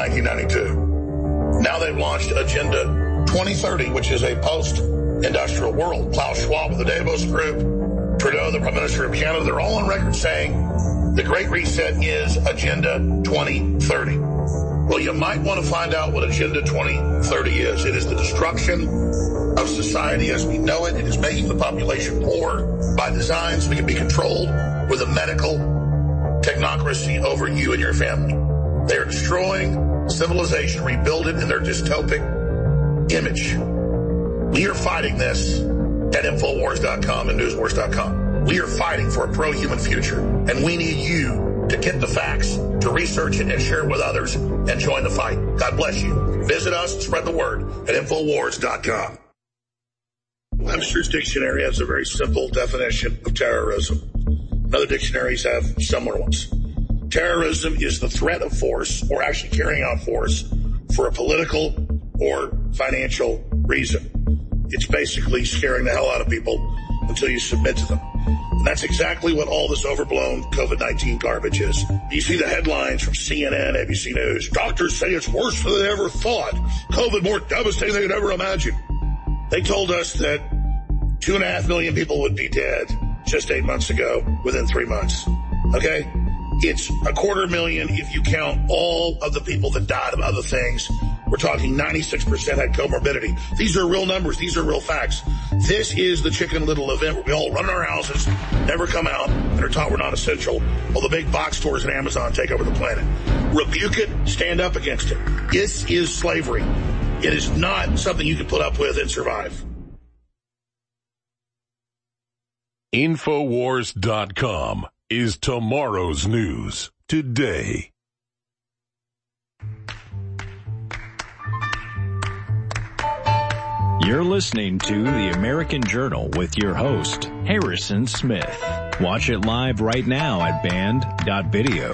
1992. Now they've launched Agenda 2030, which is a post-industrial world. Klaus Schwab of the Davos Group, Trudeau, the Prime Minister of Canada, they're all on record saying the Great Reset is Agenda 2030. Well, you might want to find out what Agenda 2030 is. It is the destruction of society as we know it. It is making the population poor by design so we can be controlled with a medical technocracy over you and your family. They are destroying civilization, rebuild it in their dystopic image. We are fighting this at Infowars.com and Newswars.com. We are fighting for a pro-human future, and we need you to get the facts, to research it and share it with others, and join the fight. God bless you. Visit us and spread the word at Infowars.com. Webster's Dictionary has a very simple definition of terrorism. Other dictionaries have similar ones. Terrorism is the threat of force, or actually carrying out force, for a political or financial reason. It's basically scaring the hell out of people until you submit to them. And that's exactly what all this overblown COVID-19 garbage is. You see the headlines from CNN, ABC News. Doctors say it's worse than they ever thought. COVID more devastating than they could ever imagine. They told us that 2.5 million people would be dead just 8 months ago within 3 months. Okay? It's 250,000 if you count all of the people that died of other things. We're talking 96% had comorbidity. These are real numbers. These are real facts. This is the Chicken Little event where we all run in our houses, never come out, and are taught we're not essential, while the big box stores and Amazon take over the planet. Rebuke it. Stand up against it. This is slavery. It is not something you can put up with and survive. Infowars.com is tomorrow's news today. You're listening to The American Journal with your host, Harrison Smith. Watch it live right now at band.video.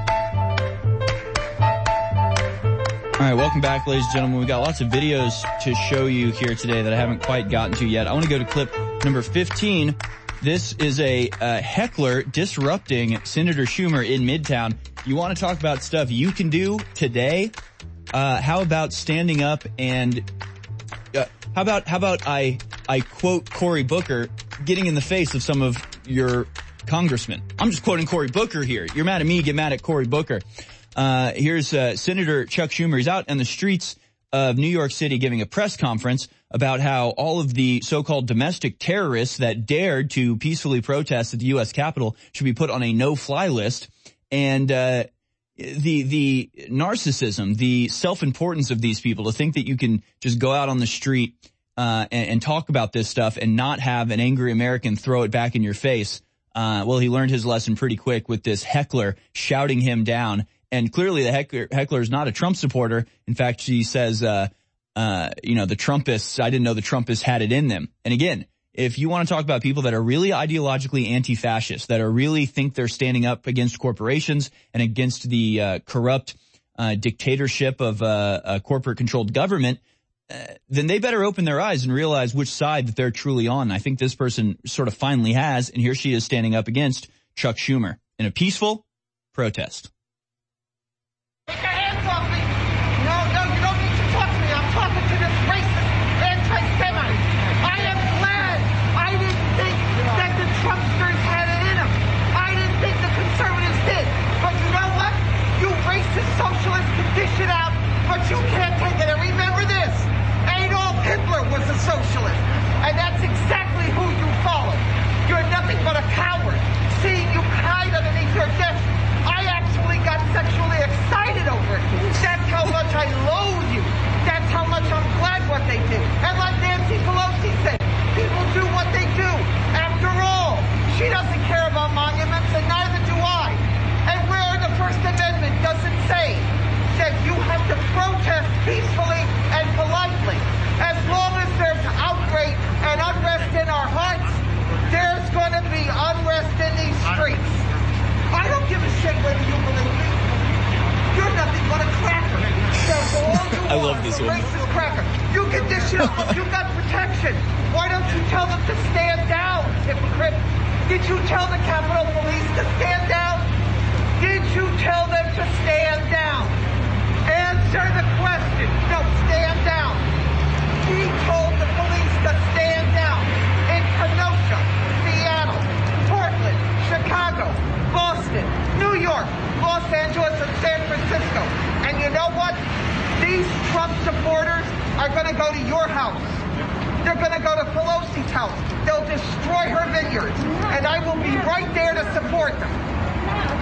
All right, welcome back, ladies and gentlemen. We've got lots of videos to show you here today that I haven't quite gotten to yet. I want to go to clip number 15. This is a heckler disrupting Senator Schumer in Midtown. You want to talk about stuff you can do today? How about standing up and how about I quote Cory Booker, getting in the face of some of your congressmen? I'm just quoting Cory Booker here. You're mad at me, get mad at Cory Booker. Here's Senator Chuck Schumer. He's out in the streets of New York City giving a press conference about how all of the so-called domestic terrorists that dared to peacefully protest at the U.S. Capitol should be put on a no-fly list. And the narcissism, the self-importance of these people to think that you can just go out on the street and talk about this stuff and not have an angry American throw it back in your face. Well, he learned his lesson pretty quick with this heckler shouting him down. And clearly the heckler is not a Trump supporter. In fact, she says, the Trumpists, I didn't know the Trumpists had it in them. And again, if you want to talk about people that are really ideologically anti-fascist, that are really think they're standing up against corporations and against the corrupt dictatorship of a corporate-controlled government, then they better open their eyes and realize which side that they're truly on. I think this person sort of finally has, and here she is standing up against Chuck Schumer in a peaceful protest. Take your hands off me! No, you don't need to talk to me. I'm talking to this racist anti-Semite. I am glad I didn't think that the Trumpsters had it in them. I didn't think the conservatives did. But you know what? You racist socialists can dish it out, but you can't take it. And remember this, Adolf Hitler was a socialist. And that's exactly who you follow. You're nothing but a coward. Seeing you hide underneath your desk, I actually got sexually excited over it. That's how much I loathe you. That's how much I'm glad what they did. And like Nancy Pelosi said, people do what they do. After all, she doesn't care about monuments, and neither do I. And where the First Amendment doesn't say that you have to protest peacefully and politely. As long as there's outrage and unrest in our hearts, there's going to be unrest in these streets. I don't give a shit whether you believe me. You're nothing but a cracker. I love this one. Racist cracker. You can dish it up. You got protection. Why don't you tell them to stand down, hypocrite? Did you tell the Capitol Police to stand down? Did you tell them to stand down? Answer the question. No, stand down. He told the police to stand down in Kenosha, Seattle, Portland, Chicago, Boston, New York, Los Angeles, and San Francisco. And you know what? These Trump supporters are going to go to your house. They're going to go to Pelosi's house. They'll destroy her vineyards. And I will be right there to support them.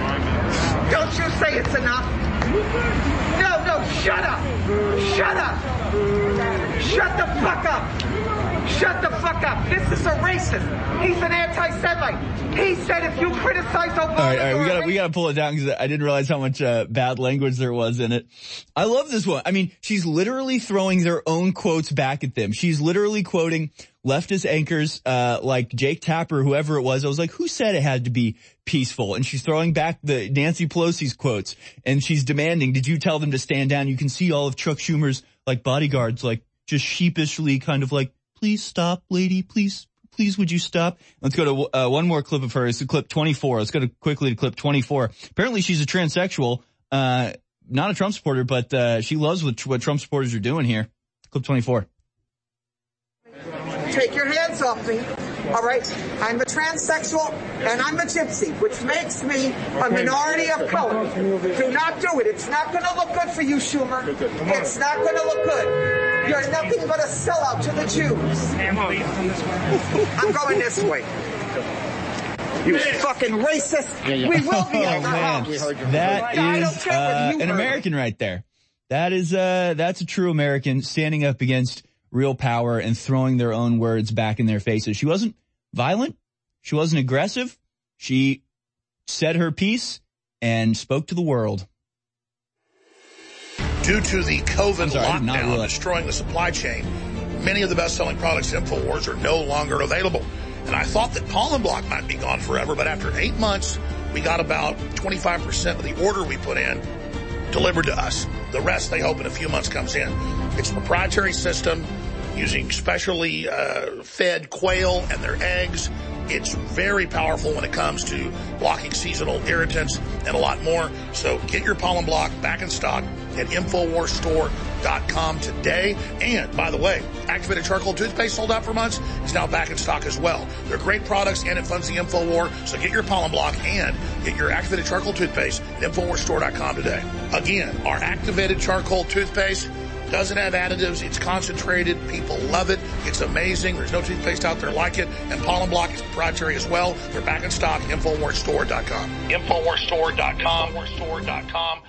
Don't you say it's enough. No, shut up. Shut up. Shut the fuck up. Shut the fuck up. This is a racist. He's an anti-Semite. He said if you criticize Obama... All right, we gotta pull it down because I didn't realize how much bad language there was in it. I love this one. I mean, she's literally throwing their own quotes back at them. She's literally quoting leftist anchors like Jake Tapper, whoever it was. I was like, who said it had to be peaceful? And she's throwing back the Nancy Pelosi's quotes, and she's demanding, did you tell them to stand down? You can see all of Chuck Schumer's like bodyguards like just sheepishly kind of like, please stop, lady, please would you stop? Let's go to one more clip of hers, clip 24. Let's go quickly to clip 24. Apparently she's a transsexual, not a Trump supporter, but she loves what Trump supporters are doing here. Clip 24. Take your hands off me, all right? I'm a transsexual and I'm a gypsy, which makes me a minority of color. Do not do it. It's not going to look good for you, Schumer. It's not going to look good. You're nothing but a sellout to the Jews. I'm going this way. You fucking racist. We will be at your house. That is an American right there. That's a true American standing up against real power and throwing their own words back in their faces. She wasn't violent. She wasn't aggressive. She said her piece and spoke to the world. Due to the COVID lockdown destroying the supply chain, many of the best-selling products at InfoWars are no longer available. And I thought that Pollen Block might be gone forever, but after 8 months, we got about 25% of the order we put in delivered to us. The rest, they hope, in a few months comes in. It's a proprietary system using specially fed quail and their eggs. It's very powerful when it comes to blocking seasonal irritants and a lot more. So get your Pollen Block back in stock at InfoWarsStore.com today. And, by the way, activated charcoal toothpaste sold out for months is now back in stock as well. They're great products, and it funds the InfoWar. So get your Pollen Block and get your activated charcoal toothpaste at InfoWarsStore.com today. Again, our activated charcoal toothpaste doesn't have additives. It's concentrated. People love it. It's amazing. There's no toothpaste out there like it. And Pollen Block is proprietary as well. They're back in stock. InfoWarsStore.com. InfoWarsStore.com. InfoWarsStore.com.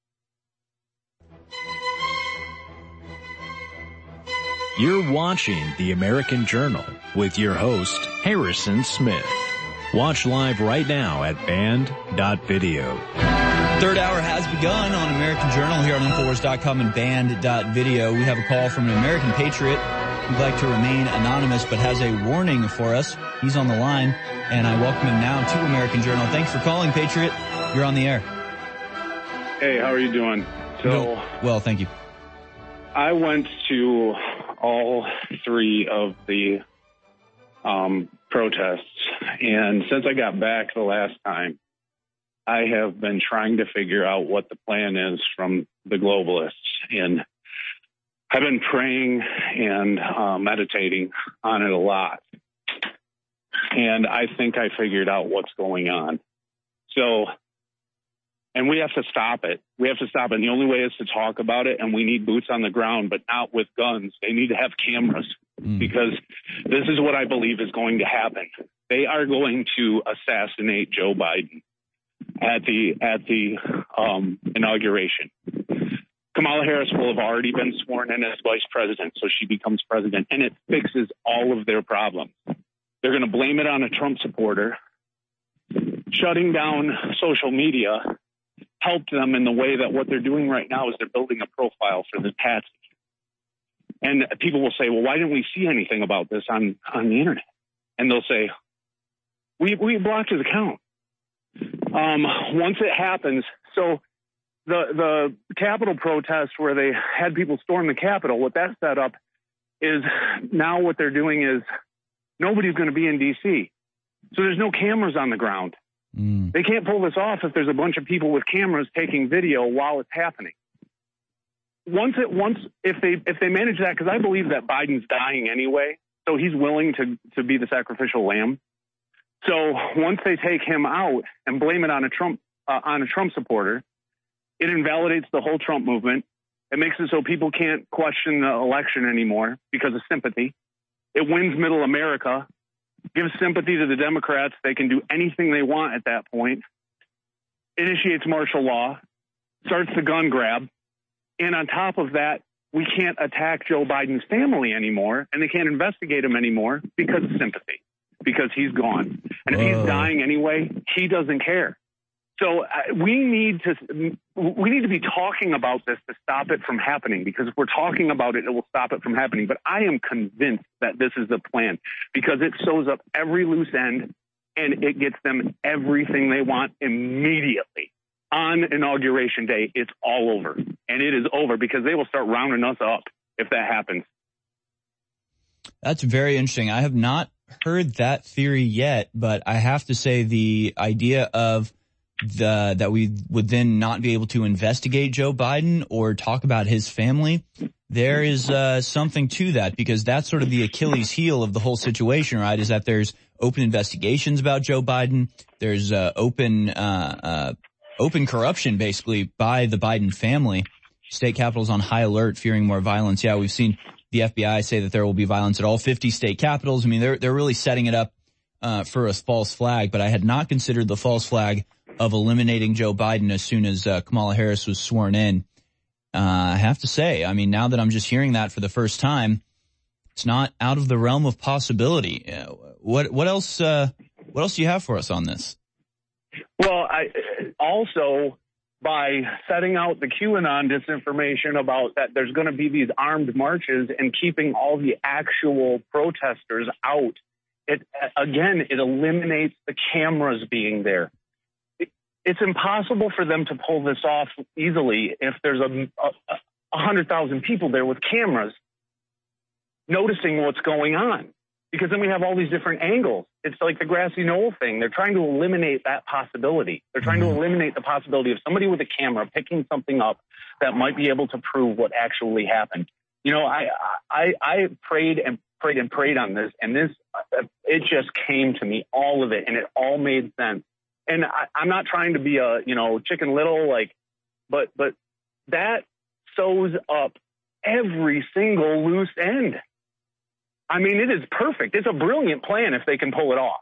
You're watching The American Journal with your host, Harrison Smith. Watch live right now at band.video. Third hour has begun on American Journal here on Infowars.com and band.video. We have a call from an American patriot who'd like to remain anonymous but has a warning for us. He's on the line, and I welcome him now to American Journal. Thanks for calling, Patriot. You're on the air. Hey, how are you doing? Well, thank you. I went to all three of the protests, and since I got back the last time, I have been trying to figure out what the plan is from the globalists, and I've been praying and meditating on it a lot, and I think I figured out what's going on. So, and we have to stop it. We have to stop it. And the only way is to talk about it, and we need boots on the ground, but not with guns. They need to have cameras, because this is what I believe is going to happen. They are going to assassinate Joe Biden at the inauguration. Kamala Harris will have already been sworn in as vice president, so she becomes president, and it fixes all of their problems. They're going to blame it on a Trump supporter. Shutting down social media helped them in the way that what they're doing right now is they're building a profile for the Patsy. And people will say, well, why didn't we see anything about this on the internet? And they'll say, we blocked his account. Once it happens, so the Capitol protest where they had people storm the Capitol, what that set up is now what they're doing is nobody's going to be in D.C. So there's no cameras on the ground. They can't pull this off if there's a bunch of people with cameras taking video while it's happening. If they manage that, because I believe that Biden's dying anyway, so he's willing to be the sacrificial lamb. So once they take him out and blame it on a Trump supporter, it invalidates the whole Trump movement. It makes it so people can't question the election anymore because of sympathy. It wins middle America, gives sympathy to the Democrats. They can do anything they want at that point. initiates martial law, starts the gun grab, and on top of that, we can't attack Joe Biden's family anymore, and they can't investigate him anymore because of sympathy, because he's gone. And if he's dying anyway, he doesn't care. So we need to be talking about this to stop it from happening, because if we're talking about it, it will stop it from happening. But I am convinced that this is the plan, because it sews up every loose end and it gets them everything they want immediately. On Inauguration Day, it's all over. And it is over because they will start rounding us up if that happens. That's very interesting. I have not heard that theory yet, but I have to say the idea of that we would then not be able to investigate Joe Biden or talk about his family, there is something to that, because that's sort of the Achilles heel of the whole situation, right? Is that there's open investigations about Joe Biden. There's open corruption, basically, by the Biden family. State capitals on high alert, fearing more violence. Yeah, we've seen the FBI say that there will be violence at all 50 state capitals. I mean, they're really setting it up for a false flag, but I had not considered the false flag of eliminating Joe Biden as soon as Kamala Harris was sworn in. I have to say, I mean, now that I'm just hearing that for the first time, it's not out of the realm of possibility. What else do you have for us on this? Well, also, by setting out the QAnon disinformation about that there's going to be these armed marches and keeping all the actual protesters out, it eliminates the cameras being there. It's impossible for them to pull this off easily if there's 100,000 people there with cameras noticing what's going on, because then we have all these different angles. It's like the grassy knoll thing. They're trying to eliminate that possibility. They're trying to eliminate the possibility of somebody with a camera picking something up that might be able to prove what actually happened. You know, I prayed and prayed on this, and it just came to me, all of it, and it all made sense. And I'm not trying to be a, Chicken Little, but that sews up every single loose end. I mean, it is perfect. It's a brilliant plan if they can pull it off.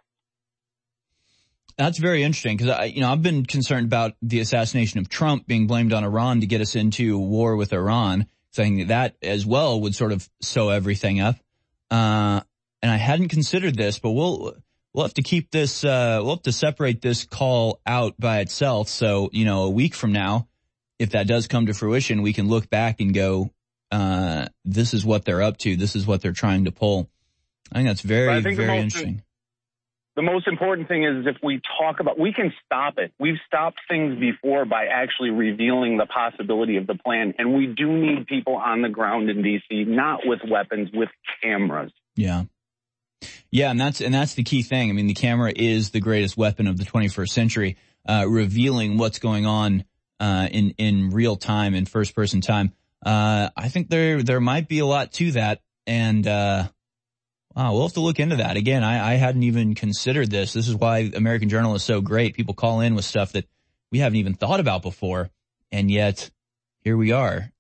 That's very interesting, because I've been concerned about the assassination of Trump being blamed on Iran to get us into war with Iran, saying that as well would sort of sew everything up. And I hadn't considered this, but we'll have to keep this, we'll have to separate this call out by itself. So, a week from now, if that does come to fruition, we can look back and go, this is what they're up to. This is what they're trying to pull. I think that's very interesting. The most important thing is if we talk about, we can stop it. We've stopped things before by actually revealing the possibility of the plan. And we do need people on the ground in D.C., not with weapons, with cameras. Yeah. Yeah, and that's the key thing. I mean, the camera is the greatest weapon of the 21st century, revealing what's going on in real time, in first person time. I think there might be a lot to that, and we'll have to look into that. Again, I hadn't even considered this. This is why American Journal is so great. People call in with stuff that we haven't even thought about before, and yet here we are.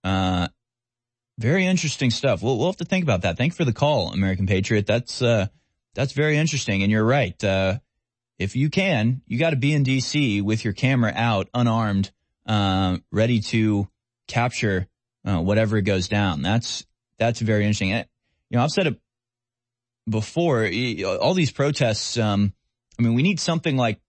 Very interesting stuff. We'll have to think about that. Thank you for the call, American Patriot. That's very interesting, and you're right. If you can, you got to be in D.C. with your camera out, unarmed, ready to capture whatever goes down. That's very interesting. I've said it before. All these protests. We need something like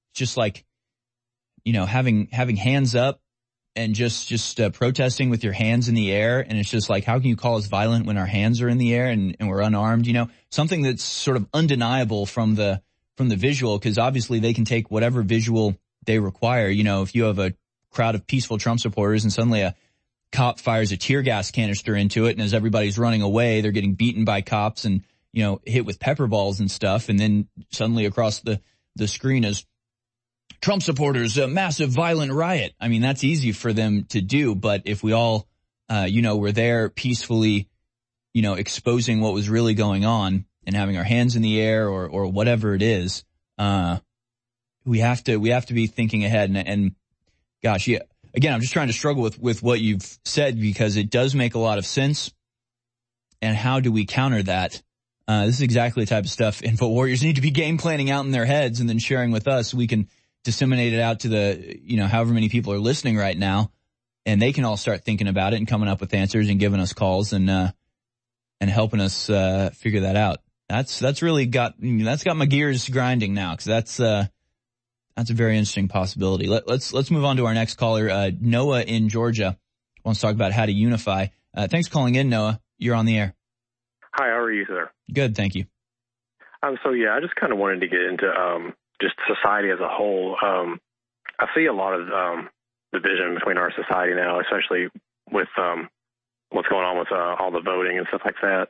having hands up and just protesting with your hands in the air. And it's just like, how can you call us violent when our hands are in the air and we're unarmed? Something that's sort of undeniable from the visual, because obviously they can take whatever visual they require. If you have a crowd of peaceful Trump supporters and suddenly a cop fires a tear gas canister into it, and as everybody's running away, they're getting beaten by cops and, hit with pepper balls and stuff. And then suddenly across the screen is Trump supporters, a massive violent riot. I mean, that's easy for them to do. But if we all, were there peacefully, exposing what was really going on and having our hands in the air or whatever it is, we have to be thinking ahead. And gosh, yeah. Again, I'm just trying to struggle with what you've said, because it does make a lot of sense. And how do we counter that? This is exactly the type of stuff Info Warriors need to be game planning out in their heads and then sharing with us. We can disseminate it out to the, however many people are listening right now, and they can all start thinking about it and coming up with answers and giving us calls and helping us figure that out. That's got my gears grinding now, because that's a very interesting possibility. Let's move on to our next caller. Noah in Georgia wants to talk about how to unify. Thanks for calling in, Noah. You're on the air. Hi, how are you, sir? Good, thank you. I just kind of wanted to get into just society as a whole. I see a lot of division between our society now, especially with what's going on with all the voting and stuff like that.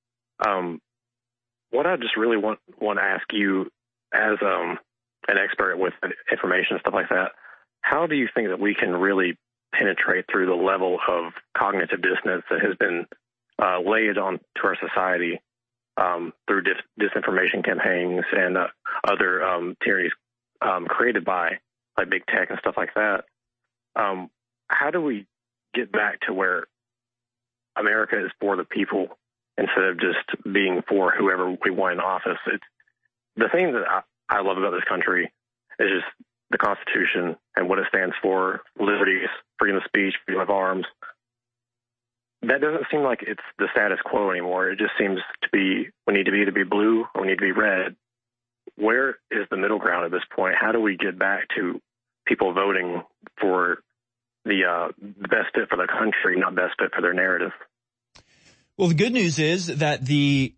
What I just really want to ask you, as an expert with information and stuff like that, how do you think that we can really penetrate through the level of cognitive dissonance that has been laid on to our society through disinformation campaigns and other tyrannies created by big tech and stuff like that? How do we get back to where America is for the people instead of just being for whoever we want in office? It's the thing that I love about this country is just the Constitution and what it stands for: liberties, freedom of speech, freedom of arms. That doesn't seem like it's the status quo anymore. It just seems to be, we need to be either be blue or we need to be red. Where is the middle ground at this point? How do we get back to people voting for the best fit for the country, not best fit for their narrative? Well, the good news is that the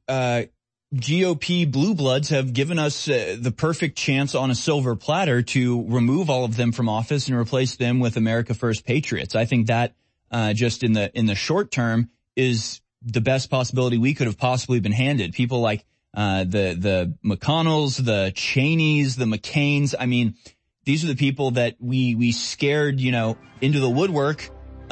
GOP blue bloods have given us the perfect chance on a silver platter to remove all of them from office and replace them with America First patriots. I think that just in the short term is the best possibility we could have possibly been handed. People like the McConnells, the Cheneys, the McCains. I mean, these are the people that we scared, into the woodwork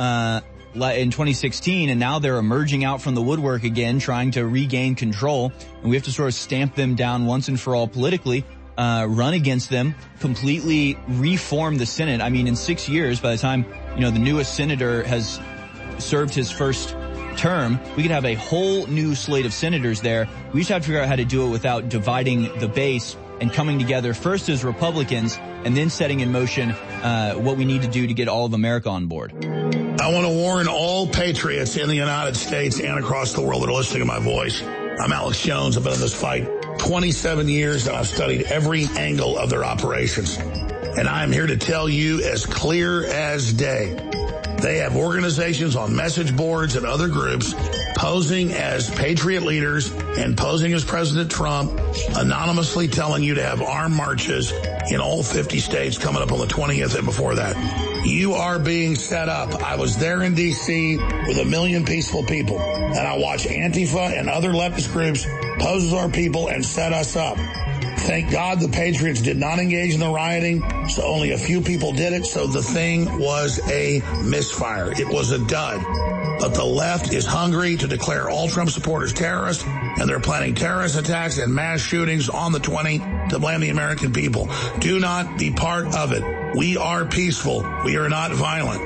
in 2016, and now they're emerging out from the woodwork again, trying to regain control. And we have to sort of stamp them down once and for all politically, run against them, completely reform the Senate. I mean, in 6 years, by the time, the newest senator has served his first term, we could have a whole new slate of senators there. We just have to figure out how to do it without dividing the base and coming together first as Republicans and then setting in motion what we need to do to get all of America on board. I want to warn all patriots in the United States and across the world that are listening to my voice. I'm Alex Jones. I've been in this fight 27 years, and I've studied every angle of their operations. And I'm here to tell you as clear as day, they have organizations on message boards and other groups posing as patriot leaders and posing as President Trump, anonymously telling you to have armed marches in all 50 states coming up on the 20th and before that. You are being set up. I was there in D.C. with 1 million peaceful people, and I watched Antifa and other leftist groups pose as our people and set us up. Thank God the Patriots did not engage in the rioting, so only a few people did it, so the thing was a misfire. It was a dud. But the left is hungry to declare all Trump supporters terrorists, and they're planning terrorist attacks and mass shootings on the 20th to blame the American people. Do not be part of it. We are peaceful. We are not violent.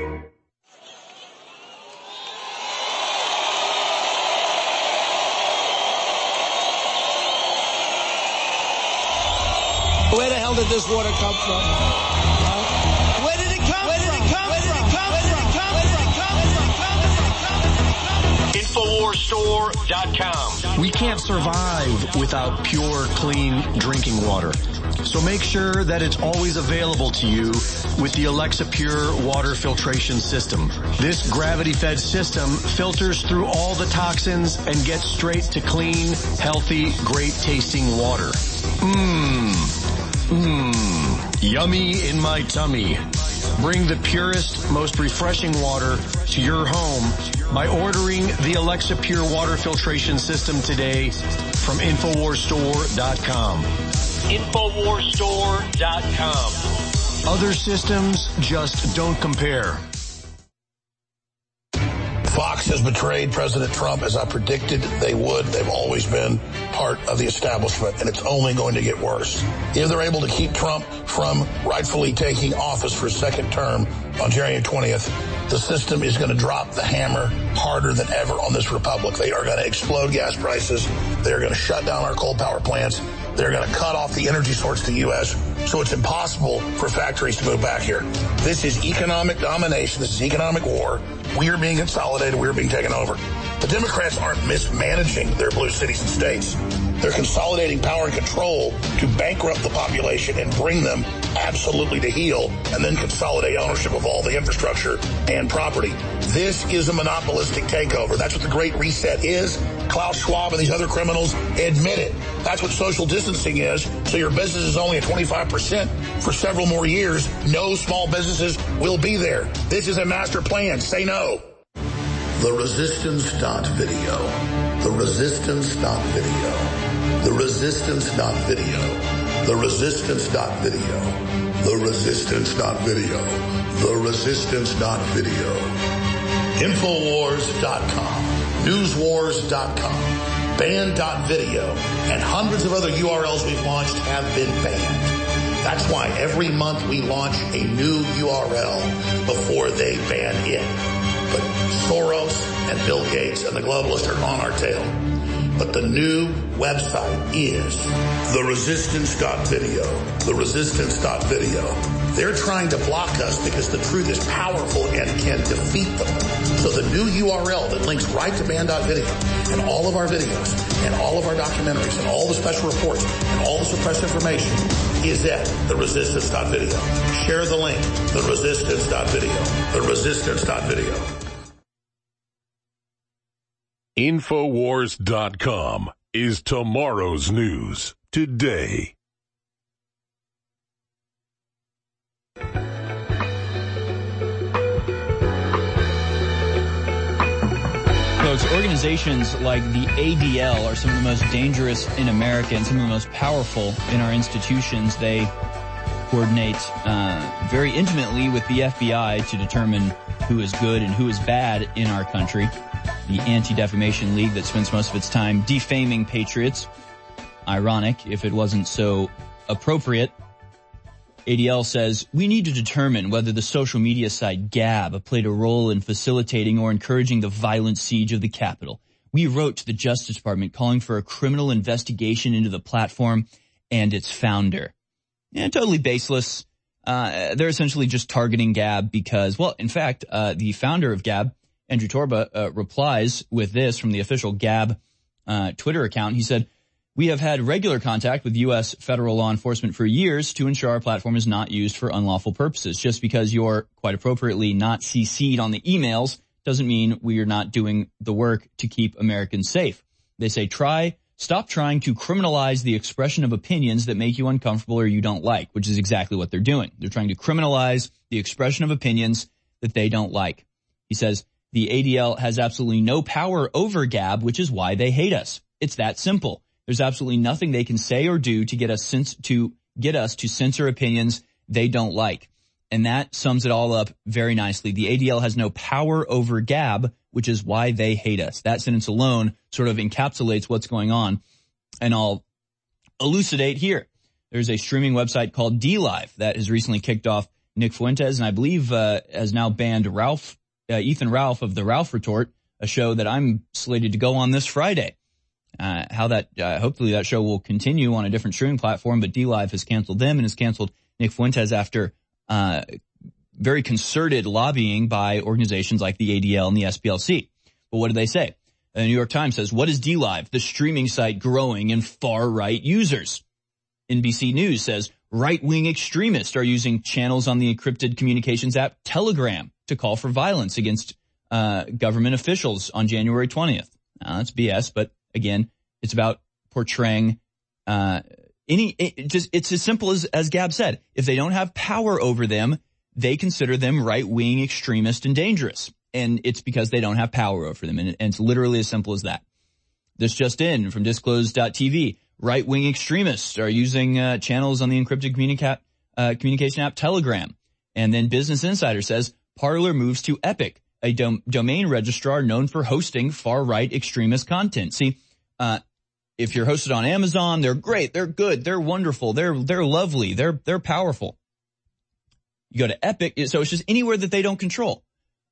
Where the hell did this water come from? Where did it come from? Where did it come from? InfoWarsStore.com. We can't survive without pure, clean drinking water. So make sure that it's always available to you with the Alexa Pure water filtration system. This gravity-fed system filters through all the toxins and gets straight to clean, healthy, great-tasting water. Yummy in my tummy. Bring the purest, most refreshing water to your home by ordering the Alexa Pure water filtration system today from InfoWarsStore.com. InfoWarsStore.com. Other systems just don't compare. Fox has betrayed President Trump, as I predicted they would. They've always been part of the establishment, and it's only going to get worse. If they're able to keep Trump from rightfully taking office for a second term on January 20th, the system is going to drop the hammer harder than ever on this republic. They are going to explode gas prices. They're going to shut down our coal power plants. They're going to cut off the energy source to the U.S., so it's impossible for factories to move back here. This is economic domination. This is economic war. We are being consolidated. We are being taken over. The Democrats aren't mismanaging their blue cities and states. They're consolidating power and control to bankrupt the population and bring them absolutely to heel, and then consolidate ownership of all the infrastructure and property. This is a monopolistic takeover. That's what the Great Reset is. Klaus Schwab and these other criminals admit it. That's what social distancing is. So your business is only at 25% for several more years. No small businesses will be there. This is a master plan. Say no. The Resistance.video. The Resistance.video. The Resistance.video. The Resistance.video. The Resistance.video. The Resistance.video. Infowars.com. Newswars.com. Banned.video. And hundreds of other URLs we've launched have been banned. That's why every month we launch a new URL before they ban it. But Soros and Bill Gates and the globalists are on our tail. But the new website is theresistance.video. Theresistance.video. They're trying to block us because the truth is powerful and can defeat them. So the new URL that links right to band.video and all of our videos and all of our documentaries and all the special reports and all the suppressed information is at theresistance.video. Share the link, theresistance.video. Theresistance.video. Infowars.com is tomorrow's news today. Folks, organizations like the ADL are some of the most dangerous in America and some of the most powerful in our institutions. They coordinate very intimately with the FBI to determine who is good and who is bad in our country. The Anti-Defamation League that spends most of its time defaming patriots. Ironic if it wasn't so appropriate. ADL says, we need to determine whether the social media site Gab played a role in facilitating or encouraging the violent siege of the Capitol. We wrote to the Justice Department calling for a criminal investigation into the platform and its founder. Totally baseless. They're essentially just targeting Gab because, well, in fact, the founder of Gab, Andrew Torba, replies with this from the official Gab Twitter account. He said, we have had regular contact with U.S. federal law enforcement for years to ensure our platform is not used for unlawful purposes. Just because you're, quite appropriately, not CC'd on the emails doesn't mean we are not doing the work to keep Americans safe. They say, stop trying to criminalize the expression of opinions that make you uncomfortable or you don't like, which is exactly what they're doing. They're trying to criminalize the expression of opinions that they don't like. He says, the ADL has absolutely no power over Gab, which is why they hate us. It's that simple. There's absolutely nothing they can say or do to get us to censor opinions they don't like. And that sums it all up very nicely. The ADL has no power over Gab, which is why they hate us. That sentence alone sort of encapsulates what's going on. And I'll elucidate here. There's a streaming website called DLive that has recently kicked off Nick Fuentes, and I believe has now banned Ethan Ralph of the Ralph Retort, a show that I'm slated to go on this Friday. Hopefully that show will continue on a different streaming platform, but DLive has canceled them and has canceled Nick Fuentes after very concerted lobbying by organizations like the ADL and the SPLC. But what do they say? The New York Times says, what is DLive? The streaming site growing in far-right users. NBC News says, right-wing extremists are using channels on the encrypted communications app Telegram to call for violence against government officials on January 20th. Now, that's BS, but again, it's about portraying it's as simple as Gab said. If they don't have power over them, they consider them right-wing extremist and dangerous. And it's because they don't have power over them. And it's literally as simple as that. This just in from disclosed.tv. Right-wing extremists are using channels on the encrypted communication app Telegram. And then Business Insider says, Parler moves to Epic, a domain registrar known for hosting far-right extremist content. See, if you're hosted on Amazon, they're great, they're good, they're wonderful, they're lovely, they're powerful. You go to Epic, so it's just anywhere that they don't control.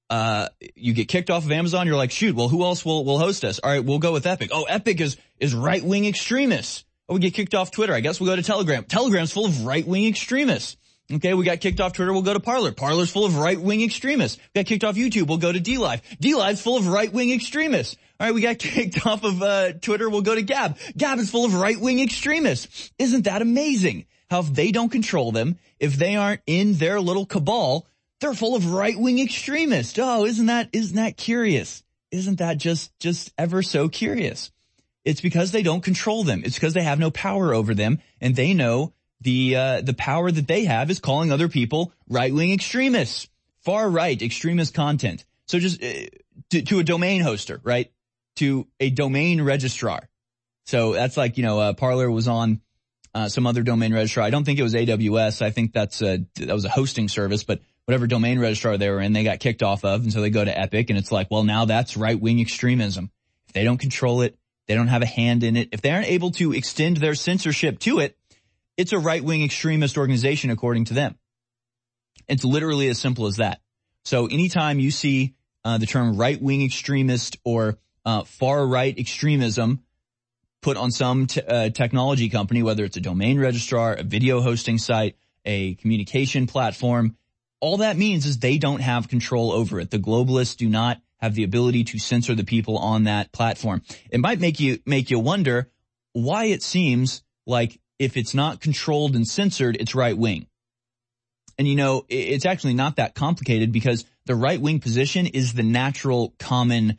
You get kicked off of Amazon, you're like, shoot, well, who else will host us? All right, we'll go with Epic. Oh, Epic is right-wing extremists. Oh, we get kicked off Twitter. I guess we'll go to Telegram. Telegram's full of right-wing extremists. Okay, we got kicked off Twitter, we'll go to Parler. Parler's full of right-wing extremists. We got kicked off YouTube, we'll go to DLive. DLive's full of right-wing extremists. All right, we got kicked off of Twitter, we'll go to Gab. Gab is full of right-wing extremists. Isn't that amazing? How if they don't control them, if they aren't in their little cabal, they're full of right-wing extremists. Oh, isn't that curious? Isn't that just ever so curious? It's because they don't control them. It's because they have no power over them, and they know the power that they have is calling other people right-wing extremists, far-right extremist content. So just to a domain hoster, right? To a domain registrar. So that's like, Parler was on some other domain registrar. I don't think it was AWS. I think that was a hosting service, but whatever domain registrar they were in, they got kicked off of, and so they go to Epic, and it's like, well, now that's right-wing extremism. If they don't control it, they don't have a hand in it, if they aren't able to extend their censorship to it, it's a right-wing extremist organization according to them. It's literally as simple as that. So anytime you see the term right-wing extremist or far-right extremism put on some technology company, whether it's a domain registrar, a video hosting site, a communication platform, all that means is they don't have control over it. The globalists do not have the ability to censor the people on that platform. It might make you wonder why it seems like if it's not controlled and censored, it's right-wing. And it's actually not that complicated, because the right-wing position is the natural common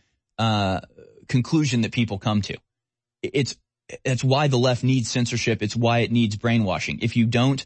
conclusion that people come to. It's why the left needs censorship. It's why it needs brainwashing. If you don't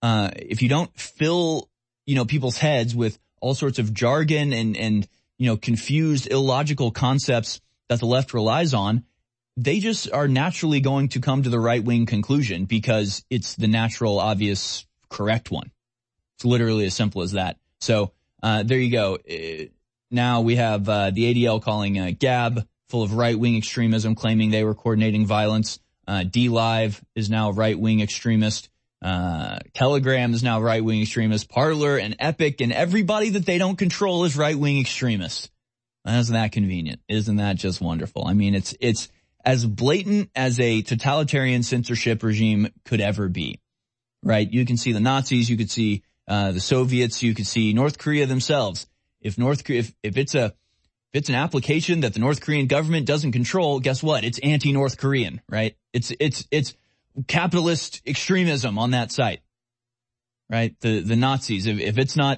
fill people's heads with all sorts of jargon and confused, illogical concepts that the left relies on, they just are naturally going to come to the right-wing conclusion because it's the natural, obvious, correct one. It's literally as simple as that. So there you go. Now we have the ADL calling Gab full of right-wing extremism, claiming they were coordinating violence. DLive is now right-wing extremist. Telegram is now right-wing extremist. Parler and Epic and everybody that they don't control is right-wing extremist. Isn't that convenient? Isn't that just wonderful? I mean, it's as blatant as a totalitarian censorship regime could ever be, right? You can see the Nazis, you could see the Soviets, you could see North Korea themselves. If it's an application that the North Korean government doesn't control, guess what? It's anti-North Korean, right? It's capitalist extremism on that site, right? The Nazis. If it's not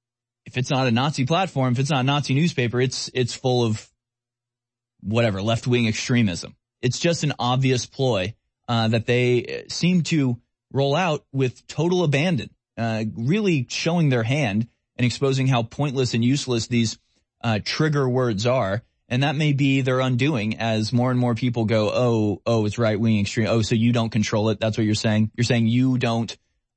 a Nazi platform, if it's not a Nazi newspaper, it's full of whatever, left-wing extremism. It's just an obvious ploy that they seem to roll out with total abandon, really showing their hand and exposing how pointless and useless these trigger words are. And that may be their undoing as more and more people go, oh, it's right-wing extreme. Oh, so you don't control it. That's what you're saying. You're saying you don't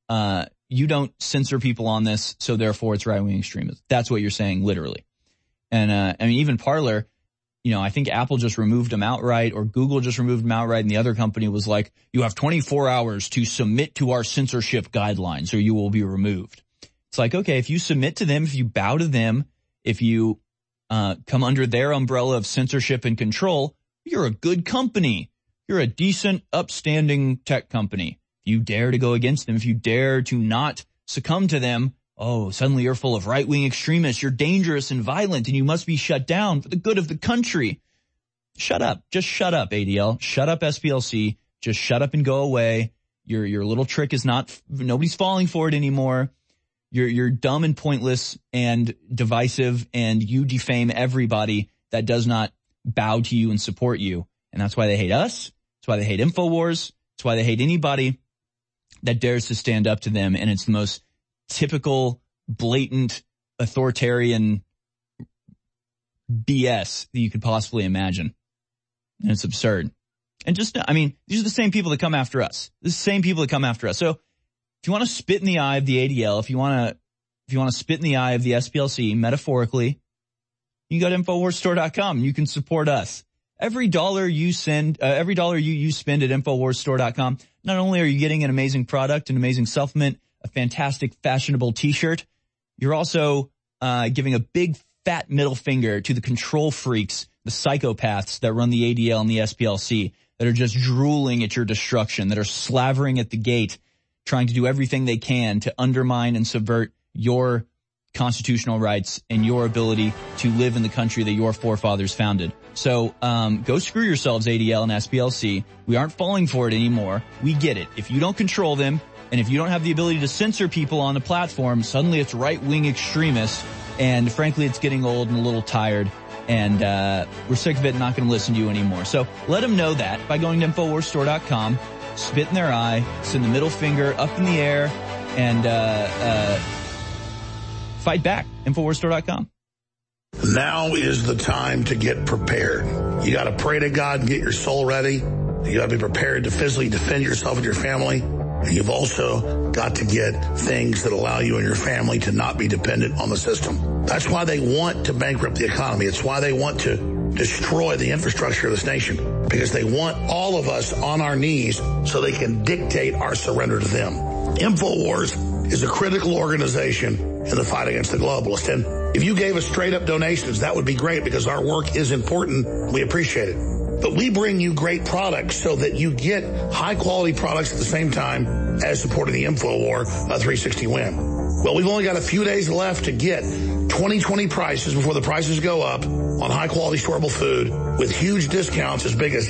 censor people on this, so therefore it's right-wing extremism. That's what you're saying, literally. And even Parler, I think Apple just removed them outright, or Google just removed them outright, and the other company was like, you have 24 hours to submit to our censorship guidelines or you will be removed. It's like, okay, if you submit to them, if you bow to them, if you come under their umbrella of censorship and control, you're a good company. You're a decent, upstanding tech company. If you dare to go against them, if you dare to not succumb to them, oh, suddenly you're full of right-wing extremists. You're dangerous and violent, and you must be shut down for the good of the country. Shut up. Just shut up, ADL. Shut up, SPLC. Just shut up and go away. Your little trick is nobody's falling for it anymore. You're dumb and pointless and divisive, and you defame everybody that does not bow to you and support you. And that's why they hate us. That's why they hate InfoWars. That's why they hate anybody that dares to stand up to them. And it's the most typical, blatant, authoritarian BS that you could possibly imagine. And it's absurd. And these are the same people that come after us. The same people that come after us. So if you want to spit in the eye of the ADL, if you want to spit in the eye of the SPLC, metaphorically, you can go to InfoWarsStore.com and you can support us. Every dollar you spend at InfoWarsStore.com, not only are you getting an amazing product, an amazing supplement, a fantastic fashionable t-shirt, you're also giving a big fat middle finger to the control freaks, the psychopaths that run the ADL and the SPLC, that are just drooling at your destruction, that are slavering at the gate, trying to do everything they can to undermine and subvert your constitutional rights and your ability to live in the country that your forefathers founded. So go screw yourselves, ADL and SPLC. We aren't falling for it anymore. We get it. If you don't control them, and if you don't have the ability to censor people on the platform, suddenly it's right-wing extremists. And frankly, it's getting old and a little tired. And we're sick of it and not going to listen to you anymore. So let them know that by going to InfoWarsStore.com, spit in their eye, send the middle finger up in the air, and fight back. InfoWarsStore.com. Now is the time to get prepared. You got to pray to God and get your soul ready. You got to be prepared to physically defend yourself and your family. And you've also got to get things that allow you and your family to not be dependent on the system. That's why they want to bankrupt the economy. It's why they want to destroy the infrastructure of this nation, because they want all of us on our knees so they can dictate our surrender to them. InfoWars is a critical organization in the fight against the globalists. And if you gave us straight up donations, that would be great, because our work is important. We appreciate it. But we bring you great products so that you get high quality products at the same time as supporting the InfoWar 360 Win. Well, we've only got a few days left to get 2020 prices before the prices go up on high quality storable food with huge discounts as big as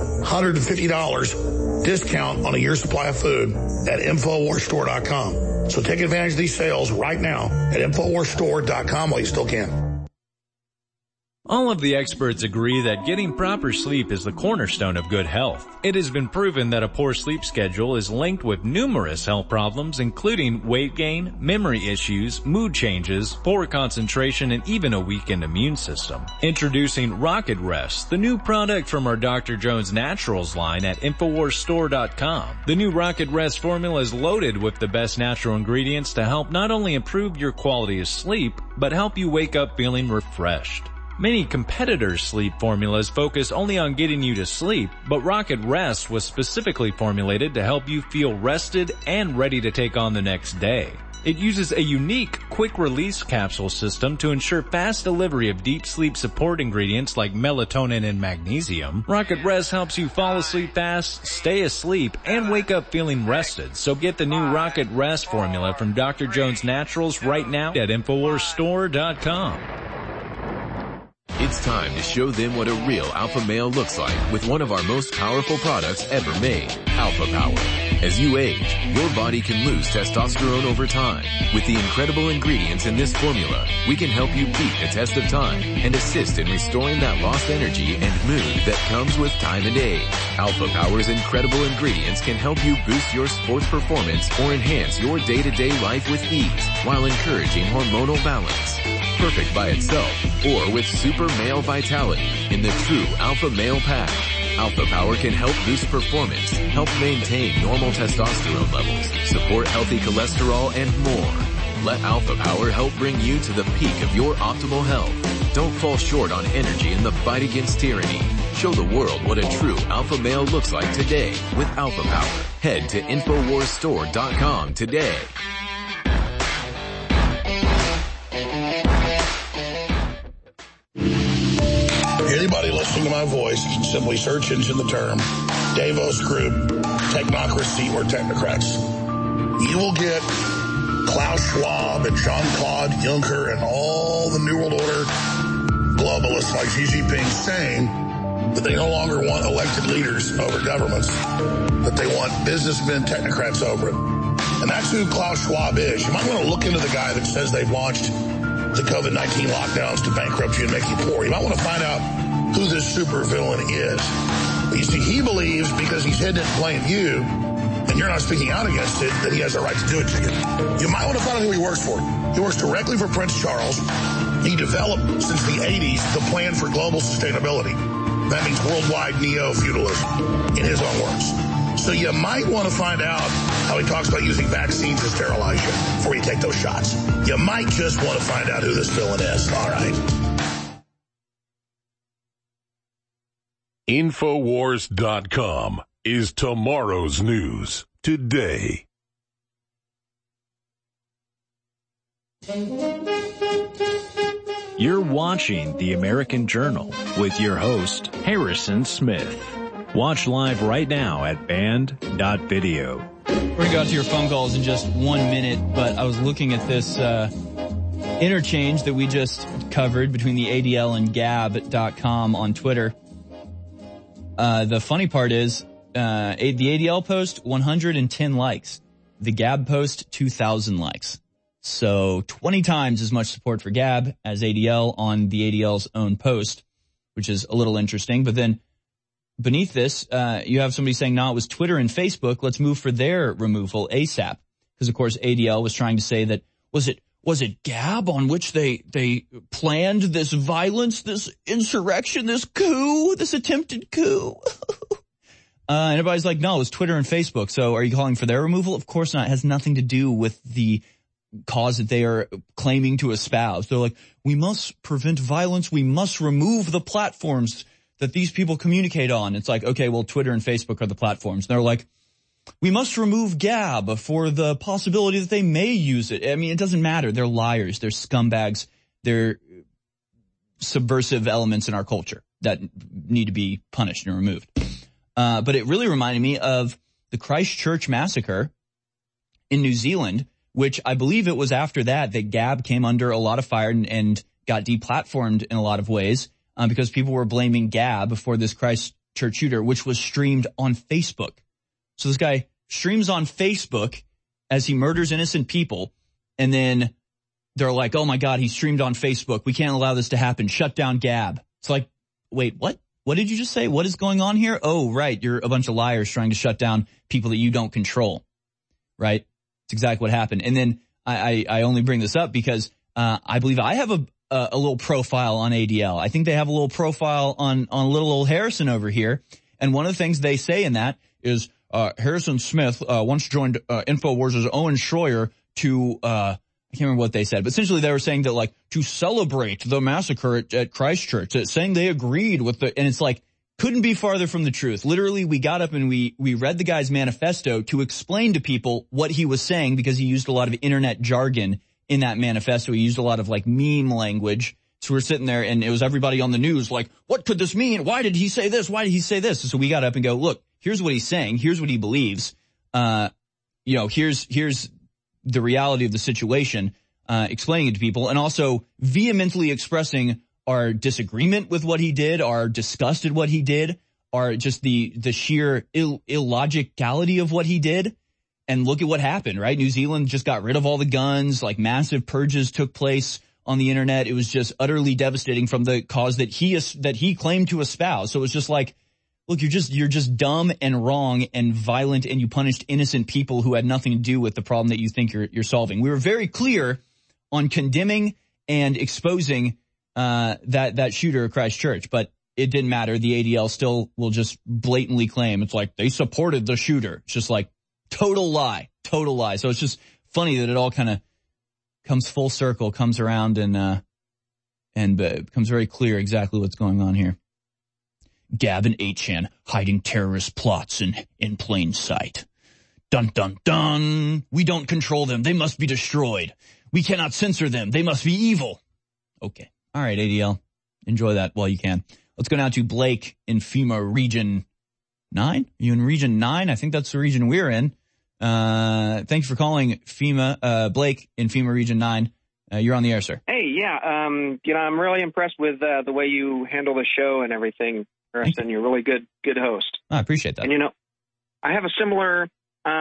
$850 discount on a year's supply of food at InfoWarsStore.com. So take advantage of these sales right now at InfoWarsStore.com while you still can. All of the experts agree that getting proper sleep is the cornerstone of good health. It has been proven that a poor sleep schedule is linked with numerous health problems, including weight gain, memory issues, mood changes, poor concentration, and even a weakened immune system. Introducing Rocket Rest, the new product from our Dr. Jones Naturals line at InfoWarsStore.com. The new Rocket Rest formula is loaded with the best natural ingredients to help not only improve your quality of sleep, but help you wake up feeling refreshed. Many competitors' sleep formulas focus only on getting you to sleep, but Rocket Rest was specifically formulated to help you feel rested and ready to take on the next day. It uses a unique quick-release capsule system to ensure fast delivery of deep sleep support ingredients like melatonin and magnesium. Rocket Rest helps you fall asleep fast, stay asleep, and wake up feeling rested. So get the new Rocket Rest formula from Dr. Jones Naturals right now at InfoWarsStore.com. It's time to show them what a real alpha male looks like with one of our most powerful products ever made, Alpha Power. As you age, your body can lose testosterone over time. With the incredible ingredients in this formula, we can help you beat the test of time and assist in restoring that lost energy and mood that comes with time and age. Alpha Power's incredible ingredients can help you boost your sports performance or enhance your day-to-day life with ease while encouraging hormonal balance. Perfect by itself or with super male vitality in the true Alpha Male Pack. Alpha Power can help boost performance, help maintain normal testosterone levels, support healthy cholesterol, and more. Let Alpha Power help bring you to the peak of your optimal health. Don't fall short on energy in the fight against tyranny. Show the world what a true alpha male looks like today with Alpha Power. Head to InfoWarsStore.com today. Anybody listening to my voice can simply search into the term Davos Group, technocracy, or technocrats. You will get Klaus Schwab and Jean-Claude Juncker and all the New World Order globalists like Xi Jinping saying that they no longer want elected leaders over governments, that they want businessmen, technocrats over it. And that's who Klaus Schwab is. You might want to look into the guy that says they've launched the COVID-19 lockdowns to bankrupt you and make you poor. You might want to find out who this supervillain is. But you see, he believes because he's hidden it in plain view, and you're not speaking out against it, that he has a right to do it to you. You might want to find out who he works for. He works directly for Prince Charles. He developed, since the 80s, the plan for global sustainability. That means worldwide neo-feudalism, in his own words. So you might want to find out how he talks about using vaccines to sterilize you before you take those shots. You might just want to find out who this villain is. All right. Infowars.com is tomorrow's news today. You're watching The American Journal with your host, Harrison Smith. Watch live right now at band.video. We're going to go out to your phone calls in just 1 minute, but I was looking at this interchange that we just covered between the ADL and Gab.com on Twitter. The funny part is the ADL post, 110 likes. The Gab post, 2,000 likes. So 20 times as much support for Gab as ADL on the ADL's own post, which is a little interesting. But then beneath this, you have somebody saying, no, it was Twitter and Facebook. Let's move for their removal ASAP. Because, of course, ADL was trying to say that, was it Gab on which they planned this violence, this insurrection, this coup, this attempted coup? And everybody's like, no, it was Twitter and Facebook. So are you calling for their removal? Of course not. It has nothing to do with the cause that they are claiming to espouse. They're like, we must prevent violence. We must remove the platforms that these people communicate on. It's like, okay, well, Twitter and Facebook are the platforms. And they're like, we must remove Gab for the possibility that they may use it. I mean, it doesn't matter. They're liars. They're scumbags. They're subversive elements in our culture that need to be punished and removed. But it really reminded me of the Christchurch massacre in New Zealand, which I believe it was after that Gab came under a lot of fire and got deplatformed in a lot of ways because people were blaming Gab for this Christchurch shooter, which was streamed on Facebook. So this guy streams on Facebook as he murders innocent people, and then they're like, oh, my God, he streamed on Facebook. We can't allow this to happen. Shut down Gab. It's like, wait, what? What did you just say? What is going on here? Oh, right, you're a bunch of liars trying to shut down people that you don't control, right? It's exactly what happened. And then I only bring this up because I believe I have a little profile on ADL. I think they have a little profile on little old Harrison over here. And one of the things they say in that is Harrison Smith once joined InfoWars' Owen Schroyer to I can't remember what they said, but essentially they were saying that, like, to celebrate the massacre at Christchurch, saying they agreed with and it's like, couldn't be farther from the truth. Literally, we got up and we read the guy's manifesto to explain to people what he was saying, because he used a lot of internet jargon in that manifesto. He used a lot of, like, meme language. So we're sitting there and it was everybody on the news like, what could this mean? Why did he say this? Why did he say this? So we got up and go, look, here's what he's saying. Here's what he believes. Here's the reality of the situation, explaining it to people, and also vehemently expressing our disagreement with what he did, our disgust at what he did, our just the sheer illogicality of what he did. And look at what happened, right? New Zealand just got rid of all the guns, like massive purges took place on the internet. It was just utterly devastating from the cause that he claimed to espouse. So it was just like, look, you're just dumb and wrong and violent, and you punished innocent people who had nothing to do with the problem that you think you're solving. We were very clear on condemning and exposing that shooter at Christchurch, but it didn't matter. The ADL still will just blatantly claim it's like they supported the shooter. It's just like total lie. So it's just funny that it all kind of comes full circle, comes around, and becomes very clear exactly what's going on here. Gab and 8chan hiding terrorist plots in plain sight. Dun, dun, dun. We don't control them. They must be destroyed. We cannot censor them. They must be evil. Okay. All right, ADL. Enjoy that while you can. Let's go now to Blake in FEMA Region 9. Are you in Region 9? I think that's the region we're in. Thanks for calling FEMA, Blake in FEMA Region 9. You're on the air, sir. Hey, yeah. I'm really impressed with the way you handle the show and everything, Harrison. You're a really good host. I appreciate that. And, I have a similar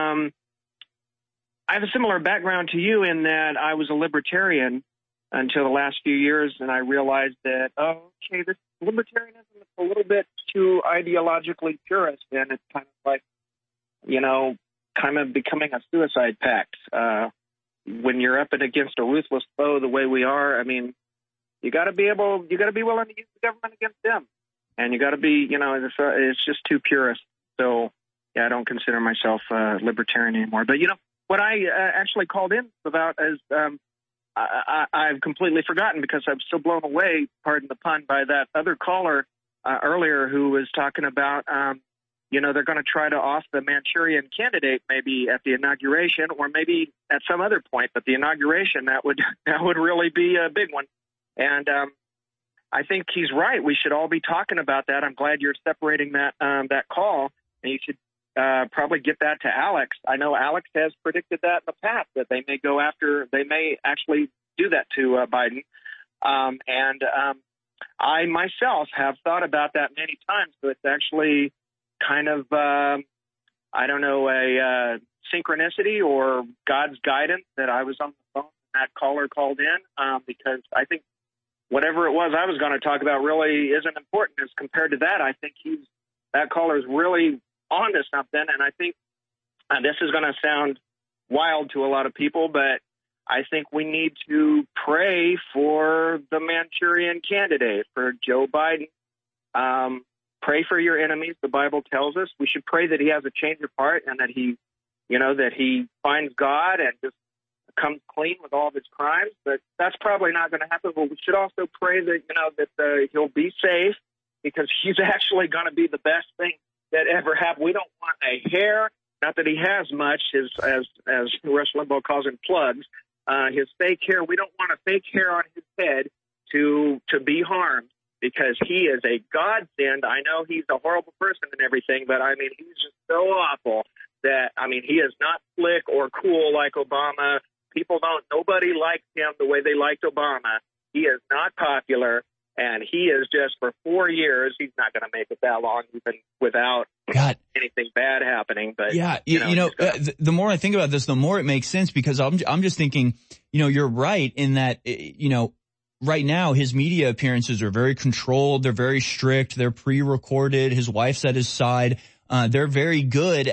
background to you in that I was a libertarian until the last few years, and I realized that, this libertarianism is a little bit too ideologically purist, and it's kind of like, kind of becoming a suicide pact. When you're up against a ruthless foe the way we are, I mean, you got to be willing to use the government against them, and you got to be, it's just too purist. So, yeah, I don't consider myself libertarian anymore. But what I actually called in about is I've completely forgotten, because I'm still blown away, pardon the pun, by that other caller earlier who was talking about, they're going to try to off the Manchurian candidate maybe at the inauguration or maybe at some other point. But the inauguration, that would really be a big one. And I think he's right. We should all be talking about that. I'm glad you're separating that call, and you should probably get that to Alex. I know Alex has predicted that in the past, that they may actually do that to Biden. I myself have thought about that many times, so it's actually kind of, a synchronicity or God's guidance that I was on the phone and that caller called in, because I think whatever it was I was going to talk about really isn't important as compared to that. I think that caller is really onto something, and I think this is going to sound wild to a lot of people, but I think we need to pray for the Manchurian candidate, for Joe Biden. Pray for your enemies, the Bible tells us. We should pray that he has a change of heart and that he finds God and just comes clean with all of his crimes. But that's probably not going to happen. But we should also pray that, that he'll be safe, because he's actually going to be the best thing that ever happened. We don't want a hair, not that he has much, as Rush Limbaugh calls him, plugs, his fake hair. We don't want a fake hair on his head to be harmed, because he is a godsend. I know he's a horrible person and everything, but I mean, he's just so awful that, I mean, he is not slick or cool like Obama. Nobody likes him the way they liked Obama. He is not popular, and he is just, for 4 years, he's not going to make it that long, even without anything bad happening. But yeah, the more I think about this, the more it makes sense, because I'm just thinking, you're right in that, right now his media appearances are very controlled. They're very strict. They're pre-recorded. His wife's at his side. They're very good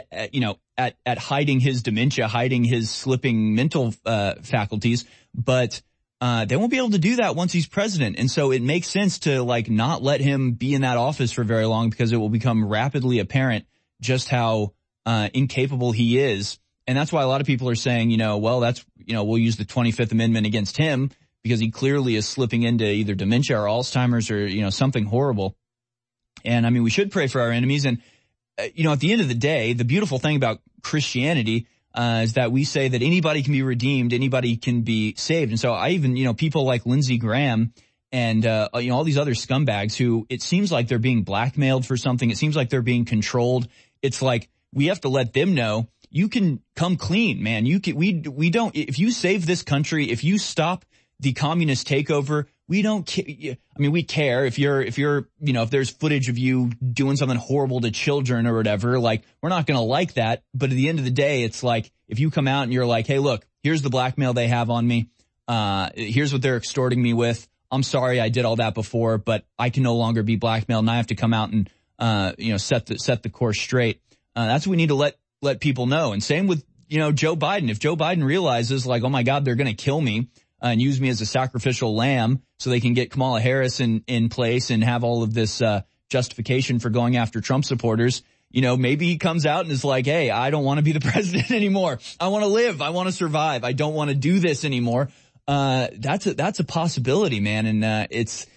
at hiding his dementia, hiding his slipping mental faculties, but they won't be able to do that once he's president. And so it makes sense to not let him be in that office for very long, because it will become rapidly apparent just how incapable he is. And that's why a lot of people are saying, we'll use the 25th Amendment against him, because he clearly is slipping into either dementia or Alzheimer's or, something horrible. And I mean, we should pray for our enemies. And, at the end of the day, the beautiful thing about Christianity is that we say that anybody can be redeemed, anybody can be saved. And so I even, people like Lindsey Graham and, all these other scumbags who it seems like they're being blackmailed for something. It seems like they're being controlled. It's like we have to let them know, you can come clean, man. We don't, if you save this country, if you stop the communist takeover, we don't care. I mean, we care if if there's footage of you doing something horrible to children or whatever, we're not going to like that. But at the end of the day, it's like, if you come out and you're like, hey, look, here's the blackmail they have on me. Here's what they're extorting me with. I'm sorry I did all that before, but I can no longer be blackmailed, and I have to come out and, set the course straight. That's what we need to let people know. And same with, Joe Biden. If Joe Biden realizes oh my God, they're going to kill me, and use me as a sacrificial lamb so they can get Kamala Harris in place and have all of this justification for going after Trump supporters, maybe he comes out and is like, hey, I don't want to be the president anymore. I want to live. I want to survive. I don't want to do this anymore. That's a possibility, man. And it's,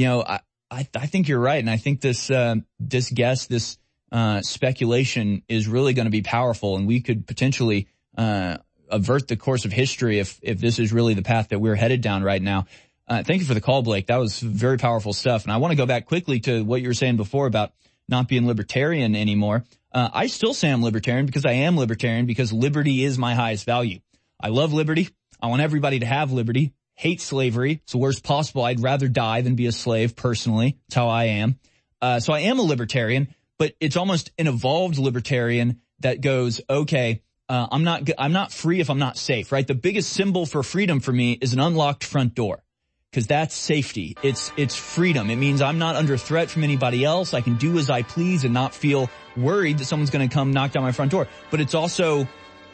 I think you're right. And I think this guess, this speculation is really going to be powerful, and we could potentially avert the course of history if this is really the path that we're headed down right now. Thank you for the call, Blake. That was very powerful stuff. And I want to go back quickly to what you were saying before about not being libertarian anymore. I still say I'm libertarian because I am libertarian, because liberty is my highest value. I love liberty. I want everybody to have liberty. Hate slavery. It's the worst possible. I'd rather die than be a slave, personally. That's how I am. So I am a libertarian, but it's almost an evolved libertarian that goes, okay, I'm not free if I'm not safe, right? The biggest symbol for freedom for me is an unlocked front door, because that's safety. It's freedom. It means I'm not under threat from anybody else. I can do as I please and not feel worried that someone's going to come knock down my front door. But it's also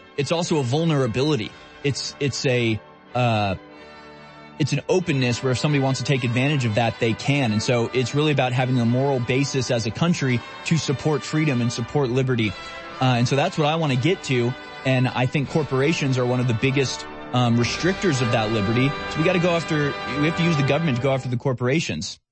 a vulnerability. It's an openness where if somebody wants to take advantage of that, they can. And so it's really about having a moral basis as a country to support freedom and support liberty. And so that's what I want to get to. And I think corporations are one of the biggest restrictors of that liberty. So we have to use the government to go after the corporations.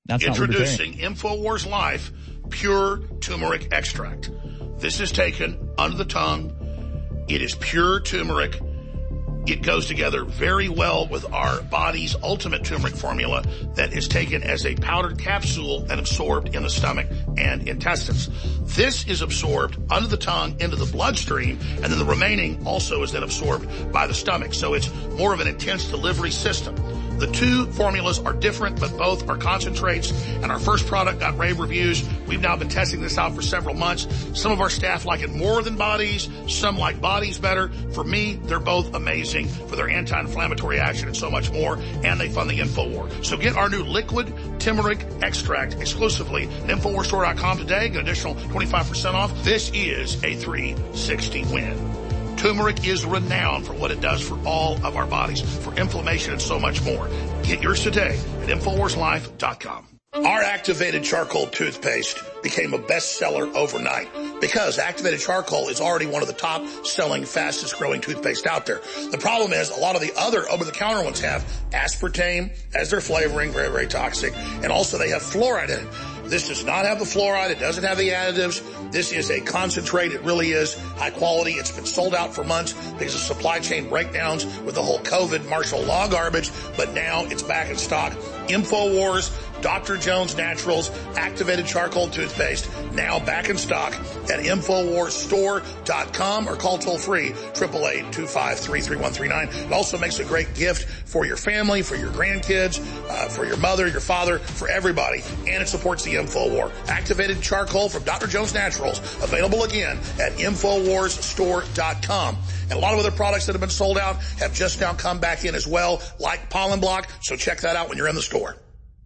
That's introducing InfoWars Life Pure Turmeric Extract. This is taken under the tongue. It is pure turmeric. It goes together very well with our body's ultimate turmeric formula that is taken as a powdered capsule and absorbed in the stomach and intestines. This is absorbed under the tongue into the bloodstream, and then the remaining also is then absorbed by the stomach. So it's more of an intense delivery system. The two formulas are different, but both are concentrates, and our first product got rave reviews. We've now been testing this out for several months. Some of our staff like it more than bodies. Some like bodies better. For me, they're both amazing for their anti-inflammatory action and so much more, and they fund the InfoWar. So get our new liquid turmeric extract exclusively at InfoWarsStore.com today. Get an additional 25% off. This is a 360 win. Turmeric is renowned for what it does for all of our bodies, for inflammation and so much more. Get yours today at InfoWarsLife.com. Our activated charcoal toothpaste became a bestseller overnight because activated charcoal is already one of the top selling, fastest growing toothpaste out there. The problem is a lot of the other over-the-counter ones have aspartame as their flavoring, very, very toxic, and also they have fluoride in it. This does not have the fluoride. It doesn't have the additives. This is a concentrate. It really is high quality. It's been sold out for months because of supply chain breakdowns with the whole COVID martial law garbage, but now it's back in stock. InfoWars, Dr. Jones Naturals, activated charcoal toothpaste, now back in stock at InfoWarsStore.com or call toll free 888-253-3139. It also makes a great gift for your family, for your grandkids, for your mother, your father, for everybody. And it supports the InfoWar. Activated charcoal from Dr. Jones Naturals, available again at InfoWarsStore.com. And a lot of other products that have been sold out have just now come back in as well, like Pollen Block. So check that out when you're in the store.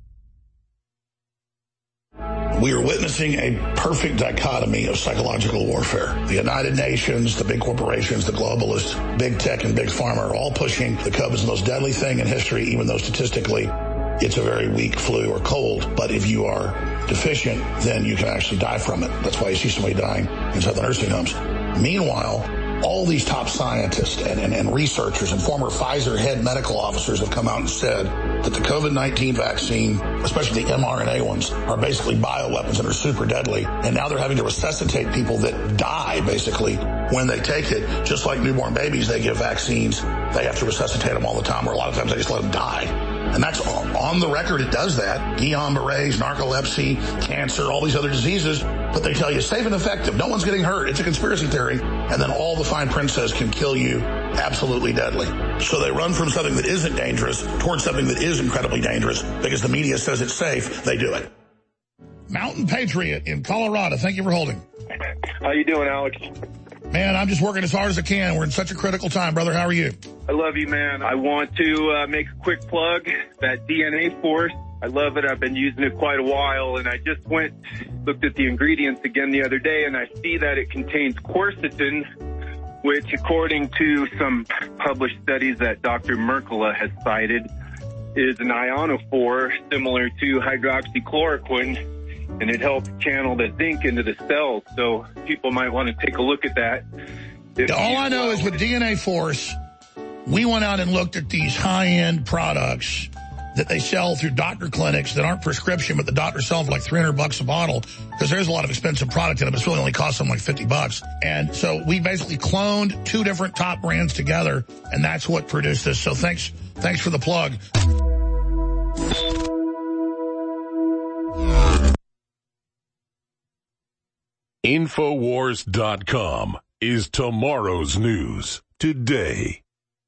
We are witnessing a perfect dichotomy of psychological warfare. The United Nations, the big corporations, the globalists, big tech, and big pharma are all pushing the COVID is the most deadly thing in history, even though statistically it's a very weak flu or cold. But if you are deficient, then you can actually die from it. That's why you see somebody dying inside the nursing homes. Meanwhile, all these top scientists and researchers and former Pfizer head medical officers have come out and said that the COVID-19 vaccine, especially the mRNA ones, are basically bioweapons that are super deadly. And now they're having to resuscitate people that die, basically, when they take it. Just like newborn babies, they give vaccines. They have to resuscitate them all the time, or a lot of times they just let them die. And that's on the record. It does that. Guillain-Barré's, narcolepsy, cancer, all these other diseases. But they tell you safe and effective. No one's getting hurt. It's a conspiracy theory. And then all the fine print says can kill you. Absolutely deadly. So they run from something that isn't dangerous towards something that is incredibly dangerous because the media says it's safe. They do it. Mountain Patriot in Colorado. Thank you for holding. How you doing, Alex? Man, I'm just working as hard as I can. We're in such a critical time, brother. How are you? I love you, man. I want to make a quick plug. That DNA Force, I love it. I've been using it quite a while, and I just looked at the ingredients again the other day, and I see that it contains quercetin, which, according to some published studies that Dr. Mercola has cited, is an ionophore similar to hydroxychloroquine, and it helps channel the zinc into the cells. So people might want to take a look at that. All I know is with DNA Force, we went out and looked at these high-end products that they sell through doctor clinics that aren't prescription, but the doctors sell for like $300 a bottle because there's a lot of expensive product in it, but it's really only costs them like $50. And so we basically cloned two different top brands together, and that's what produced this. So thanks for the plug. Infowars.com is tomorrow's news today.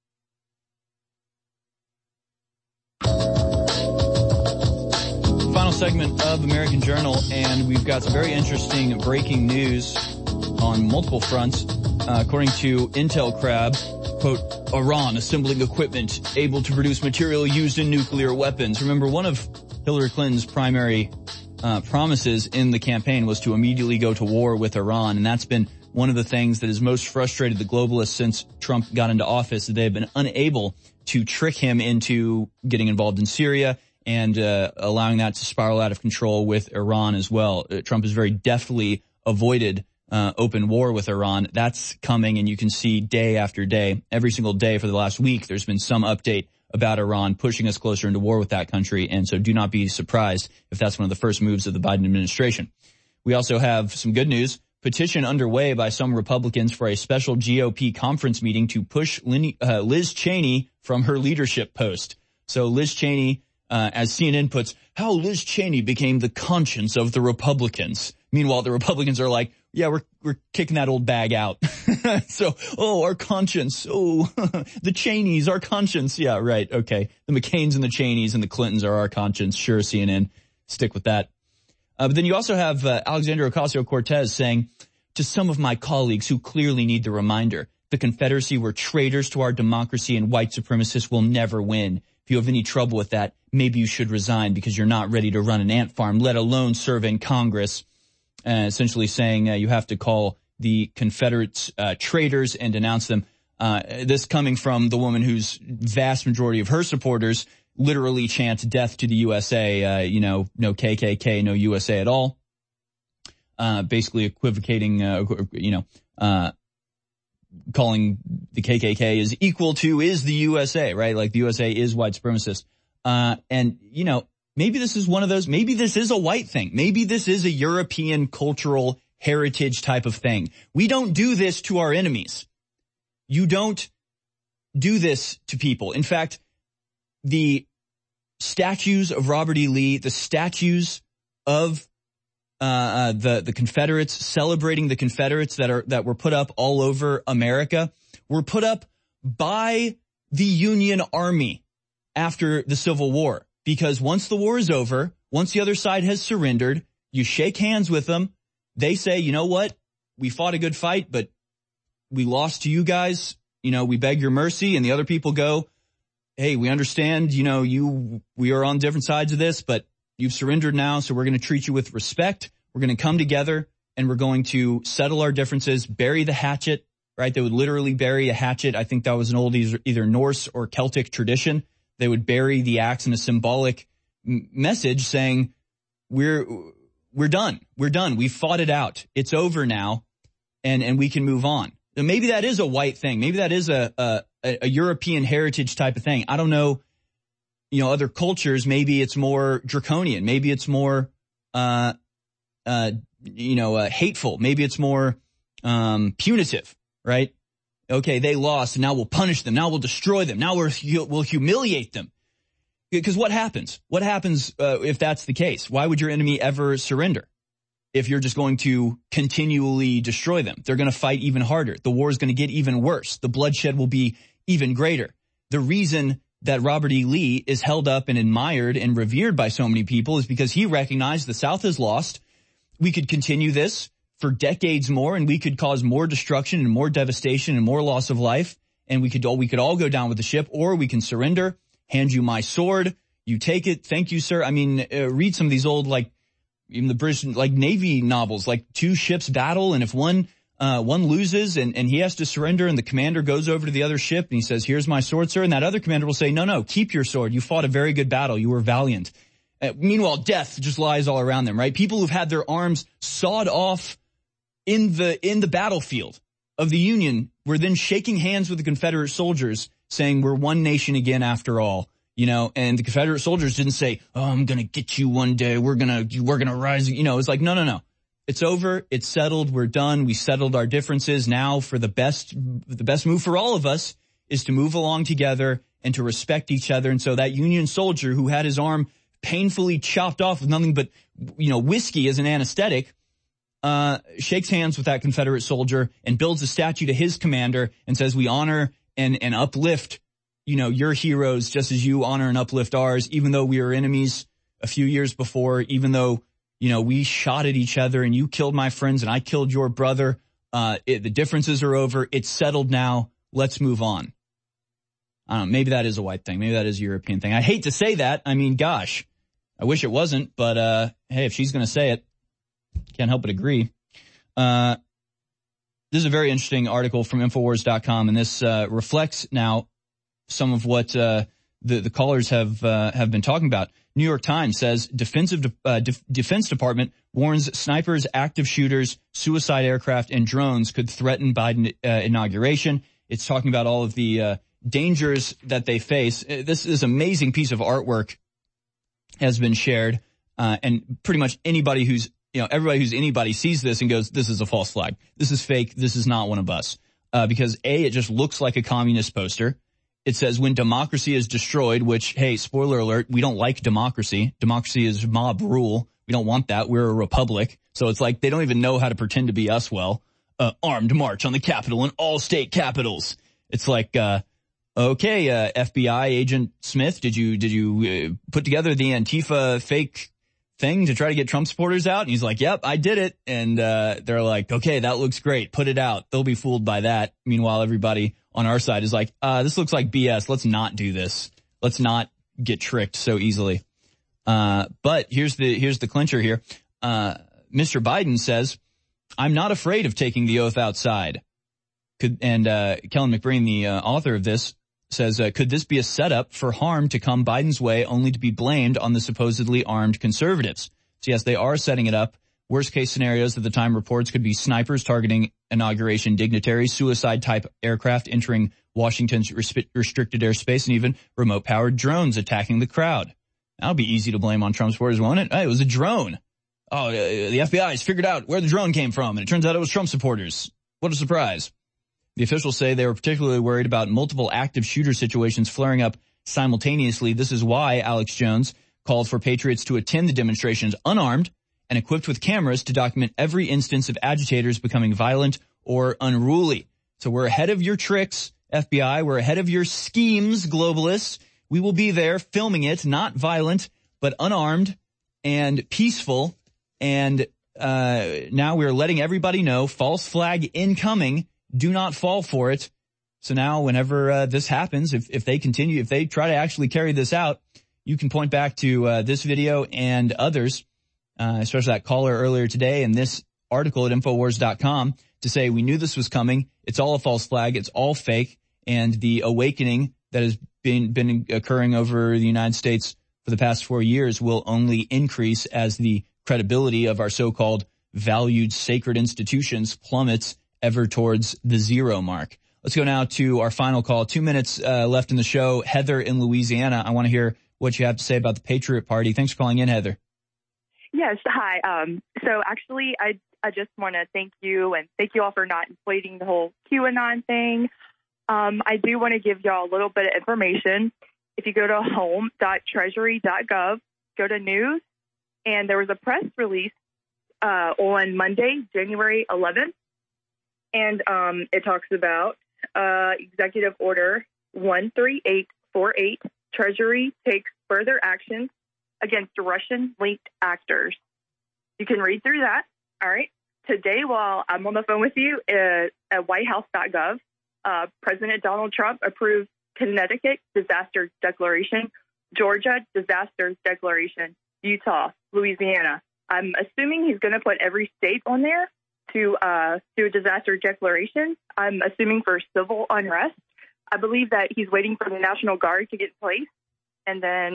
Final segment of American Journal, and we've got some very interesting breaking news on multiple fronts. According to Intel Crab, quote, Iran assembling equipment able to produce material used in nuclear weapons. Remember, one of Hillary Clinton's primary promises in the campaign was to immediately go to war with Iran, and that's been one of the things that has most frustrated the globalists since Trump got into office. That they've been unable to trick him into getting involved in Syria and allowing that to spiral out of control with Iran as well. Trump has very deftly avoided open war with Iran. That's coming, and you can see day after day, every single day for the last week, there's been some update about Iran, pushing us closer into war with that country. And so do not be surprised if that's one of the first moves of the Biden administration. We also have some good news. Petition underway by some Republicans for a special GOP conference meeting to push Liz Cheney from her leadership post. So Liz Cheney, as CNN puts, how Liz Cheney became the conscience of the Republicans. Meanwhile, the Republicans are like, yeah, we're kicking that old bag out. So, our conscience. The Cheneys, our conscience. Yeah, right. Okay. The McCains and the Cheneys and the Clintons are our conscience. Sure, CNN. Stick with that. But then you also have Alexandria Ocasio-Cortez saying, to some of my colleagues who clearly need the reminder, the Confederacy were traitors to our democracy and white supremacists will never win. If you have any trouble with that, maybe you should resign because you're not ready to run an ant farm, let alone serve in Congress. Essentially saying you have to call the Confederates traitors and denounce them. This coming from the woman whose vast majority of her supporters literally chant death to the USA, no KKK, no USA at all. Basically equivocating, calling the KKK is equal to is the USA, right? Like the USA is white supremacist. Maybe this is one of those, maybe this is a white thing. Maybe this is a European cultural heritage type of thing. We don't do this to our enemies. You don't do this to people. In fact, the statues of Robert E. Lee, the statues of the Confederates, celebrating the Confederates that were put up all over America, were put up by the Union Army after the Civil War. Because once the war is over, once the other side has surrendered, you shake hands with them. They say, you know what? We fought a good fight, but we lost to you guys. We beg your mercy. And the other people go, hey, we understand, we are on different sides of this, but you've surrendered now. So we're going to treat you with respect. We're going to come together and we're going to settle our differences, bury the hatchet, right? They would literally bury a hatchet. I think that was an old either Norse or Celtic tradition. They would bury the axe in a symbolic message saying, we're done. We're done. We fought it out. It's over now. And we can move on. And maybe that is a white thing. Maybe that is a European heritage type of thing. I don't know. Other cultures, maybe it's more draconian. Maybe it's more, hateful. Maybe it's more, punitive, right? Okay, they lost, and now we'll punish them. Now we'll destroy them. Now we'll humiliate them. Because what happens? What happens if that's the case? Why would your enemy ever surrender if you're just going to continually destroy them? They're going to fight even harder. The war is going to get even worse. The bloodshed will be even greater. The reason that Robert E. Lee is held up and admired and revered by so many people is because he recognized the South has lost. We could continue this for decades more, and we could cause more destruction and more devastation and more loss of life, and we could all go down with the ship, or we can surrender, hand you my sword, you take it, thank you, sir. I mean, read some of these old, even the British, Navy novels, two ships battle, and if one loses and he has to surrender and the commander goes over to the other ship and he says, here's my sword, sir, and that other commander will say, no, keep your sword. You fought a very good battle. You were valiant. Meanwhile, death just lies all around them, right? People who've had their arms sawed off in the battlefield of the Union were then shaking hands with the Confederate soldiers saying we're one nation again after all, and the Confederate soldiers didn't say, I'm going to get you one day. We're going to rise. It's like, no. It's over. It's settled. We're done. We settled our differences. Now for the best move for all of us is to move along together and to respect each other. And so that Union soldier who had his arm painfully chopped off with nothing but, whiskey as an anesthetic, shakes hands with that Confederate soldier and builds a statue to his commander and says, we honor and uplift, your heroes just as you honor and uplift ours, even though we were enemies a few years before, even though, we shot at each other and you killed my friends and I killed your brother. The differences are over. It's settled now. Let's move on. I don't know. Maybe that is a white thing. Maybe that is a European thing. I hate to say that. I mean, gosh, I wish it wasn't, but, hey, if she's going to say it, can't help but agree. This is a very interesting article from Infowars.com, and this reflects now some of what the callers have been talking about. New York Times says Defense Department warns snipers, active shooters, suicide aircraft, and drones could threaten Biden inauguration. It's talking about all of the dangers that they face. This amazing piece of artwork has been shared, and pretty much anybody who's, everybody who's anybody sees this and goes, this is a false flag. This is fake. This is not one of us. Because A, it just looks like a communist poster. It says, when democracy is destroyed, which, hey, spoiler alert, we don't like democracy. Democracy is mob rule. We don't want that. We're a republic. So it's like they don't even know how to pretend to be us well. Armed march on the Capitol and all state capitals. It's like, okay, FBI agent Smith, did you put together the Antifa fake thing to try to get Trump supporters out? And he's like, yep, I did it. And they're like, okay, that looks great. Put it out. They'll be fooled by that. Meanwhile, everybody on our side is like, this looks like BS. Let's not do this. Let's not get tricked so easally. But here's the clincher here. Mr. Biden says, I'm not afraid of taking the oath outside. Kellen McBreen, the author of this, says, could this be a setup for harm to come Biden's way only to be blamed on the supposedly armed conservatives? So yes, they are setting it up. Worst case scenarios at the time reports could be snipers targeting inauguration dignitaries, suicide-type aircraft entering Washington's restricted airspace, and even remote-powered drones attacking the crowd. That'll be easy to blame on Trump supporters, won't it? Hey, it was a drone. Oh, the FBI has figured out where the drone came from, and it turns out it was Trump supporters. What a surprise. The officials say they were particularly worried about multiple active shooter situations flaring up simultaneously. This is why Alex Jones called for patriots to attend the demonstrations unarmed and equipped with cameras to document every instance of agitators becoming violent or unruly. So we're ahead of your tricks, FBI. We're ahead of your schemes, globalists. We will be there filming it, not violent, but unarmed and peaceful. And now we're letting everybody know, false flag incoming. Do not fall for it. So now whenever this happens, if they try to actually carry this out, you can point back to this video and others, especially that caller earlier today and this article at Infowars.com to say we knew this was coming. It's all a false flag. It's all fake. And the awakening that has been occurring over the United States for the past 4 years will only increase as the credibility of our so-called valued sacred institutions plummets ever towards the zero mark. Let's go now to our final call. 2 minutes left in the show. Heather in Louisiana, I want to hear what you have to say about the Patriot Party. Thanks for calling in, Heather. Yes, hi. So actually, I just want to thank you and thank you all for not inflating the whole QAnon thing. I do want to give y'all a little bit of information. If you go to home.treasury.gov, go to news, and there was a press release on Monday, January 11th, and it talks about Executive Order 13848. Treasury takes further action against Russian-linked actors. You can read through that. All right. Today, while I'm on the phone with you, at whitehouse.gov, President Donald Trump approved Connecticut disaster declaration, Georgia disaster declaration, Utah, Louisiana. I'm assuming he's going to put every state on there to do a disaster declaration. I'm assuming for civil unrest. I believe that he's waiting for the National Guard to get in place. And then,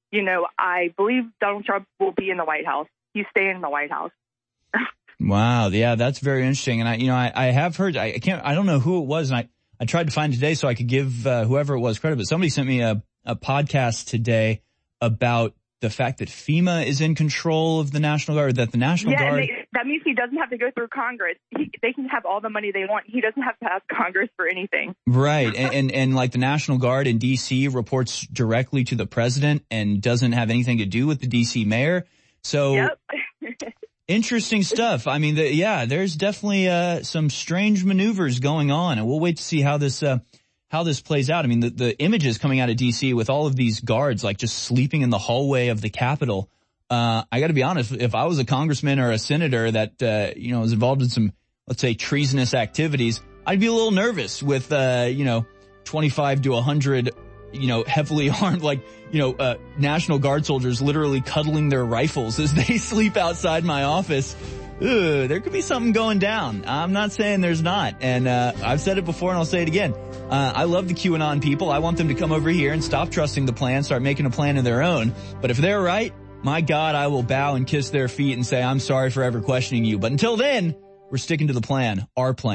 I believe Donald Trump will be in the White House. He's staying in the White House. Wow. Yeah, that's very interesting. And I have heard, I don't know who it was. And I tried to find today so I could give whoever it was credit, but somebody sent me a podcast today about the fact that FEMA is in control of the National Guard, that the National Guard. Yeah, that means he doesn't have to go through Congress. They can have all the money they want. He doesn't have to ask Congress for anything. Right. And like the National Guard in D.C. reports directly to the president and doesn't have anything to do with the D.C. mayor. So yep. Interesting stuff. I mean, there's definitely some strange maneuvers going on, and we'll wait to see how this plays out. I mean, the images coming out of D.C. with all of these guards, like just sleeping in the hallway of the Capitol. I got to be honest, if I was a congressman or a senator that, was involved in some, let's say, treasonous activities, I'd be a little nervous with, 25 to 100, heavily armed, National Guard soldiers literally cuddling their rifles as they sleep outside my office. There could be something going down. I'm not saying there's not. And, I've said it before and I'll say it again. I love the QAnon people. I want them to come over here and stop trusting the plan, start making a plan of their own. But if they're right, my God, I will bow and kiss their feet and say, I'm sorry for ever questioning you. But until then, we're sticking to the plan, our plan.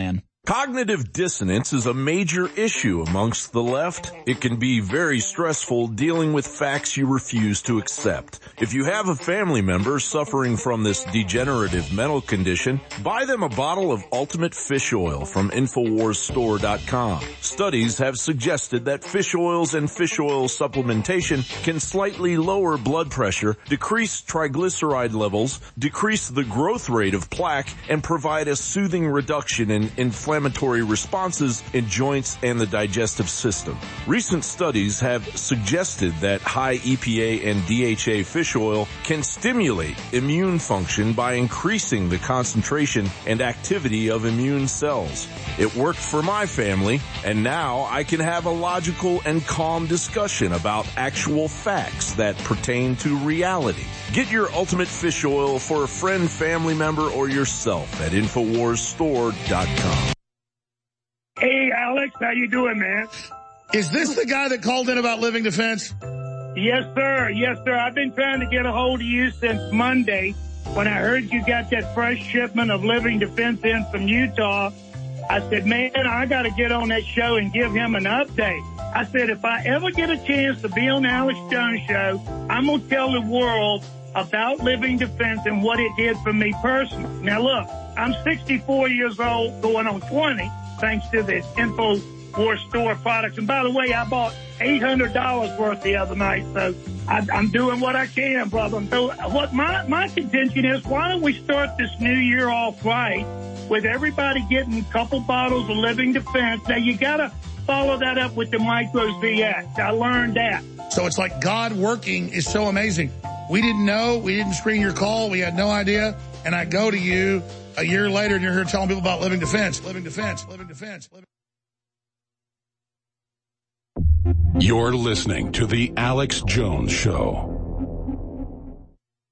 Cognitive dissonance is a major issue amongst the left. It can be very stressful dealing with facts you refuse to accept. If you have a family member suffering from this degenerative mental condition, buy them a bottle of Ultimate Fish Oil from InfoWarsStore.com. Studies have suggested that fish oils and fish oil supplementation can slightly lower blood pressure, decrease triglyceride levels, decrease the growth rate of plaque, and provide a soothing reduction in inflammatory responses in joints and the digestive system. Recent studies have suggested that high EPA and DHA fish oil can stimulate immune function by increasing the concentration and activity of immune cells. It worked for my family, and now I can have a logical and calm discussion about actual facts that pertain to reality. Get your Ultimate Fish Oil for a friend, family member, or yourself at InfoWarsStore.com. Hey, Alex, how you doing, man? Is this the guy that called in about Living Defense? Yes, sir. Yes, sir. I've been trying to get a hold of you since Monday when I heard you got that fresh shipment of Living Defense in from Utah. I said, man, I got to get on that show and give him an update. I said, if I ever get a chance to be on the Alex Jones Show, I'm going to tell the world about Living Defense and what it did for me personally. Now, look, I'm 64 years old, going on 20. Thanks to the InfoWars Store products. And by the way, I bought $800 worth the other night, so I'm doing what I can, brother. So what my contention is, why don't we start this new year off right with everybody getting a couple bottles of Living Defense? Now, you got to follow that up with the Micros VX. I learned that. So it's like God working is so amazing. We didn't know. We didn't screen your call. We had no idea. And I go to you a year later, and you're here telling people about Living Defense. Living Defense. Living Defense. You're listening to The Alex Jones Show.